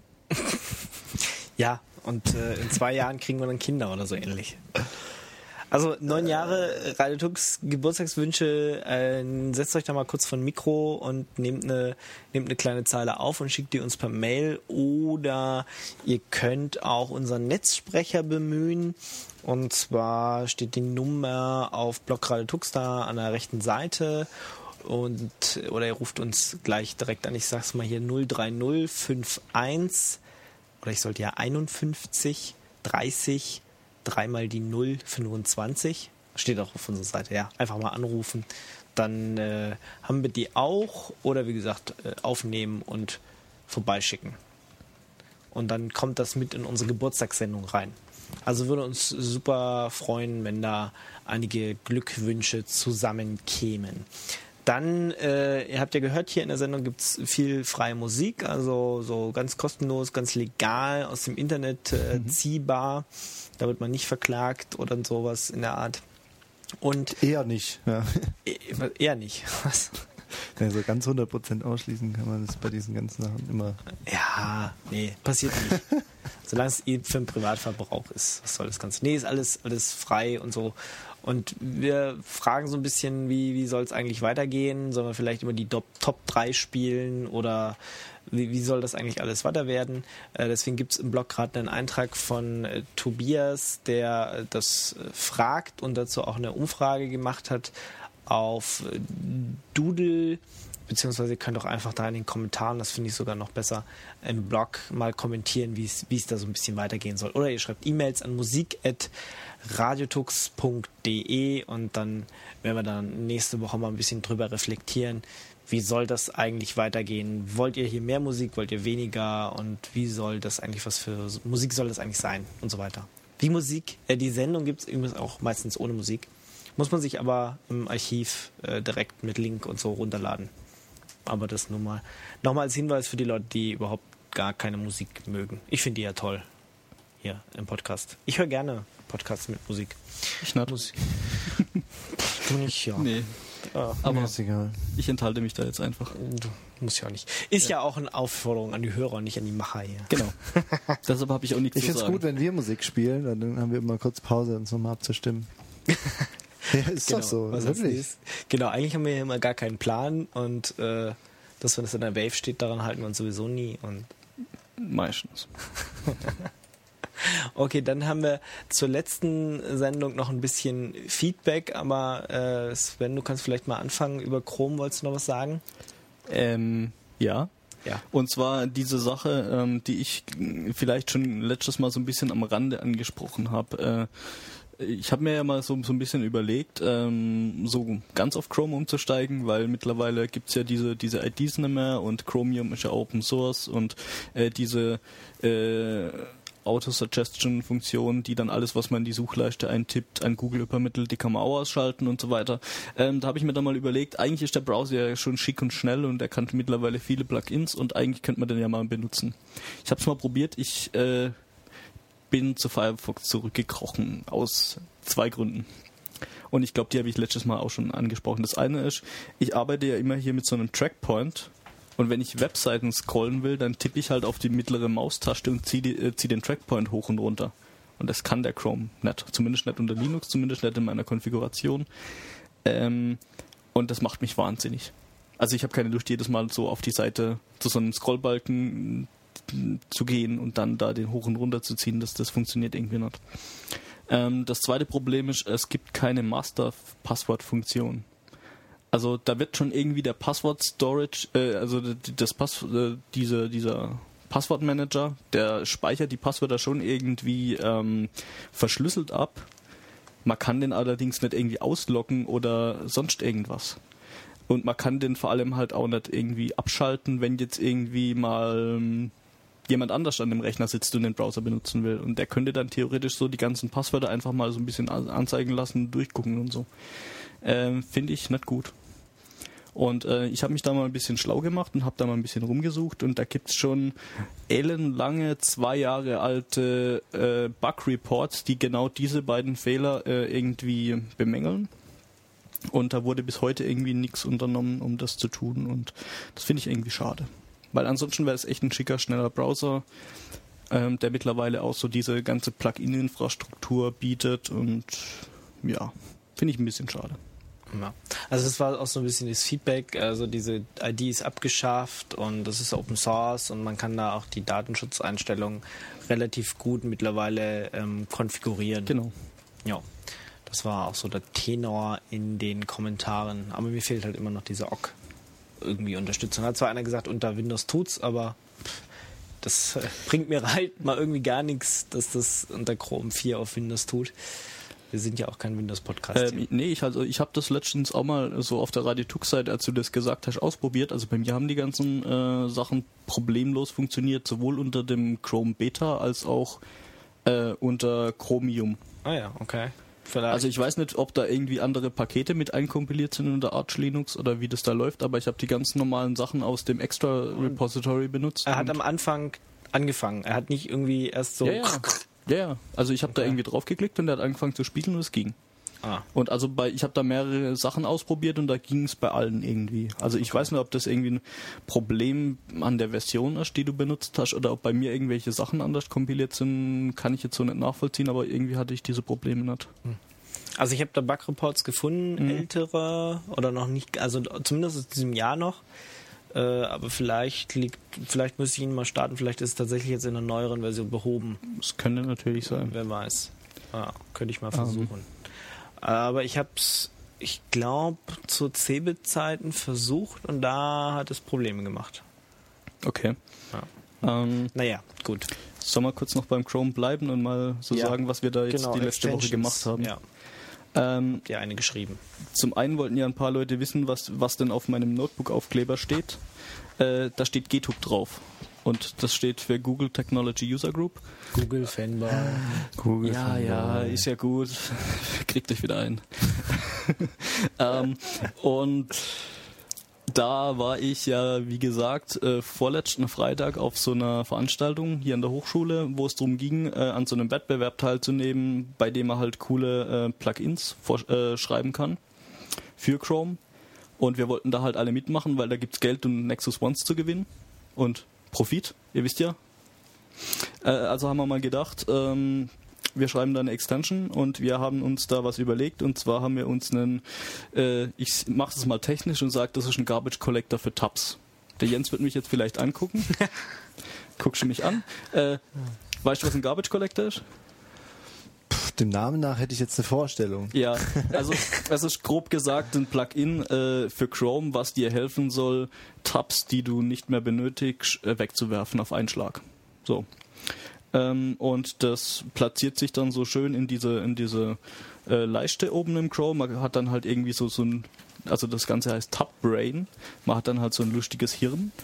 Ja, und in 2 Jahren kriegen wir dann Kinder oder so ähnlich. Also 9 Jahre Radio Tux Geburtstagswünsche, setzt euch da mal kurz vor ein Mikro und nehmt eine kleine Zeile auf und schickt die uns per Mail, oder ihr könnt auch unseren Netzsprecher bemühen, und zwar steht die Nummer auf Blog Radio Tux da an der rechten Seite, oder ihr ruft uns gleich direkt an, ich sag's mal hier 03051, oder ich sollte ja 51 30 3 die 0 25, steht auch auf unserer Seite, ja, einfach mal anrufen, dann haben wir die auch, oder wie gesagt, aufnehmen und vorbeischicken. Und dann kommt das mit in unsere Geburtstagssendung rein. Also würde uns super freuen, wenn da einige Glückwünsche zusammenkämen. Dann, ihr habt ja gehört, hier in der Sendung gibt es viel freie Musik, also so ganz kostenlos, ganz legal aus dem Internet ziehbar. Da wird man nicht verklagt oder sowas in der Art. Und eher nicht. Ja. Eher nicht. Was? Also ganz 100% ausschließen kann man das bei diesen ganzen Sachen immer. Ja, nee, passiert nicht. Solange es für den Privatverbrauch ist, was soll das Ganze? Nee, ist alles frei und so. Und wir fragen so ein bisschen, wie soll es eigentlich weitergehen? Sollen wir vielleicht immer die Top 3 spielen, oder wie soll das eigentlich alles weiter werden? Deswegen gibt es im Blog gerade einen Eintrag von Tobias, der das fragt und dazu auch eine Umfrage gemacht hat auf Doodle, beziehungsweise ihr könnt auch einfach da in den Kommentaren, das finde ich sogar noch besser, im Blog mal kommentieren, wie es da so ein bisschen weitergehen soll. Oder ihr schreibt E-Mails an musik@radiotux.de und dann werden wir dann nächste Woche mal ein bisschen drüber reflektieren, wie soll das eigentlich weitergehen? Wollt ihr hier mehr Musik, wollt ihr weniger, und wie soll das eigentlich, was für Musik soll das eigentlich sein und so weiter. Die Sendung gibt es übrigens auch meistens ohne Musik. Muss man sich aber im Archiv direkt mit Link und so runterladen. Aber das nur mal. Nochmal als Hinweis für die Leute, die überhaupt gar keine Musik mögen. Ich finde die ja toll. Hier im Podcast. Ich höre gerne Podcasts mit Musik. Ich nicht. Musik. Du nicht, ja. Nee. Aber ist egal. Ich enthalte mich da jetzt einfach. Du musst ja auch nicht. Ist ja auch eine Aufforderung an die Hörer und nicht an die Macher hier. Genau. Deshalb habe ich auch nichts zu sagen. Ich finde es gut, wenn wir Musik spielen, dann haben wir immer kurz Pause, uns nochmal abzustimmen. Ja, ist genau, doch so. Was wirklich. Genau, eigentlich haben wir ja immer gar keinen Plan, und dass, wenn es in der Wave steht, daran halten wir uns sowieso nie. Und meistens. Okay, dann haben wir zur letzten Sendung noch ein bisschen Feedback, aber Sven, du kannst vielleicht mal anfangen. Über Chrome wolltest du noch was sagen? Ja. Ja. Und zwar diese Sache, die ich vielleicht schon letztes Mal so ein bisschen am Rande angesprochen habe. Ich habe mir ja mal so ein bisschen überlegt, so ganz auf Chrome umzusteigen, weil mittlerweile gibt's ja diese IDs nicht mehr, und Chromium ist ja Open Source, und diese Auto-Suggestion-Funktion, die dann alles, was man in die Suchleiste eintippt, an Google übermittelt, die kann man auch ausschalten und so weiter. Da habe ich mir dann mal überlegt, eigentlich ist der Browser ja schon schick und schnell, und er kann mittlerweile viele Plugins, und eigentlich könnte man den ja mal benutzen. Ich habe es mal probiert, ich bin zu Firefox zurückgekrochen, aus 2 Gründen. Und ich glaube, die habe ich letztes Mal auch schon angesprochen. Das eine ist, ich arbeite ja immer hier mit so einem Trackpoint, und wenn ich Webseiten scrollen will, dann tippe ich halt auf die mittlere Maustaste und zieh den Trackpoint hoch und runter. Und das kann der Chrome nicht. Zumindest nicht unter Linux, zumindest nicht in meiner Konfiguration. Und das macht mich wahnsinnig. Also ich habe keine Lust, jedes Mal so auf die Seite zu so einem Scrollbalken zu gehen und dann da den hoch und runter zu ziehen. Das funktioniert irgendwie nicht. Das zweite Problem ist, es gibt keine Master-Passwort-Funktion. Also da wird schon irgendwie der Passwort-Storage, dieser Passwortmanager, der speichert die Passwörter schon irgendwie verschlüsselt ab. Man kann den allerdings nicht irgendwie ausloggen oder sonst irgendwas. Und man kann den vor allem halt auch nicht irgendwie abschalten, wenn jetzt irgendwie mal jemand anders an dem Rechner sitzt und den Browser benutzen will. Und der könnte dann theoretisch so die ganzen Passwörter einfach mal so ein bisschen anzeigen lassen, durchgucken und so. Finde ich nicht gut. Und ich habe mich da mal ein bisschen schlau gemacht und habe da mal ein bisschen rumgesucht und da gibt's schon ellenlange 2 Jahre alte Bug-Reports, die genau diese beiden Fehler irgendwie bemängeln. Und da wurde bis heute irgendwie nichts unternommen, um das zu tun und das finde ich irgendwie schade. Weil ansonsten wäre es echt ein schicker, schneller Browser, der mittlerweile auch so diese ganze Plugin-Infrastruktur bietet und ja, finde ich ein bisschen schade. Ja. Also es war auch so ein bisschen das Feedback, also diese ID ist abgeschafft und das ist Open Source und man kann da auch die Datenschutzeinstellungen relativ gut mittlerweile konfigurieren. Genau. Ja, das war auch so der Tenor in den Kommentaren, aber mir fehlt halt immer noch diese OGG irgendwie Unterstützung. Hat zwar einer gesagt, unter Windows tut's, aber das bringt mir halt mal irgendwie gar nichts, dass das unter Chrome 4 auf Windows tut. Wir sind ja auch kein Windows-Podcast. Nee, ich habe das letztens auch mal so auf der Radio Tux-Seite, als du das gesagt hast, ausprobiert. Also bei mir haben die ganzen Sachen problemlos funktioniert, sowohl unter dem Chrome Beta als auch unter Chromium. Ah ja, okay. Vielleicht. Also ich weiß nicht, ob da irgendwie andere Pakete mit einkompiliert sind unter Arch Linux oder wie das da läuft, aber ich habe die ganzen normalen Sachen aus dem Extra-Repository benutzt. Er hat am Anfang angefangen. Er hat nicht irgendwie erst so... Ja, also ich habe da irgendwie drauf geklickt und er hat angefangen zu spielen und es ging. Und also ich habe da mehrere Sachen ausprobiert und da ging es bei allen irgendwie. Also ich weiß nicht, ob das irgendwie ein Problem an der Version ist, die du benutzt hast, oder ob bei mir irgendwelche Sachen anders kompiliert sind, kann ich jetzt so nicht nachvollziehen, aber irgendwie hatte ich diese Probleme nicht. Also ich habe da Bug-Reports gefunden, ältere oder noch nicht, also zumindest in diesem Jahr noch. Aber vielleicht müsste ich ihn mal starten, vielleicht ist es tatsächlich jetzt in einer neueren Version behoben. Das könnte natürlich sein. Wer weiß. Könnte ich mal versuchen. Aber ich habe es, ich glaube, zu Cebit-Zeiten versucht und da hat es Probleme gemacht. Okay. Ja. Naja, gut. Sollen wir kurz noch beim Chrome bleiben und mal so sagen, was wir da jetzt die letzte Woche gemacht haben? Ja. Ja, eine geschrieben. Zum einen wollten ja ein paar Leute wissen, was denn auf meinem Notebook-Aufkleber steht. Da steht GTUB drauf. Und das steht für Google Technology User Group. Google Fanboy. Google Fanboy. Ja, ist ja gut. Kriegt euch wieder ein. Und da war ich ja, wie gesagt, vorletzten Freitag auf so einer Veranstaltung hier an der Hochschule, wo es darum ging, an so einem Wettbewerb teilzunehmen, bei dem man halt coole Plugins schreiben kann für Chrome. Und wir wollten da halt alle mitmachen, weil da gibt's Geld und Nexus Ones zu gewinnen. Und Profit, ihr wisst ja. Also haben wir mal gedacht, wir schreiben da eine Extension und wir haben uns da was überlegt und zwar haben wir uns einen, ich mache es mal technisch und sage, das ist ein Garbage Collector für Tabs. Der Jens wird mich jetzt vielleicht angucken. Guckst du mich an? Weißt du, was ein Garbage Collector ist? Dem Namen nach hätte ich jetzt eine Vorstellung. Ja, also es ist grob gesagt ein Plugin für Chrome, was dir helfen soll, Tabs, die du nicht mehr benötigst, wegzuwerfen auf einen Schlag. So. Und das platziert sich dann so schön in diese Leiste oben im Chrome. Man hat dann halt irgendwie so ein, also das Ganze heißt Tab-Brain. Man hat dann halt so ein lustiges Hirn.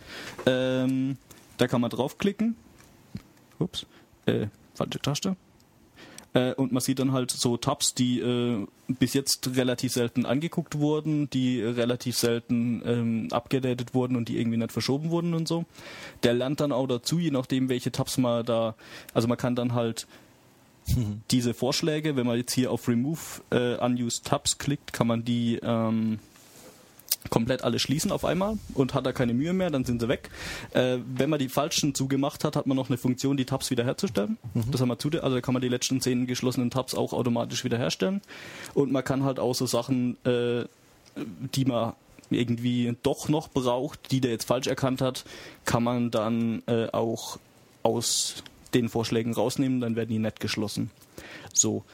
Da kann man draufklicken. Ups, falsche Taste. Und man sieht dann halt so Tabs, die bis jetzt relativ selten angeguckt wurden, die relativ selten abgedatet wurden und die irgendwie nicht verschoben wurden und so. Der lernt dann auch dazu, je nachdem welche Tabs man da, also man kann dann halt diese Vorschläge, wenn man jetzt hier auf Remove Unused Tabs klickt, kann man die komplett alle schließen auf einmal und hat da keine Mühe mehr, dann sind sie weg. Wenn man die falschen zugemacht hat, hat man noch eine Funktion, die Tabs wiederherzustellen. Das haben wir also da kann man die letzten 10 geschlossenen Tabs auch automatisch wiederherstellen. Und man kann halt auch so Sachen, die man irgendwie doch noch braucht, die der jetzt falsch erkannt hat, kann man dann auch aus den Vorschlägen rausnehmen, dann werden die nicht geschlossen. So.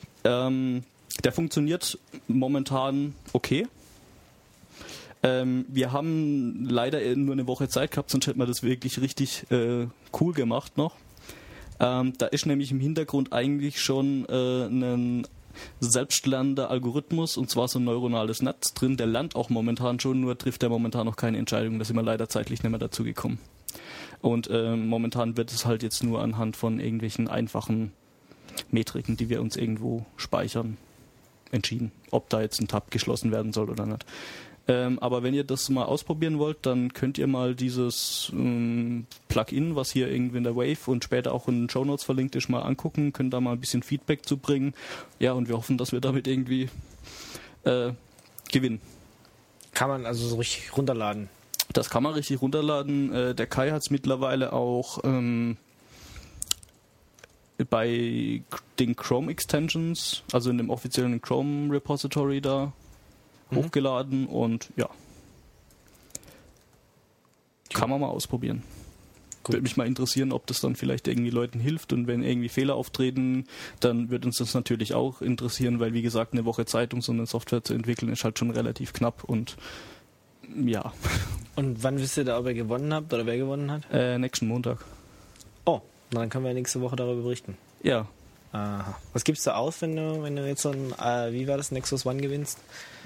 Der funktioniert momentan okay. Wir haben leider nur eine Woche Zeit gehabt, sonst hätten wir das wirklich richtig cool gemacht noch. Da ist nämlich im Hintergrund eigentlich schon ein selbstlernender Algorithmus, und zwar so ein neuronales Netz drin. Der lernt auch momentan schon, nur trifft er momentan noch keine Entscheidung. Da sind wir leider zeitlich nicht mehr dazu gekommen. Und momentan wird es halt jetzt nur anhand von irgendwelchen einfachen Metriken, die wir uns irgendwo speichern, entschieden, ob da jetzt ein Tab geschlossen werden soll oder nicht. Aber wenn ihr das mal ausprobieren wollt, dann könnt ihr mal dieses Plugin, was hier irgendwie in der Wave und später auch in den Shownotes verlinkt ist, mal angucken, könnt da mal ein bisschen Feedback zu bringen. Ja, und wir hoffen, dass wir damit irgendwie gewinnen. Kann man also so richtig runterladen? Das kann man richtig runterladen. Der Kai hat es mittlerweile auch bei den Chrome Extensions, also in dem offiziellen Chrome Repository da hochgeladen und ja. Kann man mal ausprobieren. Würde mich mal interessieren, ob das dann vielleicht irgendwie Leuten hilft, und wenn irgendwie Fehler auftreten, dann wird uns das natürlich auch interessieren, weil wie gesagt, eine Woche Zeit, um so eine Software zu entwickeln, ist halt schon relativ knapp und ja. Und wann wisst ihr da, ob ihr gewonnen habt oder wer gewonnen hat? Nächsten Montag. Oh, dann können wir nächste Woche darüber berichten. Ja. Aha. Was gibst du aus, wenn du jetzt so ein, wie war das, Nexus One gewinnst?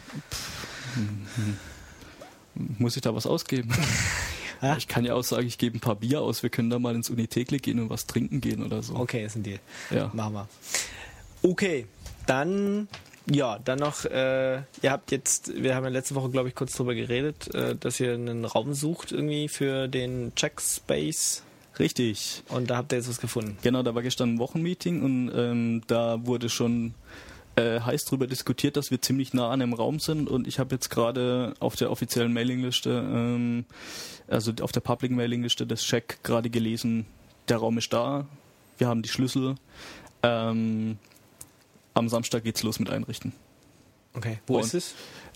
Muss ich da was ausgeben? Ja? Ich kann ja auch sagen, ich gebe ein paar Bier aus, wir können da mal ins Unitekle gehen und was trinken gehen oder so. Okay, ist ein Deal. Ja. Machen wir. Okay, dann noch, wir haben ja letzte Woche, glaube ich, kurz drüber geredet, dass ihr einen Raum sucht irgendwie für den Checkspace. Richtig. Und da habt ihr jetzt was gefunden. Genau, da war gestern ein Wochenmeeting und da wurde schon heiß drüber diskutiert, dass wir ziemlich nah an dem Raum sind, und ich habe jetzt gerade auf der offiziellen Mailingliste, also auf der Public Mailingliste des Check gerade gelesen, der Raum ist da, wir haben die Schlüssel, am Samstag geht's los mit Einrichten. Okay, wo ist es?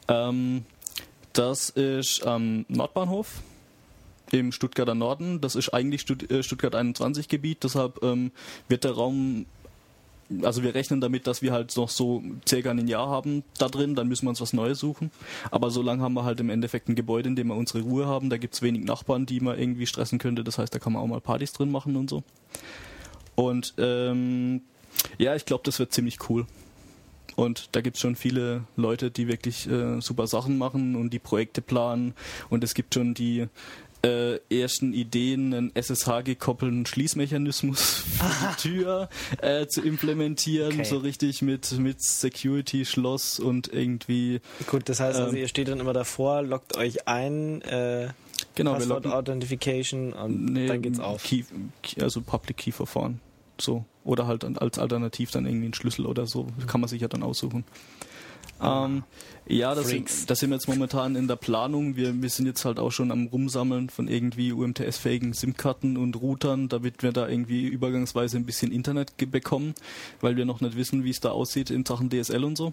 Das ist am Nordbahnhof im Stuttgarter Norden, das ist eigentlich Stuttgart 21 Gebiet, deshalb wird der Raum, also wir rechnen damit, dass wir halt noch so circa ein Jahr haben da drin, dann müssen wir uns was Neues suchen. Aber so lange haben wir halt im Endeffekt ein Gebäude, in dem wir unsere Ruhe haben. Da gibt es wenig Nachbarn, die man irgendwie stressen könnte. Das heißt, da kann man auch mal Partys drin machen und so. Und ja, ich glaube, das wird ziemlich cool. Und da gibt es schon viele Leute, die wirklich super Sachen machen und die Projekte planen. Und es gibt schon die ersten Ideen, einen SSH-gekoppelten Schließmechanismus für die Tür zu implementieren, okay. So richtig mit Security-Schloss und irgendwie... Gut, das heißt also, ihr steht dann immer davor, loggt euch ein, genau, Passwort-Authentification und dann geht's auf. Also Public-Key-Verfahren. So. Oder halt als Alternativ dann irgendwie einen Schlüssel oder so. Kann man sich ja dann aussuchen. Ja, das sind wir jetzt momentan in der Planung. Wir sind jetzt halt auch schon am Rumsammeln von irgendwie UMTS-fähigen SIM-Karten und Routern, damit wir da irgendwie übergangsweise ein bisschen Internet bekommen, weil wir noch nicht wissen, wie es da aussieht in Sachen DSL und so.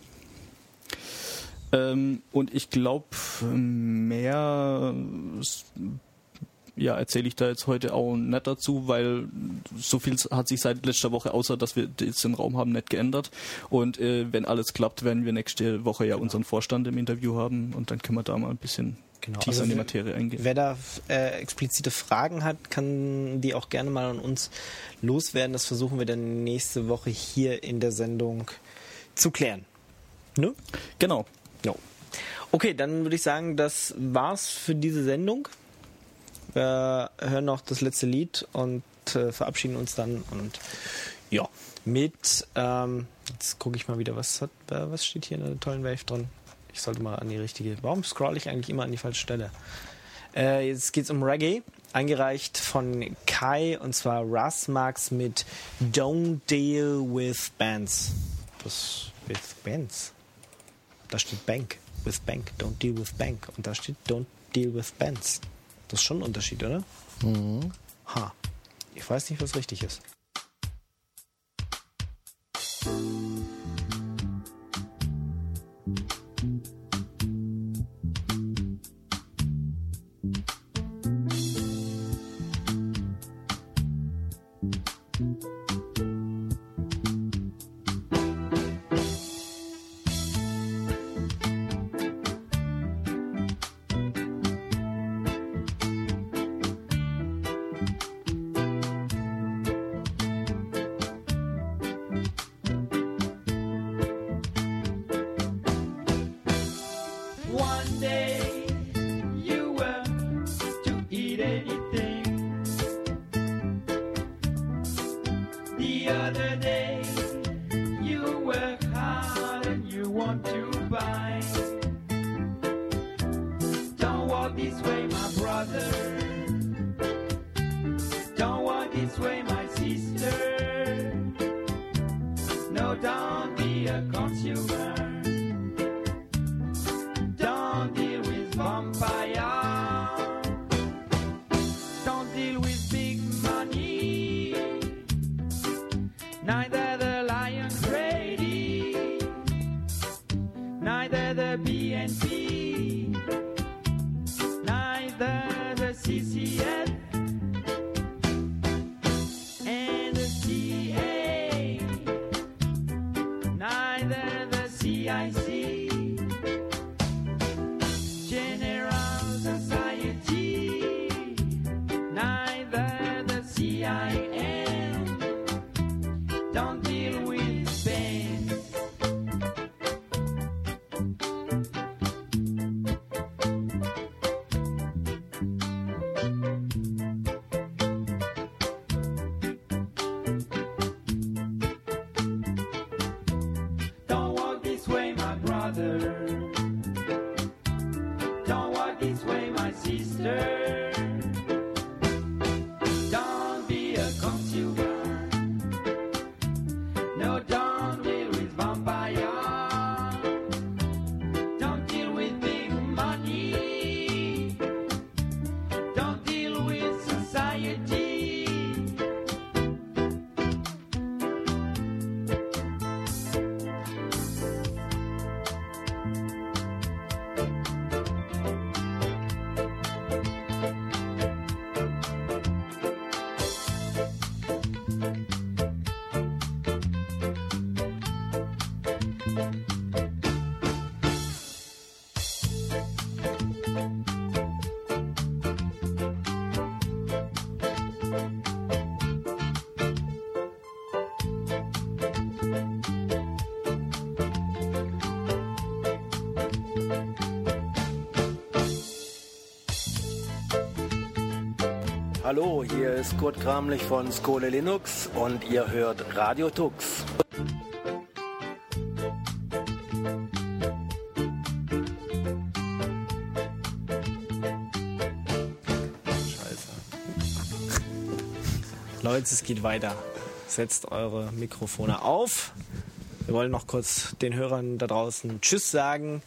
Und ich glaube, mehr erzähle ich da jetzt heute auch nicht dazu, weil so viel hat sich seit letzter Woche, außer dass wir jetzt den Raum haben, nicht geändert. Und wenn alles klappt, werden wir nächste Woche unseren Vorstand im Interview haben, und dann können wir da mal ein bisschen tiefer in die Materie eingehen. Wer da explizite Fragen hat, kann die auch gerne mal an uns loswerden. Das versuchen wir dann nächste Woche hier in der Sendung zu klären. Ne? Genau. Jo. Okay, dann würde ich sagen, das war's für diese Sendung. Wir hören noch das letzte Lied und verabschieden uns dann. Und ja, mit, jetzt gucke ich mal wieder, was steht hier in der tollen Wave drin? Ich sollte mal an die richtige, warum scroll ich eigentlich immer an die falsche Stelle? Jetzt geht's um Reggae, eingereicht von Kai, und zwar Russ Marx mit Don't Deal with Bands. Was with Bands? Da steht Bank, with Bank, don't deal with Bank. Und da steht Don't Deal with Bands. Das ist schon ein Unterschied, oder? Mhm. Ich weiß nicht, was richtig ist. don't deal with big money, neither the Lion Grady, neither the BNP, neither the CCF and the CA, neither the CIC, General Society, neither the CIM, don't deal with banks. Don't walk this way, my brother. Don't walk this way, my sister. Don't be a consumer. No, don't deal with vampire. Don't deal with big money. Don't deal with society. Hallo, hier ist Kurt Kramlich von Skole Linux und ihr hört Radio Tux. Leute, es geht weiter. Setzt eure Mikrofone auf. Wir wollen noch kurz den Hörern da draußen Tschüss sagen.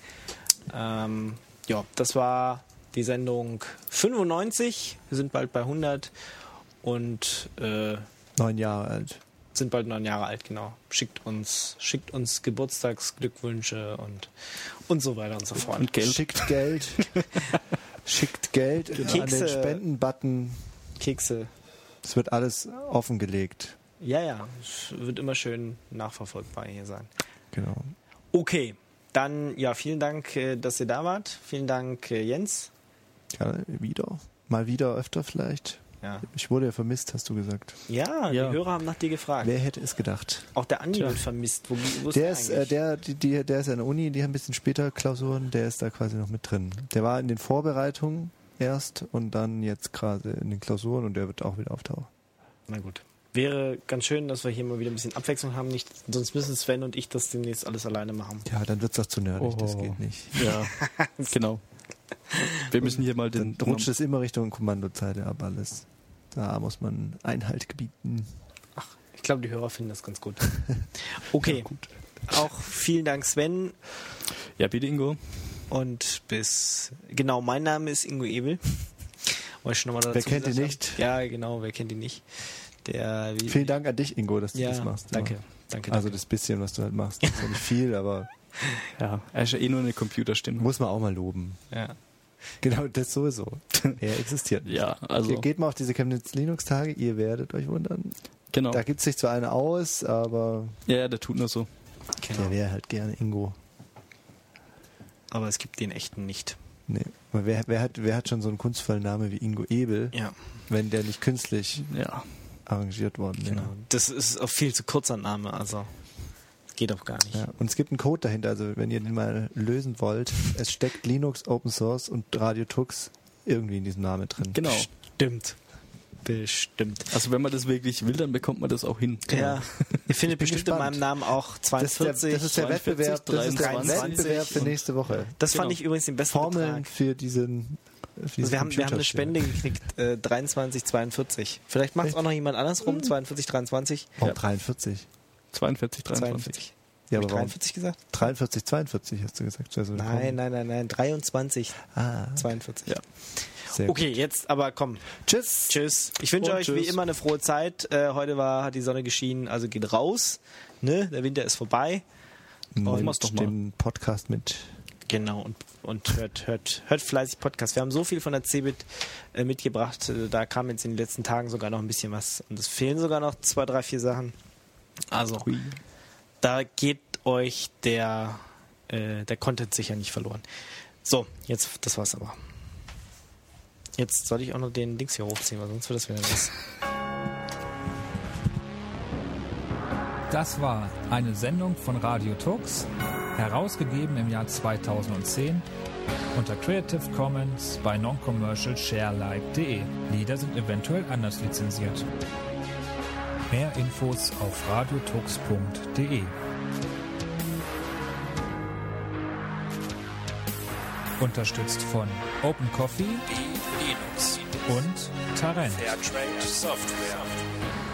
Ja, das war die Sendung 95. Wir sind bald bei 100 und 9 Jahre alt. Sind bald 9 Jahre alt, genau. Schickt uns Geburtstagsglückwünsche und so weiter und so fort. Und Geld. Schickt Geld. Schickt Geld Kekse. An den Spendenbutton. Kekse. Es wird alles offengelegt. Ja. Es wird immer schön nachverfolgbar hier sein. Genau. Okay, dann ja, vielen Dank, dass ihr da wart. Vielen Dank, Jens. Ja, wieder. Mal wieder, öfter vielleicht. Ja. Ich wurde ja vermisst, hast du gesagt. Ja, die Hörer haben nach dir gefragt. Wer hätte es gedacht? Auch der Andi wird vermisst. Wo der ist der ist an der Uni, die haben ein bisschen später Klausuren, der ist da quasi noch mit drin. Der war in den Vorbereitungen erst und dann jetzt gerade in den Klausuren und der wird auch wieder auftauchen. Na gut. Wäre ganz schön, dass wir hier mal wieder ein bisschen Abwechslung haben. Nicht, sonst müssen Sven und ich das demnächst alles alleine machen. Ja, dann wird es doch zu nerdig, das geht nicht. Ja, genau. Wir müssen hier mal dann rutscht es immer Richtung Kommandozeile ab alles. Da muss man Einhalt gebieten. Ach, ich glaube, die Hörer finden das ganz gut. Okay, ja, gut. Auch vielen Dank, Sven. Ja, bitte, Ingo. Und genau, mein Name ist Ingo Ebel. Wer kennt ihn nicht? Ja, genau, wer kennt ihn nicht? Vielen Dank an dich, Ingo, dass du das machst. Danke. Also das bisschen, was du halt machst, ist ja nicht viel, aber ja, er ist ja eh nur eine Computerstimme. Muss man auch mal loben. Ja. Genau, das sowieso. Er existiert. Ja, also. Geht mal auf diese Chemnitz Linux-Tage, ihr werdet euch wundern. Genau. Da gibt es sich zwar eine aus, aber. Ja, der tut nur so. Genau. Der wäre halt gerne Ingo. Aber es gibt den echten nicht. Nee. Wer hat schon so einen kunstvollen Namen wie Ingo Ebel, wenn der nicht künstlich arrangiert worden wäre? Genau. Das ist auch viel zu kurzer Name, also geht auch gar nicht. Ja. Und es gibt einen Code dahinter, also wenn ihr den mal lösen wollt, es steckt Linux, Open Source und Radio Tux irgendwie in diesem Namen drin. Genau. Bestimmt. Also wenn man das wirklich will, dann bekommt man das auch hin. Ja. Ihr findet bestimmt in meinem Namen auch 42. Das ist der 42, Wettbewerb, 23, Wettbewerb für nächste Woche. Das fand ich übrigens den besten Formeln Betrag. für diesen also wir haben eine Spende gekriegt, 23, 42. Vielleicht macht es auch noch jemand andersrum, 42, 23. Oh, 43. 42, 23. Ja, aber 43 gesagt? 43, 42 hast du gesagt. Also nein, 23, 42. Okay. 42. Ja. Sehr okay, gut. Jetzt aber komm. Tschüss. Tschüss. Ich wünsche euch wie immer eine frohe Zeit. Heute hat die Sonne geschienen, also geht raus. Ne? Der Winter ist vorbei. Und den Podcast mit. Genau, und hört fleißig Podcast. Wir haben so viel von der CeBIT mitgebracht. Da kam jetzt in den letzten Tagen sogar noch ein bisschen was. Und es fehlen sogar noch 2, 3, 4 Sachen. Also, da geht euch der Content sicher nicht verloren. So, jetzt, das war's aber. Jetzt sollte ich auch noch den Dings hier hochziehen, weil sonst wird das wieder was. Das war eine Sendung von Radio Tux, herausgegeben im Jahr 2010 unter Creative Commons bei noncommercialsharealike.de. Lieder sind eventuell anders lizenziert. Mehr Infos auf radiotux.de. Unterstützt von Open Coffee und Tarent. Fairtrade Software.